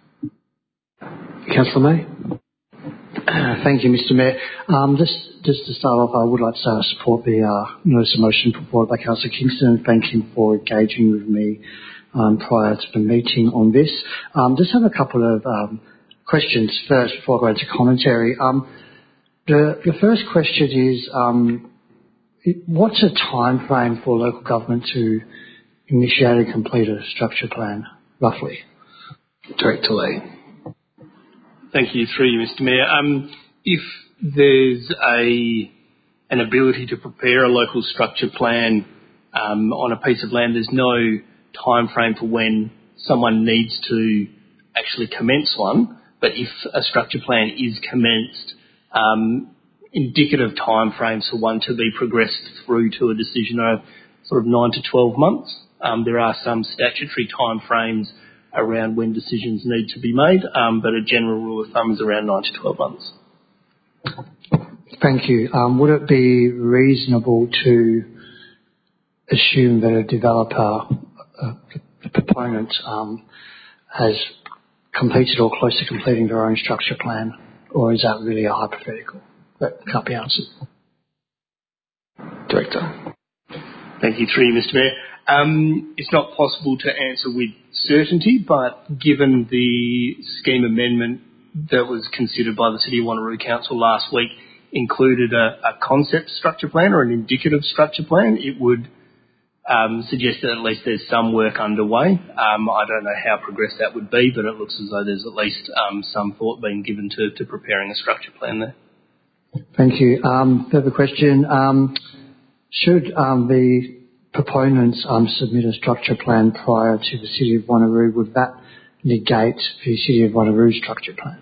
Councillor May. Uh, thank you, Mister Mayor. Um, just, just to start off, I would like to uh, support the uh, notice of motion put forward by Councillor Kingston and thank him for engaging with me um, prior to the meeting on this. Um, just have a couple of um, questions first before I go into commentary. Um, the, the first question is, um, what's a time frame for local government to initiate and complete a structure plan, roughly? Director Lee. Thank you, through you, Mister Mayor. Um, if there's a an ability to prepare a local structure plan um, on a piece of land, there's no time frame for when someone needs to actually commence one. But if a structure plan is commenced, um, indicative time frames for one to be progressed through to a decision are sort of nine to twelve months. Um, there are some statutory time frames around when decisions need to be made, um, but a general rule of thumb is around nine to twelve months. Thank you. Um, would it be reasonable to assume that a developer, uh, the proponent, um, has completed or close to completing their own structure plan, or is that really a hypothetical that can't be answered? Director. Thank you, through you, Mister Mayor. Um, it's not possible to answer with certainty, but given the scheme amendment that was considered by the City of Wanneroo Council last week included a, a concept structure plan or an indicative structure plan, it would um, suggest that at least there's some work underway. Um, I don't know how progressed that would be, but it looks as though there's at least um, some thought being given to, to preparing a structure plan there. Thank you. Um, further question. Um, should um, the proponents um, submit a structure plan prior to the City of Wanneroo, would that negate the City of Wanneroo structure plan?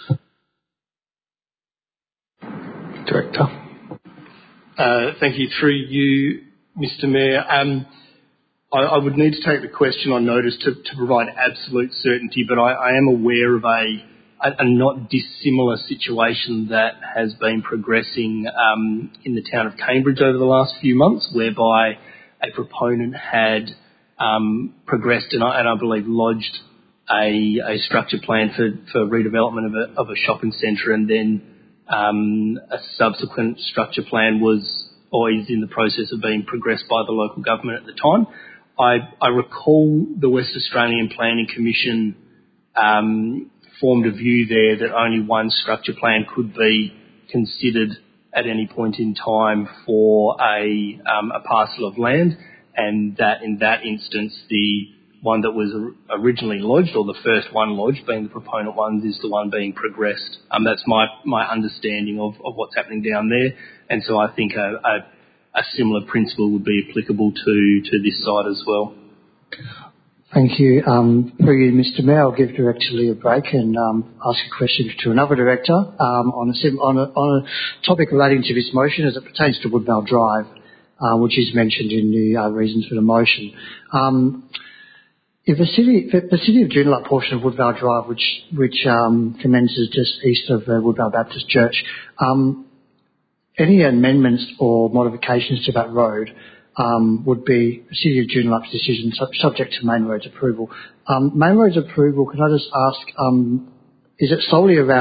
Director. Uh, thank you. Through you, Mister Mayor. Um, I, I would need to take the question on notice to, to provide absolute certainty, but I, I am aware of a, a, a not dissimilar situation that has been progressing um, in the town of Cambridge over the last few months, whereby a proponent had um, progressed and I, and I believe lodged a, a structure plan for, for redevelopment of a, of a shopping centre, and then um, a subsequent structure plan was always in the process of being progressed by the local government at the time. I, I recall the West Australian Planning Commission um, formed a view there that only one structure plan could be considered at any point in time for a, um, a parcel of land, and that in that instance the one that was originally lodged, or the first one lodged being the proponent ones, is the one being progressed. Um, that's my, my understanding of, of what's happening down there, and so I think a, a, a similar principle would be applicable to, to this site as well. Thank you. Um, for you, Mister Mayor, I'll give Director Lee a break and um, ask a question to another director um, on, a sim- on, a, on a topic relating to this motion as it pertains to Woodvale Drive, uh, which is mentioned in the uh, reasons for the motion. Um, if the city, if the city of Joondalup portion of Woodvale Drive, which which um, commences just east of the Woodvale Baptist Church, um, any amendments or modifications to that road Um, would be the City of Joondalup's decision sub- subject to Main Roads approval. Um, Main Roads approval, can I just ask, um, is it solely around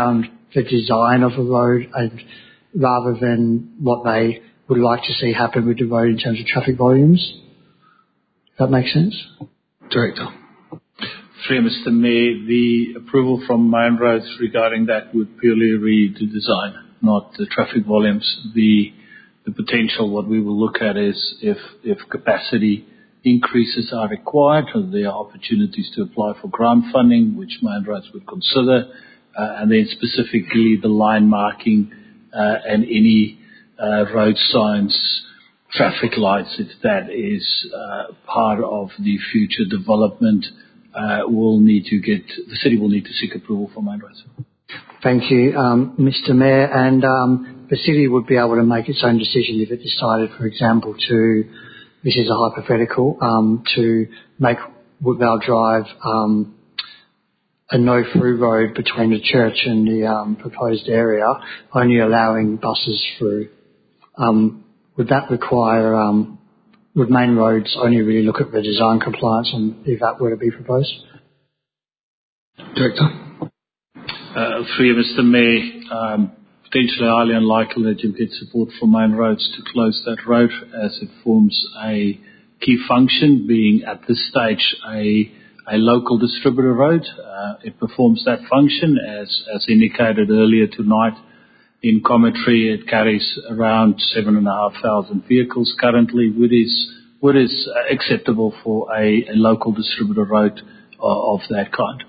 the design of a road and rather than what they would like to see happen with the road in terms of traffic volumes. Does that make sense? Director. Through Mister Mayor, the approval from Main Roads regarding that would purely read the design, not the traffic volumes. The the potential, what we will look at is if if capacity increases are required, there are opportunities to apply for grant funding, which Main Roads would consider, uh, and then specifically the line marking uh, and any uh, road signs, traffic lights, if that is uh, part of the future development, uh, will need to get, the city will need to seek approval from Main Roads. Thank you, um, Mister Mayor. And um, the city would be able to make its own decision if it decided, for example, to, this is a hypothetical, um, to make Woodvale Drive um, a no-through road between the church and the um, proposed area, only allowing buses through. Um, would that require, um, would Main Roads only really look at the design compliance and if that were to be proposed? Director. Uh, through you, Mister Mayor, um, potentially highly unlikely that you'll get support from Main Roads to close that road as it forms a key function, being at this stage a, a local distributor road. Uh, it performs that function as, as indicated earlier tonight in commentary. It carries around seven and a half thousand vehicles currently, which is, what is acceptable for a, a local distributor road of, of that kind.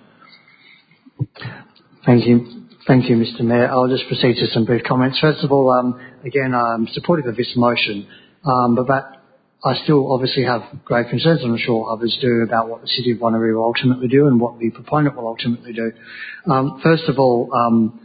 Thank you. Thank you, Mister Mayor. I'll just proceed to some brief comments. First of all, um, again, I'm supportive of this motion, um, but that I still obviously have grave concerns, and I'm sure others do, about what the City of Wanneroo will ultimately do and what the proponent will ultimately do. Um, first of all, um,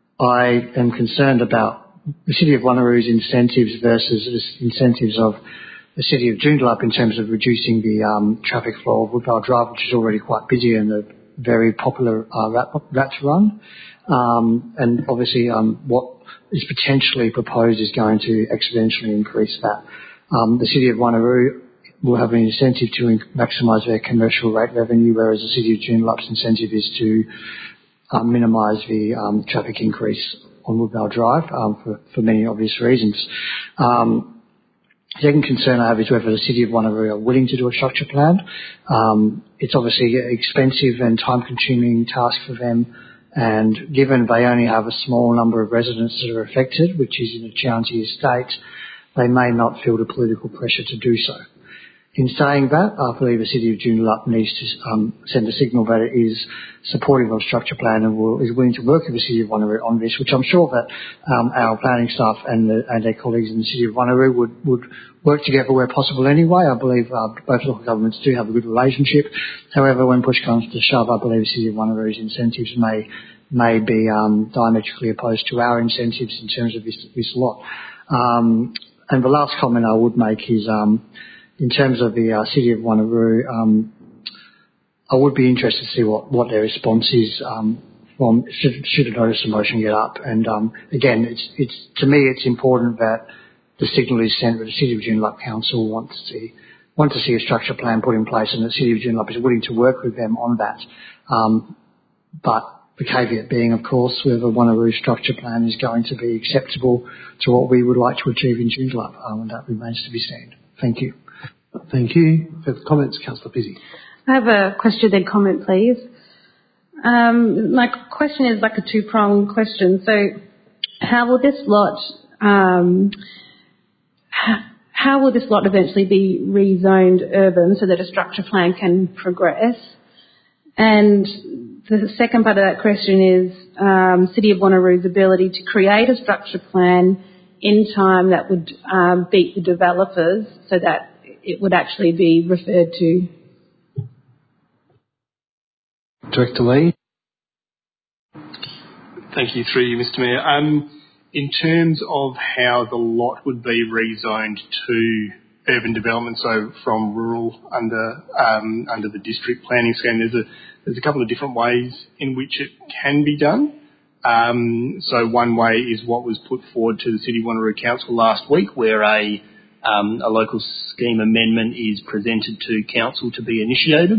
I am concerned about the City of Wanneroo's incentives versus the incentives of the City of Joondalup in terms of reducing the um, traffic flow of Woodvale Drive, which is already quite busy and a very popular uh, rat, rat to run. Um, and obviously um, what is potentially proposed is going to exponentially increase that. Um, the City of Wanneroo will have an incentive to in- maximise their commercial rate revenue, whereas the City of Joondalup's incentive is to um, minimise the um, traffic increase on Woodvale Drive um, for, for many obvious reasons. Um, the second concern I have is whether the City of Wanneroo are willing to do a structure plan. Um, it's obviously an expensive and time-consuming task for them, and given they only have a small number of residents that are affected, which is in a county estate, they may not feel the political pressure to do so. In saying that, I believe the City of Joondalup needs to um, send a signal that it is supportive of structure plan and will, is willing to work with the City of Wanneroo on this, which I'm sure that um, our planning staff and, the, and their colleagues in the City of Wanneroo would, would work together where possible anyway. I believe uh, both local governments do have a good relationship. However, when push comes to shove, I believe the City of Wanneroo's incentives may may be um, diametrically opposed to our incentives in terms of this, this lot. Um, and the last comment I would make is um, in terms of the uh, City of Wanneroo, um, I would be interested to see what, what their response is um, from should, should a notice of motion get up. And um, again, it's, it's to me it's important that the signal is sent that the City of Joondalup Council wants to see, want to see a structure plan put in place, and the City of Joondalup is willing to work with them on that. Um, but the caveat being, of course, whether Wanneroo structure plan is going to be acceptable to what we would like to achieve in Joondalup, um, and that remains to be seen. Thank you. Thank you. Further comments, Councillor Pizzey. I have a question then comment, please. Um, my question is like a two-pronged question. So, how will this lot, um, how will this lot eventually be rezoned urban so that a structure plan can progress? And the second part of that question is um, City of Wanneroo's ability to create a structure plan in time that would um, beat the developers so that it would actually be referred to. Director Lee. Thank you, through you, Mister Mayor. Um, in terms of how the lot would be rezoned to urban development, so from rural under um, under the district planning scheme, there's a there's a couple of different ways in which it can be done. Um, so one way is what was put forward to the City of Wanneroo Council last week, where a um, a local scheme amendment is presented to council to be initiated.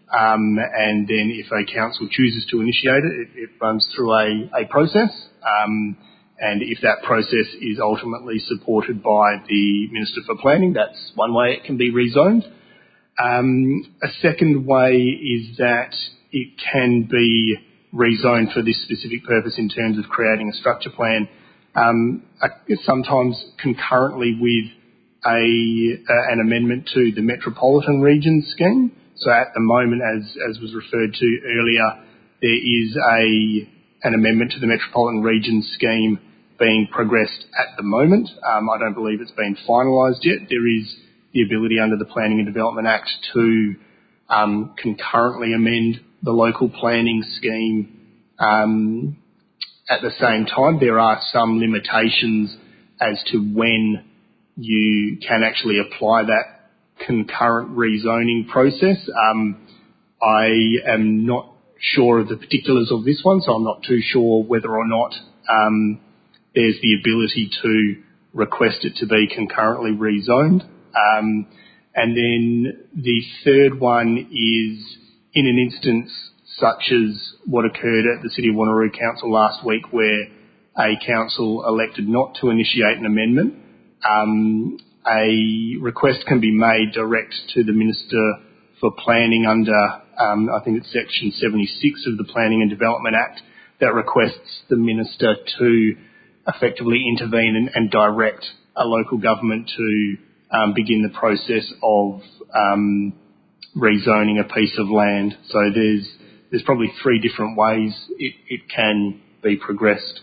Um, and then if a council chooses to initiate it, it, it runs through a, a process. Um, and if that process is ultimately supported by the Minister for Planning, that's one way it can be rezoned. Um, a second way is that it can be rezoned for this specific purpose in terms of creating a structure plan, um, sometimes concurrently with a, uh, an amendment to the Metropolitan Region scheme. So at the moment, as, as was referred to earlier, there is a, an amendment to the Metropolitan Region scheme being progressed at the moment. Um, I don't believe it's been finalised yet. There is the ability under the Planning and Development Act to um, concurrently amend the local planning scheme um, at the same time. There are some limitations as to when you can actually apply that concurrent rezoning process. Um, I am not sure of the particulars of this one, so I'm not too sure whether or not um, there's the ability to request it to be concurrently rezoned. Um, and then the third one is in an instance such as what occurred at the City of Wanneroo Council last week, where a council elected not to initiate an amendment. Um, a request can be made direct to the Minister for Planning under, um, I think it's Section seventy-six of the Planning and Development Act, that requests the Minister to effectively intervene and, and direct a local government to um, begin the process of um, rezoning a piece of land. So there's there's probably three different ways it, it can be progressed.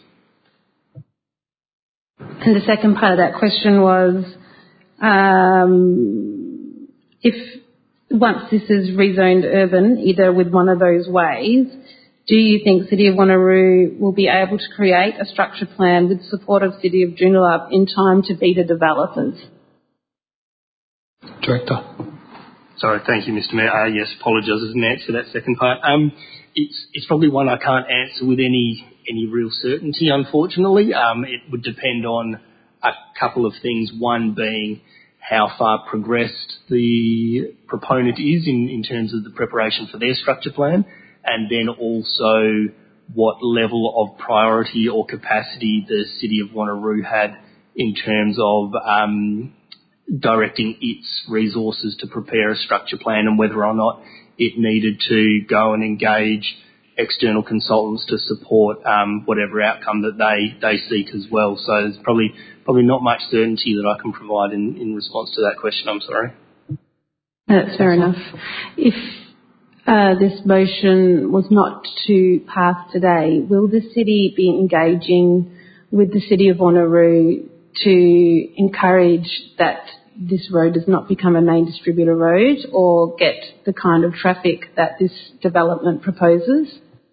And the second part of that question was, um, if once this is rezoned urban, either with one of those ways, do you think City of Wanneroo will be able to create a structure plan with support of City of Joondalup in time to be the developers? Director. Sorry, thank you, Mister Mayor. Uh, yes, apologise as an answer to that second part. Um, it's it's probably one I can't answer with any any real certainty, unfortunately. Um, it would depend on a couple of things. One being how far progressed the proponent is in, in terms of the preparation for their structure plan, and then also what level of priority or capacity the City of Wanneroo had in terms of um, directing its resources to prepare a structure plan, and whether or not it needed to go and engage external consultants to support um, whatever outcome that they, they seek as well. So there's probably probably not much certainty that I can provide in, in response to that question. I'm sorry. That's fair enough. If uh, this motion was not to pass today, will the City be engaging with the City of Wanneroo to encourage that this road does not become a main distributor road or get the kind of traffic that this development proposes?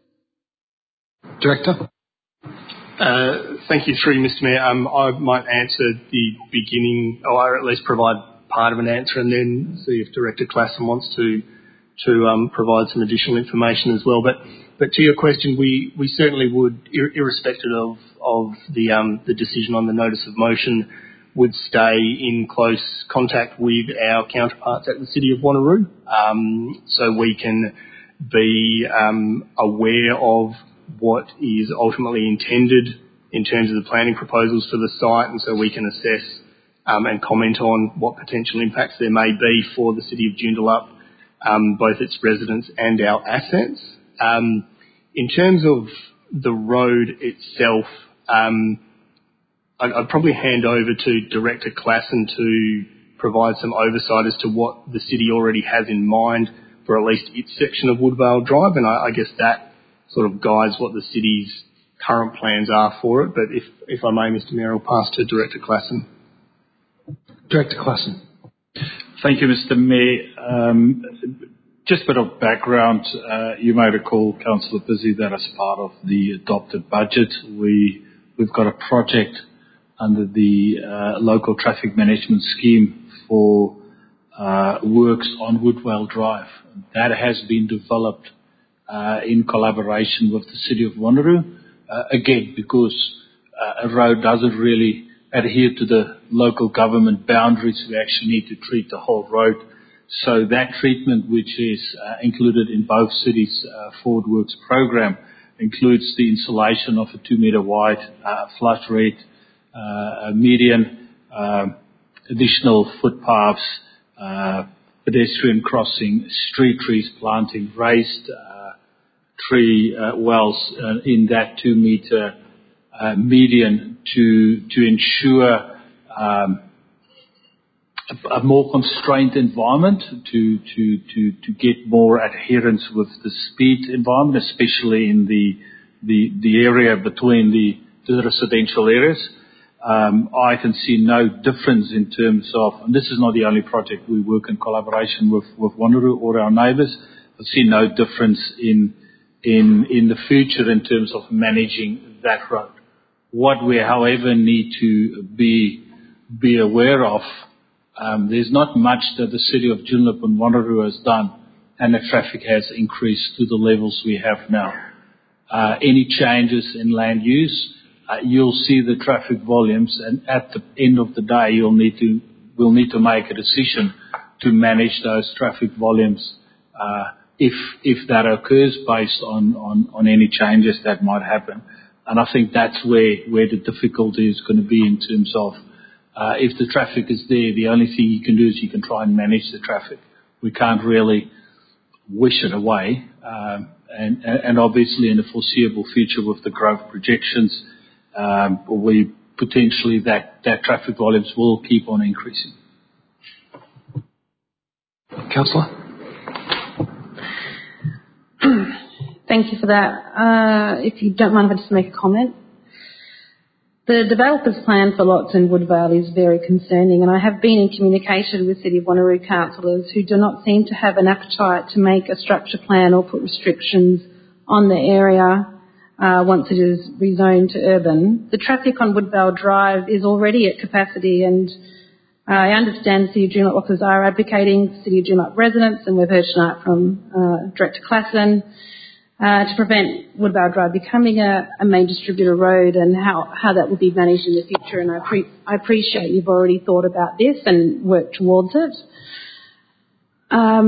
Director. Uh, thank you, through Mister Mayor. Um, I might answer the beginning, or at least provide part of an answer, and then see if Director Klassen wants to to um, provide some additional information as well. But but to your question, we, we certainly would, ir- irrespective of of the um, the decision on the notice of motion, would stay in close contact with our counterparts at the City of Wanneroo, um, so we can be um, aware of what is ultimately intended in terms of the planning proposals for the site, and so we can assess um, and comment on what potential impacts there may be for the City of Joondalup, um, both its residents and our assets. Um, in terms of the road itself, um, I'd, I'd probably hand over to Director Klassen to provide some oversight as to what the City already has in mind for at least its section of Woodvale Drive, and I, I guess that sort of guides what the City's current plans are for it. But if, if I may, Mister Mayor, I'll pass to Director Klassen. Director Klassen. Thank you, Mister Mayor. Um, just a bit of background. Uh, you may recall, Councillor Busy, that as part of the adopted budget, we, we've got a project under the uh, local traffic management scheme for uh, works on Woodvale Drive. That has been developed uh, in collaboration with the City of Wanneroo. Uh, again, because uh, a road doesn't really adhere to the local government boundaries, we actually need to treat the whole road So that treatment, which is uh, included in both cities' uh, Forward Works program, includes the installation of a two metre wide uh, flush rate, uh, median, uh, additional footpaths, uh, pedestrian crossing, street trees planting, raised uh, tree uh, wells uh, in that two metre uh, median to to ensure um, a, a more constrained environment, to to to to get more adherence with the speed environment, especially in the the the area between the, the residential areas. Um, I can see no difference in terms of, and this is not the only project we work in collaboration with, with Wanneroo or our neighbours. I see no difference in, in, in the future in terms of managing that road. What we, however, need to be, be aware of, um, there's not much that the city of Joondalup and Wanneroo has done, and the traffic has increased to the levels we have now. Uh, any changes in land use, Uh, you'll see the traffic volumes, and at the end of the day, you'll need to, we'll need to make a decision to manage those traffic volumes, uh, if, if that occurs based on, on, on any changes that might happen. And I think that's where, where the difficulty is going to be in terms of, uh, if the traffic is there, the only thing you can do is you can try and manage the traffic. We can't really wish it away. Um, and, and obviously in the foreseeable future with the growth projections, Um, we potentially that, that traffic volumes will keep on increasing. Councillor? Thank you for that. Uh, if you don't mind if I just make a comment. The developer's plan for lots in Woodvale is very concerning, and I have been in communication with City of Wanneroo councillors who do not seem to have an appetite to make a structure plan or put restrictions on the area Uh, once it is rezoned to urban. The traffic on Woodvale Drive is already at capacity, and uh, I understand the City of Joondalup officers are advocating for City of Joondalup residents, and we've heard tonight from uh, Director Klassen, uh, to prevent Woodvale Drive becoming a, a main distributor road, and how, how that will be managed in the future. And I, pre- I appreciate you've already thought about this and worked towards it. Um,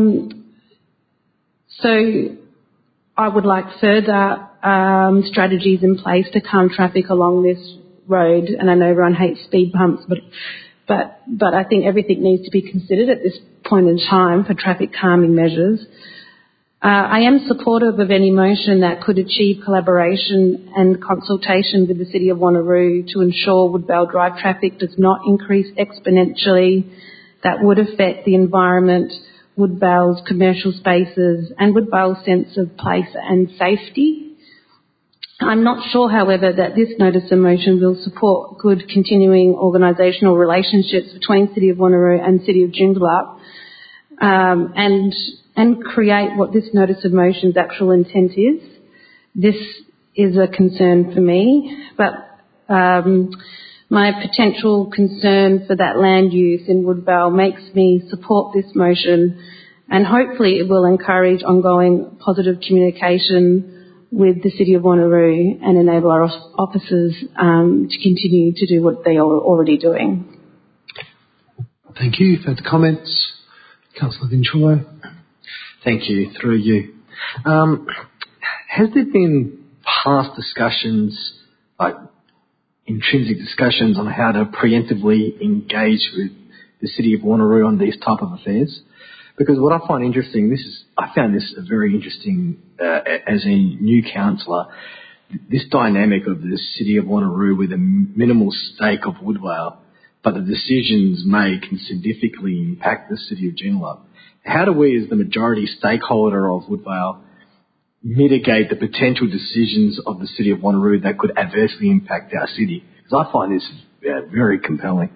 so I would like further Um, strategies in place to calm traffic along this road. And I know everyone hates speed bumps, but but but I think everything needs to be considered at this point in time for traffic calming measures. Uh, I am supportive of any motion that could achieve collaboration and consultation with the City of Wanneroo to ensure Woodvale Drive traffic does not increase exponentially. That would affect the environment, Woodvale's commercial spaces, and Woodvale's sense of place and safety. I'm not sure, however, that this notice of motion will support good continuing organisational relationships between City of Wanneroo and City of Joondalup, um, and and create what this notice of motion's actual intent is. This is a concern for me, but um, my potential concern for that land use in Woodvale makes me support this motion, and hopefully it will encourage ongoing positive communication with the City of Wanneroo and enable our officers um, to continue to do what they are already doing. Thank you. Further comments? Councillor Vincolo. Thank you. Through you. Um, has there been past discussions, like intrinsic discussions on how to preemptively engage with the City of Wanneroo on these type of affairs? Because what I find interesting, this is, I found this a very interesting, uh, as a new councillor, this dynamic of the City of Wanneroo with a minimal stake of Woodvale, but the decisions made can significantly impact the City of Joondalup. How do we, as the majority stakeholder of Woodvale, mitigate the potential decisions of the City of Wanneroo that could adversely impact our city? Because I find this uh, very compelling.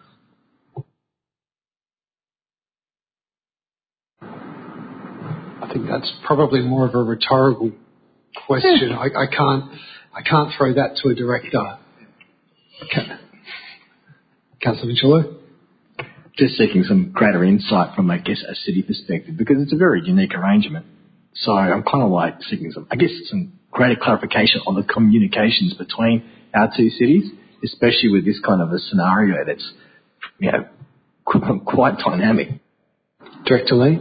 I think that's probably more of a rhetorical question. I, I can't, I can't throw that to a director. Okay. Councillor Vincolo? Just seeking some greater insight from, I guess, a city perspective, because it's a very unique arrangement. So I'm kind of like seeking some, I guess, some greater clarification on the communications between our two cities, especially with this kind of a scenario that's, you know, quite dynamic. Director Lee.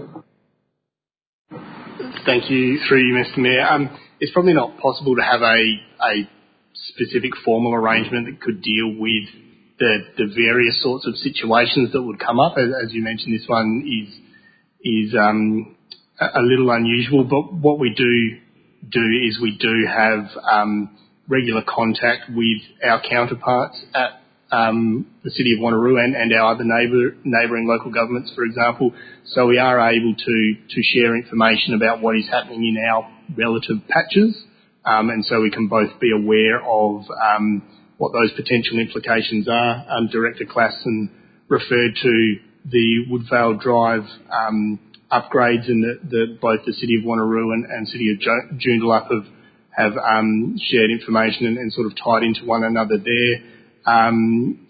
Thank you, through you, Mister Mayor. Um, it's probably not possible to have a, a specific formal arrangement that could deal with the, the various sorts of situations that would come up. As, as you mentioned, this one is is um, a, a little unusual, but what we do do is we do have um, regular contact with our counterparts at um, the City of Wanneroo and, and our other neighbour, neighbouring local governments, for example. So we are able to, to share information about what is happening in our relative patches, um, and so we can both be aware of um, what those potential implications are. Um, Director Klassen referred to the Woodvale Drive um, upgrades, and the, the, both the City of Wanneroo and, and City of Joondalup have, have um, shared information and, and sort of tied into one another there. Um,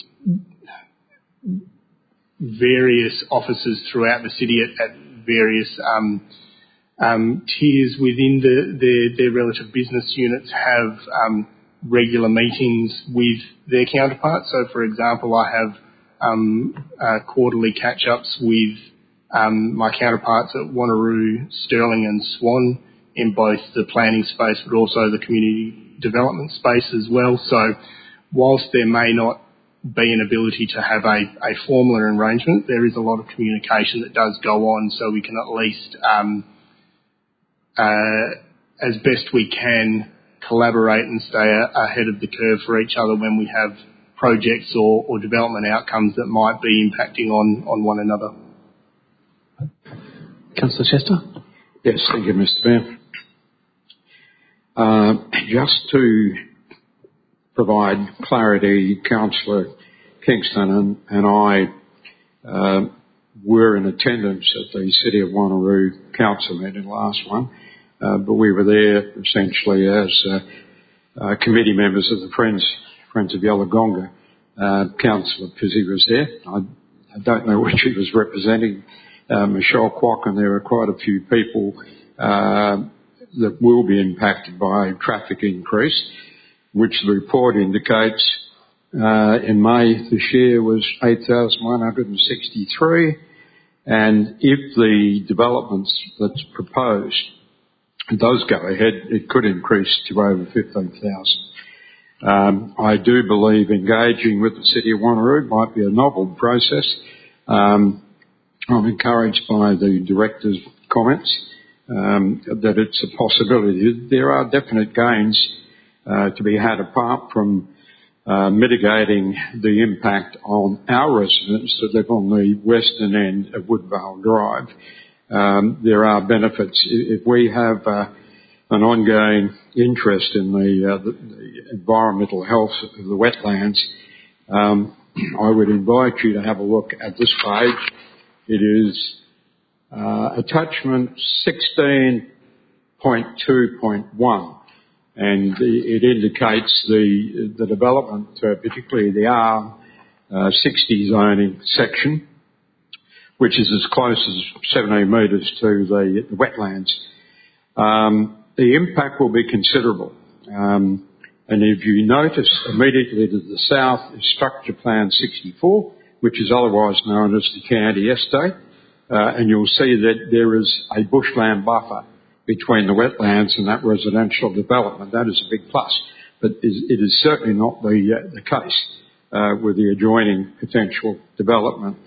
various officers throughout the city at, at various um, um, tiers within the, the, their relative business units have um, regular meetings with their counterparts. So, for example, I have um, uh, quarterly catch-ups with um, my counterparts at Wanneroo, Stirling and Swan in both the planning space but also the community development space as well. So whilst there may not be an ability to have a, a formal arrangement, there is a lot of communication that does go on, so we can at least, um, uh, as best we can, collaborate and stay a, ahead of the curve for each other when we have projects or, or development outcomes that might be impacting on, on one another. Councillor Chester? Yes, thank you, Mister Mayor. Uh, just to provide clarity, Councillor Kingston and, and I uh, were in attendance at the City of Wanneroo Council meeting, last one, uh, but we were there essentially as uh, uh, committee members of the Friends Friends of Yellowgonga. Uh, Councillor Pizzi was there. I, I don't know which he was representing, uh, Michelle Kwok, and there are quite a few people uh, that will be impacted by traffic increase, which the report indicates uh, in May this year was eight thousand one hundred sixty-three, and if the developments that's proposed does go ahead, it could increase to over fifteen thousand. Um, I do believe engaging with the City of Wanneroo might be a novel process. Um, I'm encouraged by the Director's comments um, that it's a possibility. There are definite gains Uh, to be had apart from uh, mitigating the impact on our residents that live on the western end of Woodvale Drive. Um, there are benefits. If we have uh, an ongoing interest in the, uh, the, the environmental health of the wetlands, um, I would invite you to have a look at this page. It is uh, attachment sixteen point two point one. And it indicates the, the development, uh, particularly the R sixty zoning section, which is as close as seventeen metres to the, the wetlands. Um, the impact will be considerable. Um, and if you notice, immediately to the south is Structure Plan sixty-four, which is otherwise known as the Candy Estate, uh, and you'll see that there is a bushland buffer between the wetlands and that residential development. That is a big plus, but it is certainly not the, uh, the case uh, with the adjoining potential development.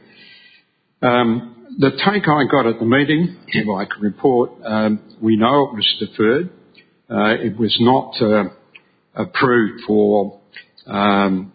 Um, the take I got at the meeting, if I can report, um, we know it was deferred. Uh, it was not uh, approved for um,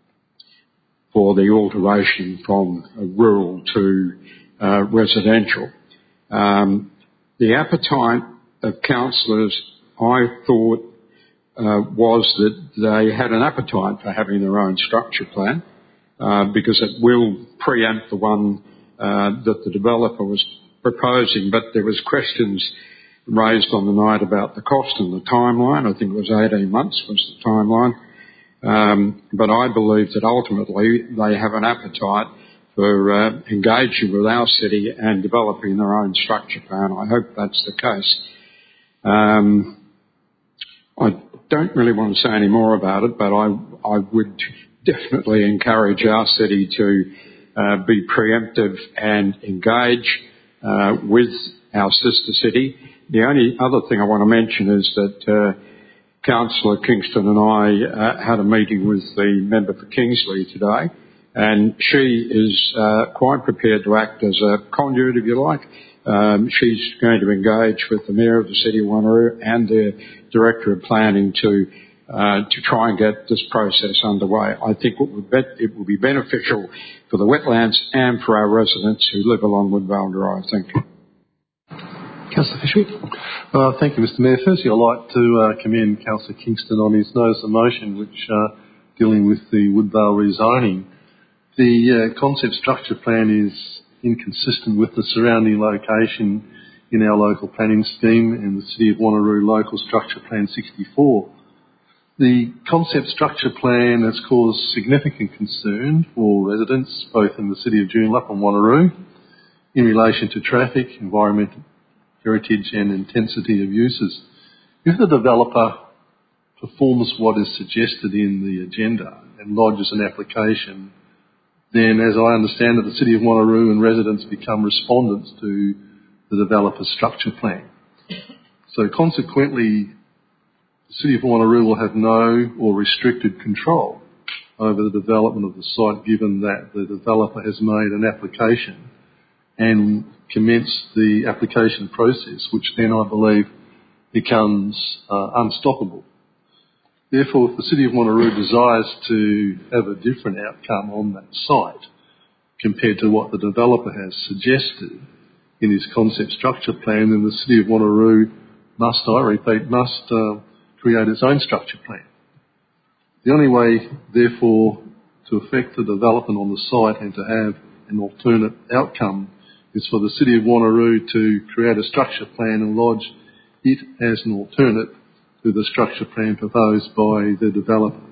for the alteration from rural to uh, residential. Um, The appetite of councillors, I thought, uh, was that they had an appetite for having their own structure plan uh, because it will preempt the one uh, that the developer was proposing. But there was questions raised on the night about the cost and the timeline. I think it was eighteen months was the timeline. Um, but I believe that ultimately they have an appetite for uh, engaging with our city and developing their own structure plan. I hope that's the case. Um, I don't really want to say any more about it, but I, I would definitely encourage our city to uh, be preemptive and engage uh, with our sister city. The only other thing I want to mention is that uh, Councillor Kingston and I uh, had a meeting with the member for Kingsley today, and she is uh, quite prepared to act as a conduit, if you like. Um, she's going to engage with the Mayor of the City of Wanneroo and the Director of Planning to uh, to try and get this process underway. I think it will, be, it will be beneficial for the wetlands and for our residents who live along Woodvale Drive. Thank you. Councillor Fishwick. Uh, thank you, Mister Mayor. Firstly, I'd like to uh, commend Councillor Kingston on his notice of motion, which uh, dealing with the Woodvale rezoning. The uh, concept structure plan is inconsistent with the surrounding location in our local planning scheme and the City of Wanneroo Local Structure Plan sixty-four. The concept structure plan has caused significant concern for residents both in the City of Joondalup and Wanneroo in relation to traffic, environmental heritage and intensity of uses. If the developer performs what is suggested in the agenda and lodges an application, then as I understand it, the City of Wanneroo and residents become respondents to the developer's structure plan. So consequently, the City of Wanneroo will have no or restricted control over the development of the site, given that the developer has made an application and commenced the application process, which then I believe becomes uh, unstoppable. Therefore, if the City of Wanneroo desires to have a different outcome on that site compared to what the developer has suggested in his concept structure plan, then the City of Wanneroo must, I repeat, must uh, create its own structure plan. The only way, therefore, to affect the development on the site and to have an alternate outcome is for the City of Wanneroo to create a structure plan and lodge it as an alternate to the structure plan proposed by the developer.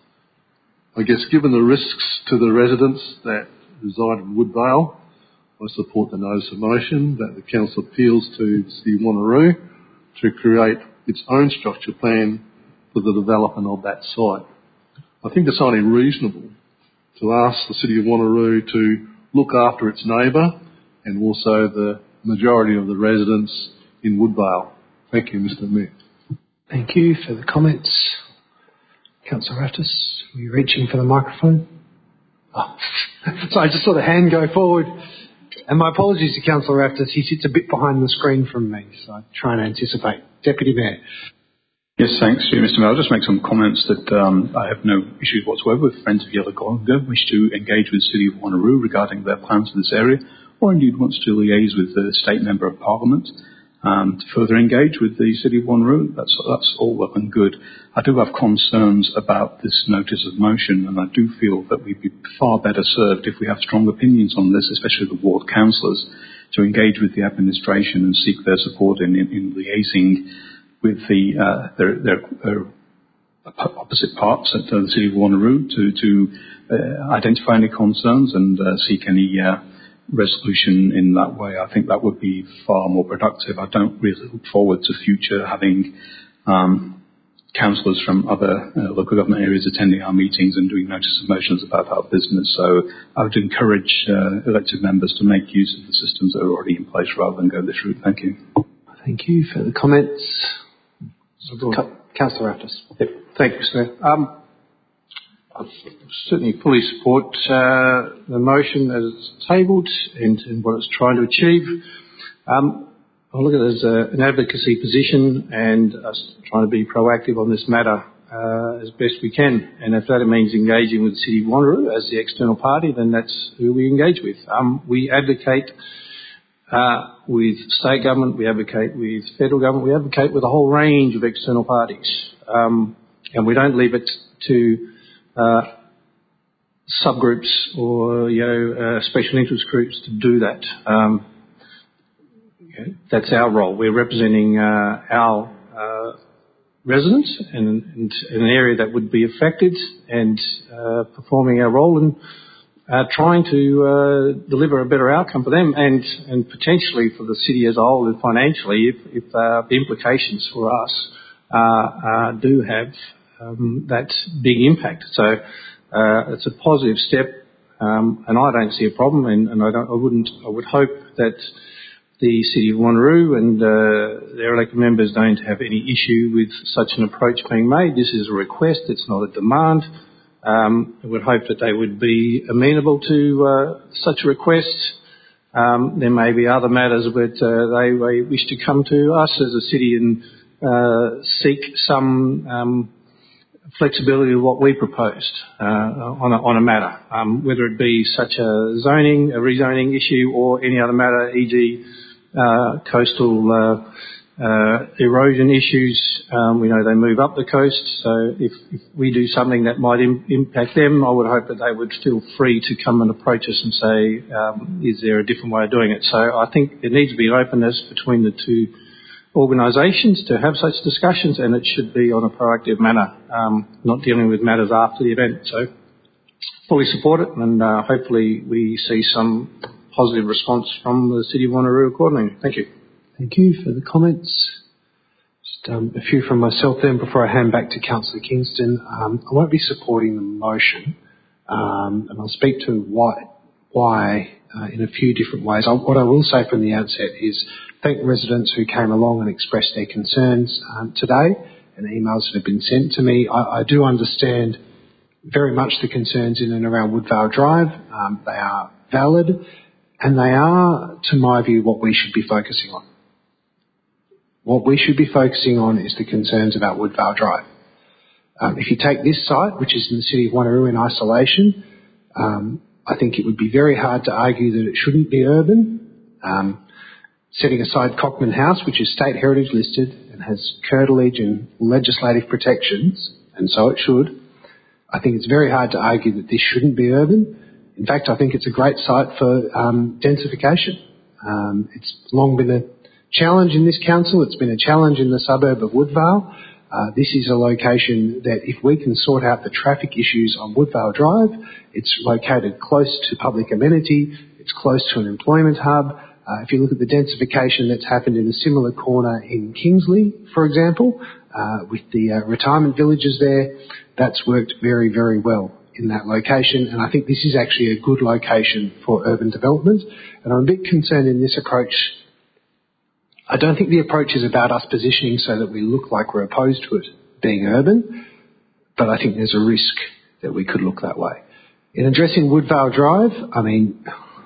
I guess given the risks to the residents that reside in Woodvale, I support the notice of motion that the Council appeals to the City of Wanneroo to create its own structure plan for the development of that site. I think it's only reasonable to ask the City of Wanneroo to look after its neighbour and also the majority of the residents in Woodvale. Thank you, Mister Mayor. Thank you for the comments. Councillor Raftis, were you reaching for the microphone? Oh. Sorry, I just saw the hand go forward. And my apologies to Councillor Raftis. He sits a bit behind the screen from me, so I try and anticipate. Deputy Mayor. Yes, thanks to you, Mister Mayor. I'll just make some comments that um, I have no issues whatsoever with Friends of Yellowgonga wish to engage with the City of Wanneroo regarding their plans for this area, or indeed wants to liaise with the State Member of Parliament um, to further engage with the City of Wanneroo. That's, that's all well and good. I do have concerns about this notice of motion, and I do feel that we'd be far better served if we have strong opinions on this, especially the ward councillors, to engage with the administration and seek their support in, in, in liaising with the uh, their, their, their opposite parts at the City of Wanneroo to, to uh, identify any concerns and uh, seek any uh, resolution in that way. I think that would be far more productive. I don't really look forward to future having um, councillors from other uh, local government areas attending our meetings and doing notice of motions about our business. So I would encourage uh, elected members to make use of the systems that are already in place rather than go this route. Thank you. Thank you for the comments. Councillor Raftis. Yep. Thank you, Mister Mayor. Um, I certainly fully support uh, the motion as it's tabled and, and what it's trying to achieve. Um, I look at it as a, an advocacy position and us trying to be proactive on this matter uh, as best we can. And if that means engaging with the City of Wanneroo as the external party, then that's who we engage with. Um, we advocate uh, with state government, we advocate with federal government, we advocate with a whole range of external parties. Um, and we don't leave it to uh, subgroups or, you know, uh, special interest groups to do that. Um, That's our role. We're representing uh, our uh, residents in, in, in an area that would be affected and uh, performing our role and uh, trying to uh, deliver a better outcome for them and, and potentially for the city as a whole and financially if, if uh, the implications for us uh, uh, do have um, that big impact. So uh, it's a positive step um, and I don't see a problem and, and I, don't, I wouldn't. I would hope that the City of Wanneroo and uh, their elected members don't have any issue with such an approach being made. This is a request, it's not a demand. Um, I would hope that they would be amenable to uh, such a request. Um, there may be other matters that uh, they, they wish to come to us as a city and uh, seek some um, flexibility of what we proposed uh, on, a, on a matter, um, whether it be such a zoning, a rezoning issue, or any other matter, for example, uh, coastal uh, uh, erosion issues. Um, we know they move up the coast, so if, if we do something that might im- impact them, I would hope that they would feel free to come and approach us and say, um, is there a different way of doing it? So I think there needs to be an openness between the two organisations to have such discussions, and it should be on a proactive manner, um, not dealing with matters after the event. So fully support it, and uh, hopefully we see some positive response from the City of Wanneroo accordingly. Thank you. Thank you for the comments. Just um, a few from myself then before I hand back to Councillor Kingston. Um, I won't be supporting the motion, um, and I'll speak to why, why uh, in a few different ways. I'll, what I will say from the outset is thank residents who came along and expressed their concerns um, today and emails that have been sent to me. I, I do understand very much the concerns in and around Woodvale Drive. Um, they are valid, and they are, to my view, what we should be focusing on. What we should be focusing on is the concerns about Woodvale Drive. Um, if you take this site, which is in the City of Wanneroo in isolation, um, I think it would be very hard to argue that it shouldn't be urban. Um, setting aside Cockman House, which is state heritage listed and has curtilage and legislative protections, and so it should, I think it's very hard to argue that this shouldn't be urban. In fact, I think it's a great site for um, densification. Um, it's long been a challenge in this council. It's been a challenge in the suburb of Woodvale. Uh, this is a location that if we can sort out the traffic issues on Woodvale Drive, it's located close to public amenity, it's close to an employment hub. Uh, if you look at the densification that's happened in a similar corner in Kingsley, for example, uh, with the uh, retirement villages there, that's worked very, very well in that location, and I think this is actually a good location for urban development. And I'm a bit concerned in this approach. I don't think the approach is about us positioning so that we look like we're opposed to it being urban, but I think there's a risk that we could look that way. In addressing Woodvale Drive, I mean,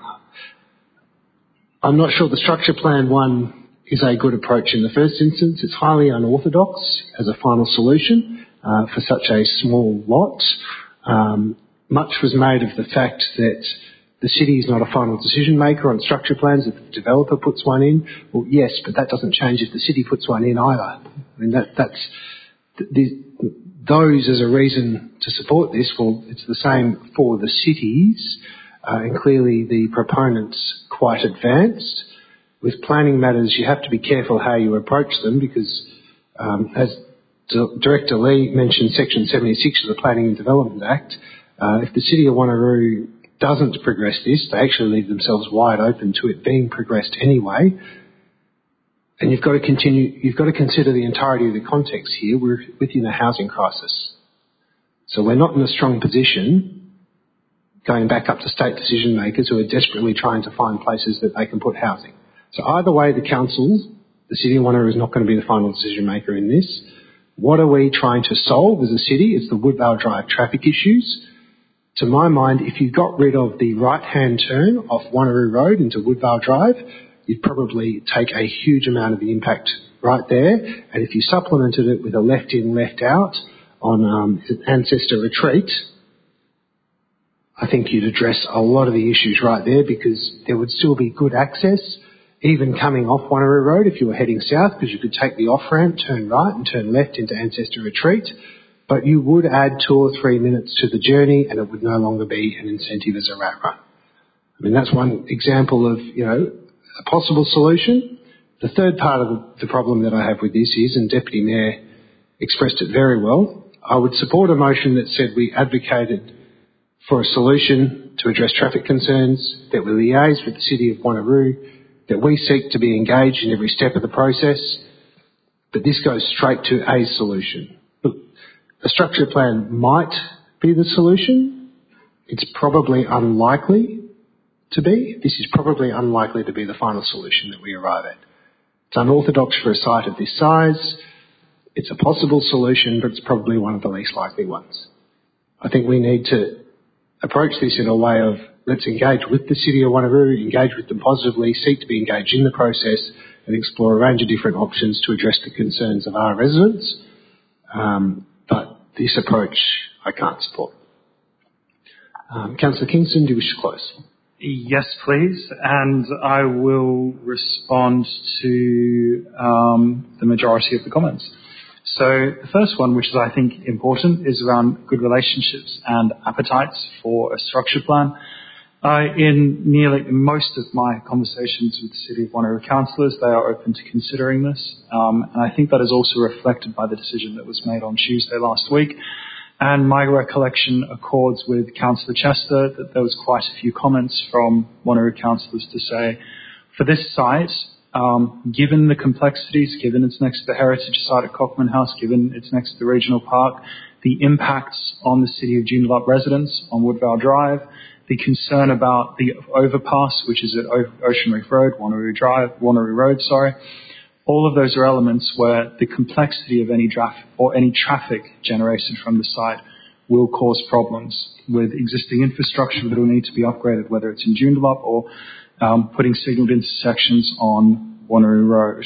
I'm not sure the structure plan one is a good approach in the first instance. It's highly unorthodox as a final solution uh, for such a small lot. Um, much was made of the fact that the city is not a final decision maker on structure plans if the developer puts one in. Well, yes, but that doesn't change if the city puts one in either. I mean, that, that's the, those as a reason to support this. Well, it's the same for the cities, uh, and clearly the proponents quite advanced. With planning matters, you have to be careful how you approach them because, um, as Director Lee mentioned Section seventy-six of the Planning and Development Act, uh, if the City of Wanneroo doesn't progress this, they actually leave themselves wide open to it being progressed anyway. And you've got to continue, you've got to consider the entirety of the context here. We're within a housing crisis. So we're not in a strong position going back up to state decision makers who are desperately trying to find places that they can put housing. So either way, the council, the City of Wanneroo is not going to be the final decision maker in this. What are we trying to solve as a city? It's the Woodvale Drive traffic issues. To my mind, if you got rid of the right-hand turn off Wanneroo Road into Woodvale Drive, you'd probably take a huge amount of the impact right there. And if you supplemented it with a left-in, left-out on um, Ancestor Retreat, I think you'd address a lot of the issues right there because there would still be good access, even coming off Wanneroo Road if you were heading south, because you could take the off-ramp, turn right and turn left into Ancestor Retreat. But you would add two or three minutes to the journey and it would no longer be an incentive as a rat run. I mean, that's one example of, you know, a possible solution. The third part of the, the problem that I have with this is, and Deputy Mayor expressed it very well, I would support a motion that said we advocated for a solution to address traffic concerns, that we liaise with the City of Wanneroo, that we seek to be engaged in every step of the process, but this goes straight to a solution. A structure plan might be the solution. It's probably unlikely to be, this is probably unlikely to be the final solution that we arrive at. It's unorthodox for a site of this size. It's a possible solution, but it's probably one of the least likely ones. I think we need to approach this in a way of let's engage with the City of Wanneroo, engage with them positively, seek to be engaged in the process and explore a range of different options to address the concerns of our residents. Um, but this approach I can't support. Um, Councillor Kingston, do you wish to close? Yes, please. And I will respond to um, the majority of the comments. So the first one, which is I think important, is around good relationships and appetites for a structure plan. Uh, in nearly most of my conversations with the City of Wanneroo councillors, they are open to considering this. Um, and I think that is also reflected by the decision that was made on Tuesday last week. And my recollection accords with Councillor Chester that there was quite a few comments from Wanneroo councillors to say, for this site, um, given the complexities, given it's next to the heritage site at Cockman House, given it's next to the regional park, the impacts on the City of Joondalup residents on Woodvale Drive, the concern about the overpass, which is at Ocean Reef Road, Wanneroo Drive, Wanneroo Road, sorry. All of those are elements where the complexity of any draft or any traffic generated from the site will cause problems with existing infrastructure that will need to be upgraded, whether it's in Joondalup or um, putting signalled intersections on Wanneroo Road.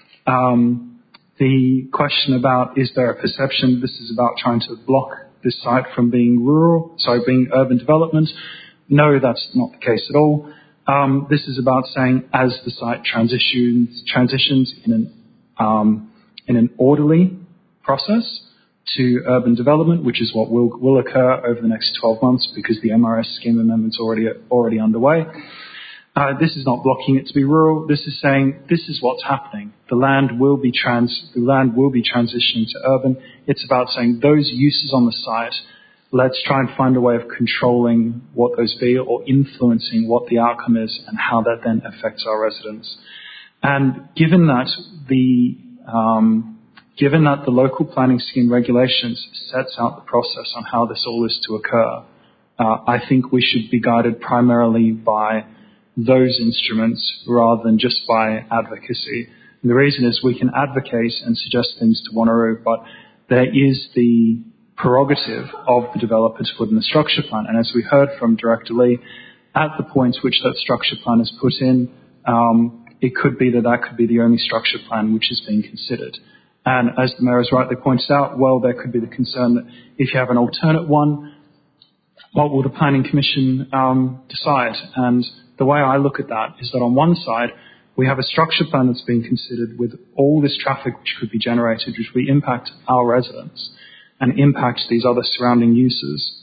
Um, the question about is there a perception this is about trying to block this site from being rural, sorry, being urban development. No, that's not the case at all. Um, this is about saying as the site transitions transitions in an um, in an orderly process to urban development, which is what will will occur over the next twelve months because the M R S scheme amendment's already already underway. Uh, this is not blocking it to be rural. This is saying this is what's happening. The land will be trans the land will be transitioning to urban. It's about saying those uses on the site. Let's try and find a way of controlling what those be or influencing what the outcome is and how that then affects our residents. And given that the um, given that the local planning scheme regulations sets out the process on how this all is to occur, uh, I think we should be guided primarily by those instruments rather than just by advocacy. And the reason is we can advocate and suggest things to Wanneroo, but there is the prerogative of the developer to put in the structure plan. And as we heard from Director Lee, at the point which that structure plan is put in, um, it could be that that could be the only structure plan which is being considered. And as the Mayor has rightly pointed out, well, there could be the concern that if you have an alternate one, what will the Planning Commission um, decide? And the way I look at that is that on one side, we have a structure plan that's being considered with all this traffic which could be generated, which will impact our residents and impact these other surrounding uses.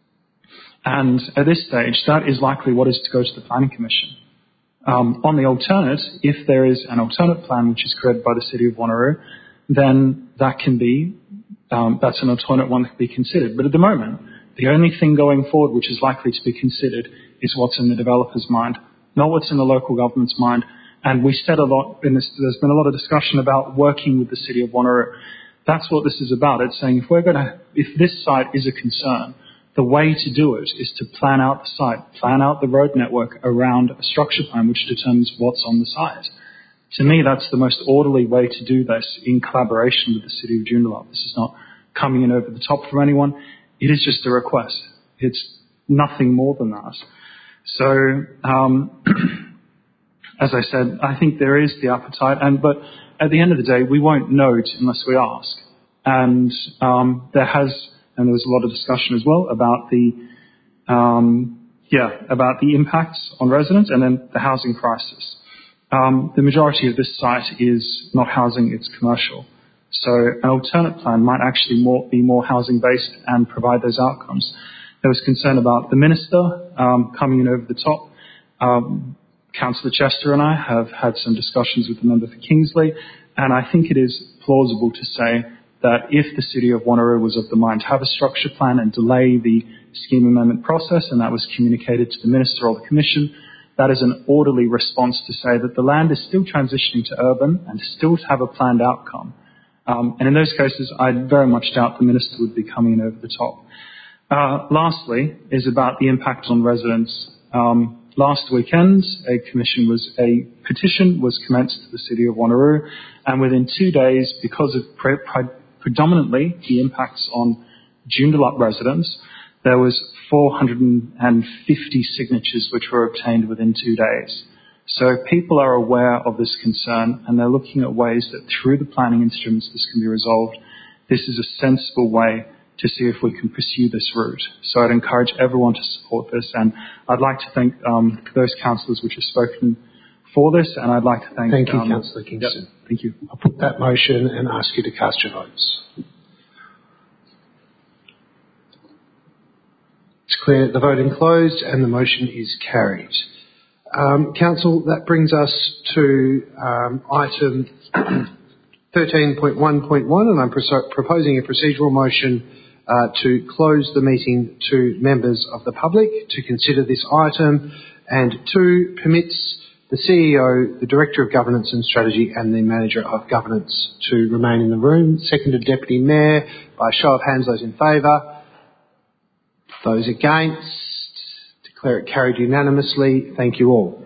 And at this stage, that is likely what is to go to the Planning Commission. Um, on the alternate, if there is an alternate plan which is created by the City of Wanneroo, then that can be, um, that's an alternate one that can be considered. But at the moment, the only thing going forward which is likely to be considered is what's in the developer's mind, not what's in the local government's mind. And we said a lot, in this, there's been a lot of discussion about working with the City of Wanneroo. That's what this is about. It's saying if we're going to, if this site is a concern, the way to do it is to plan out the site, plan out the road network around a structure plan which determines what's on the site. To me, that's the most orderly way to do this in collaboration with the City of Joondalup. This is not coming in over the top from anyone. It is just a request. It's nothing more than that. So, um, as I said, I think there is the appetite, and but at the end of the day, we won't know unless we ask. And um, there has, and there was a lot of discussion as well about the, um, yeah, about the impacts on residents and then the housing crisis. Um, the majority of this site is not housing; it's commercial. So an alternate plan might actually more, be more housing based and provide those outcomes. There was concern about the minister um, coming in over the top. Um, Councillor Chester and I have had some discussions with the member for Kingsley, and I think it is plausible to say that if the City of Wanneroo was of the mind to have a structure plan and delay the scheme amendment process, and that was communicated to the Minister or the Commission, that is an orderly response to say that the land is still transitioning to urban and still to have a planned outcome. Um, and in those cases, I very much doubt the Minister would be coming in over the top. Uh, lastly is about the impact on residents. Um, last weekend, a commission was a petition was commenced to the City of Wanneroo, and within two days, because of pre- pre- predominantly the impacts on Joondalup residents, there was four hundred fifty signatures which were obtained within two days. So people are aware of this concern, and they're looking at ways that through the planning instruments this can be resolved. This is a sensible way to see if we can pursue this route. So I'd encourage everyone to support this, and I'd like to thank um, those councillors which have spoken for this, and I'd like to thank... Thank you, um, Councillor Kingston. Yep, thank you. I'll put that motion and ask you to cast your votes. It's clear the voting closed and the motion is carried. Um, Council, that brings us to um, item thirteen point one point one, and I'm pro- proposing a procedural motion uh, to close the meeting to members of the public to consider this item, and two, permits the C E O, the Director of Governance and Strategy, and the Manager of Governance to remain in the room. Seconded, Deputy Mayor. By show of hands, those in favour. Those against. Declare it carried unanimously. Thank you all.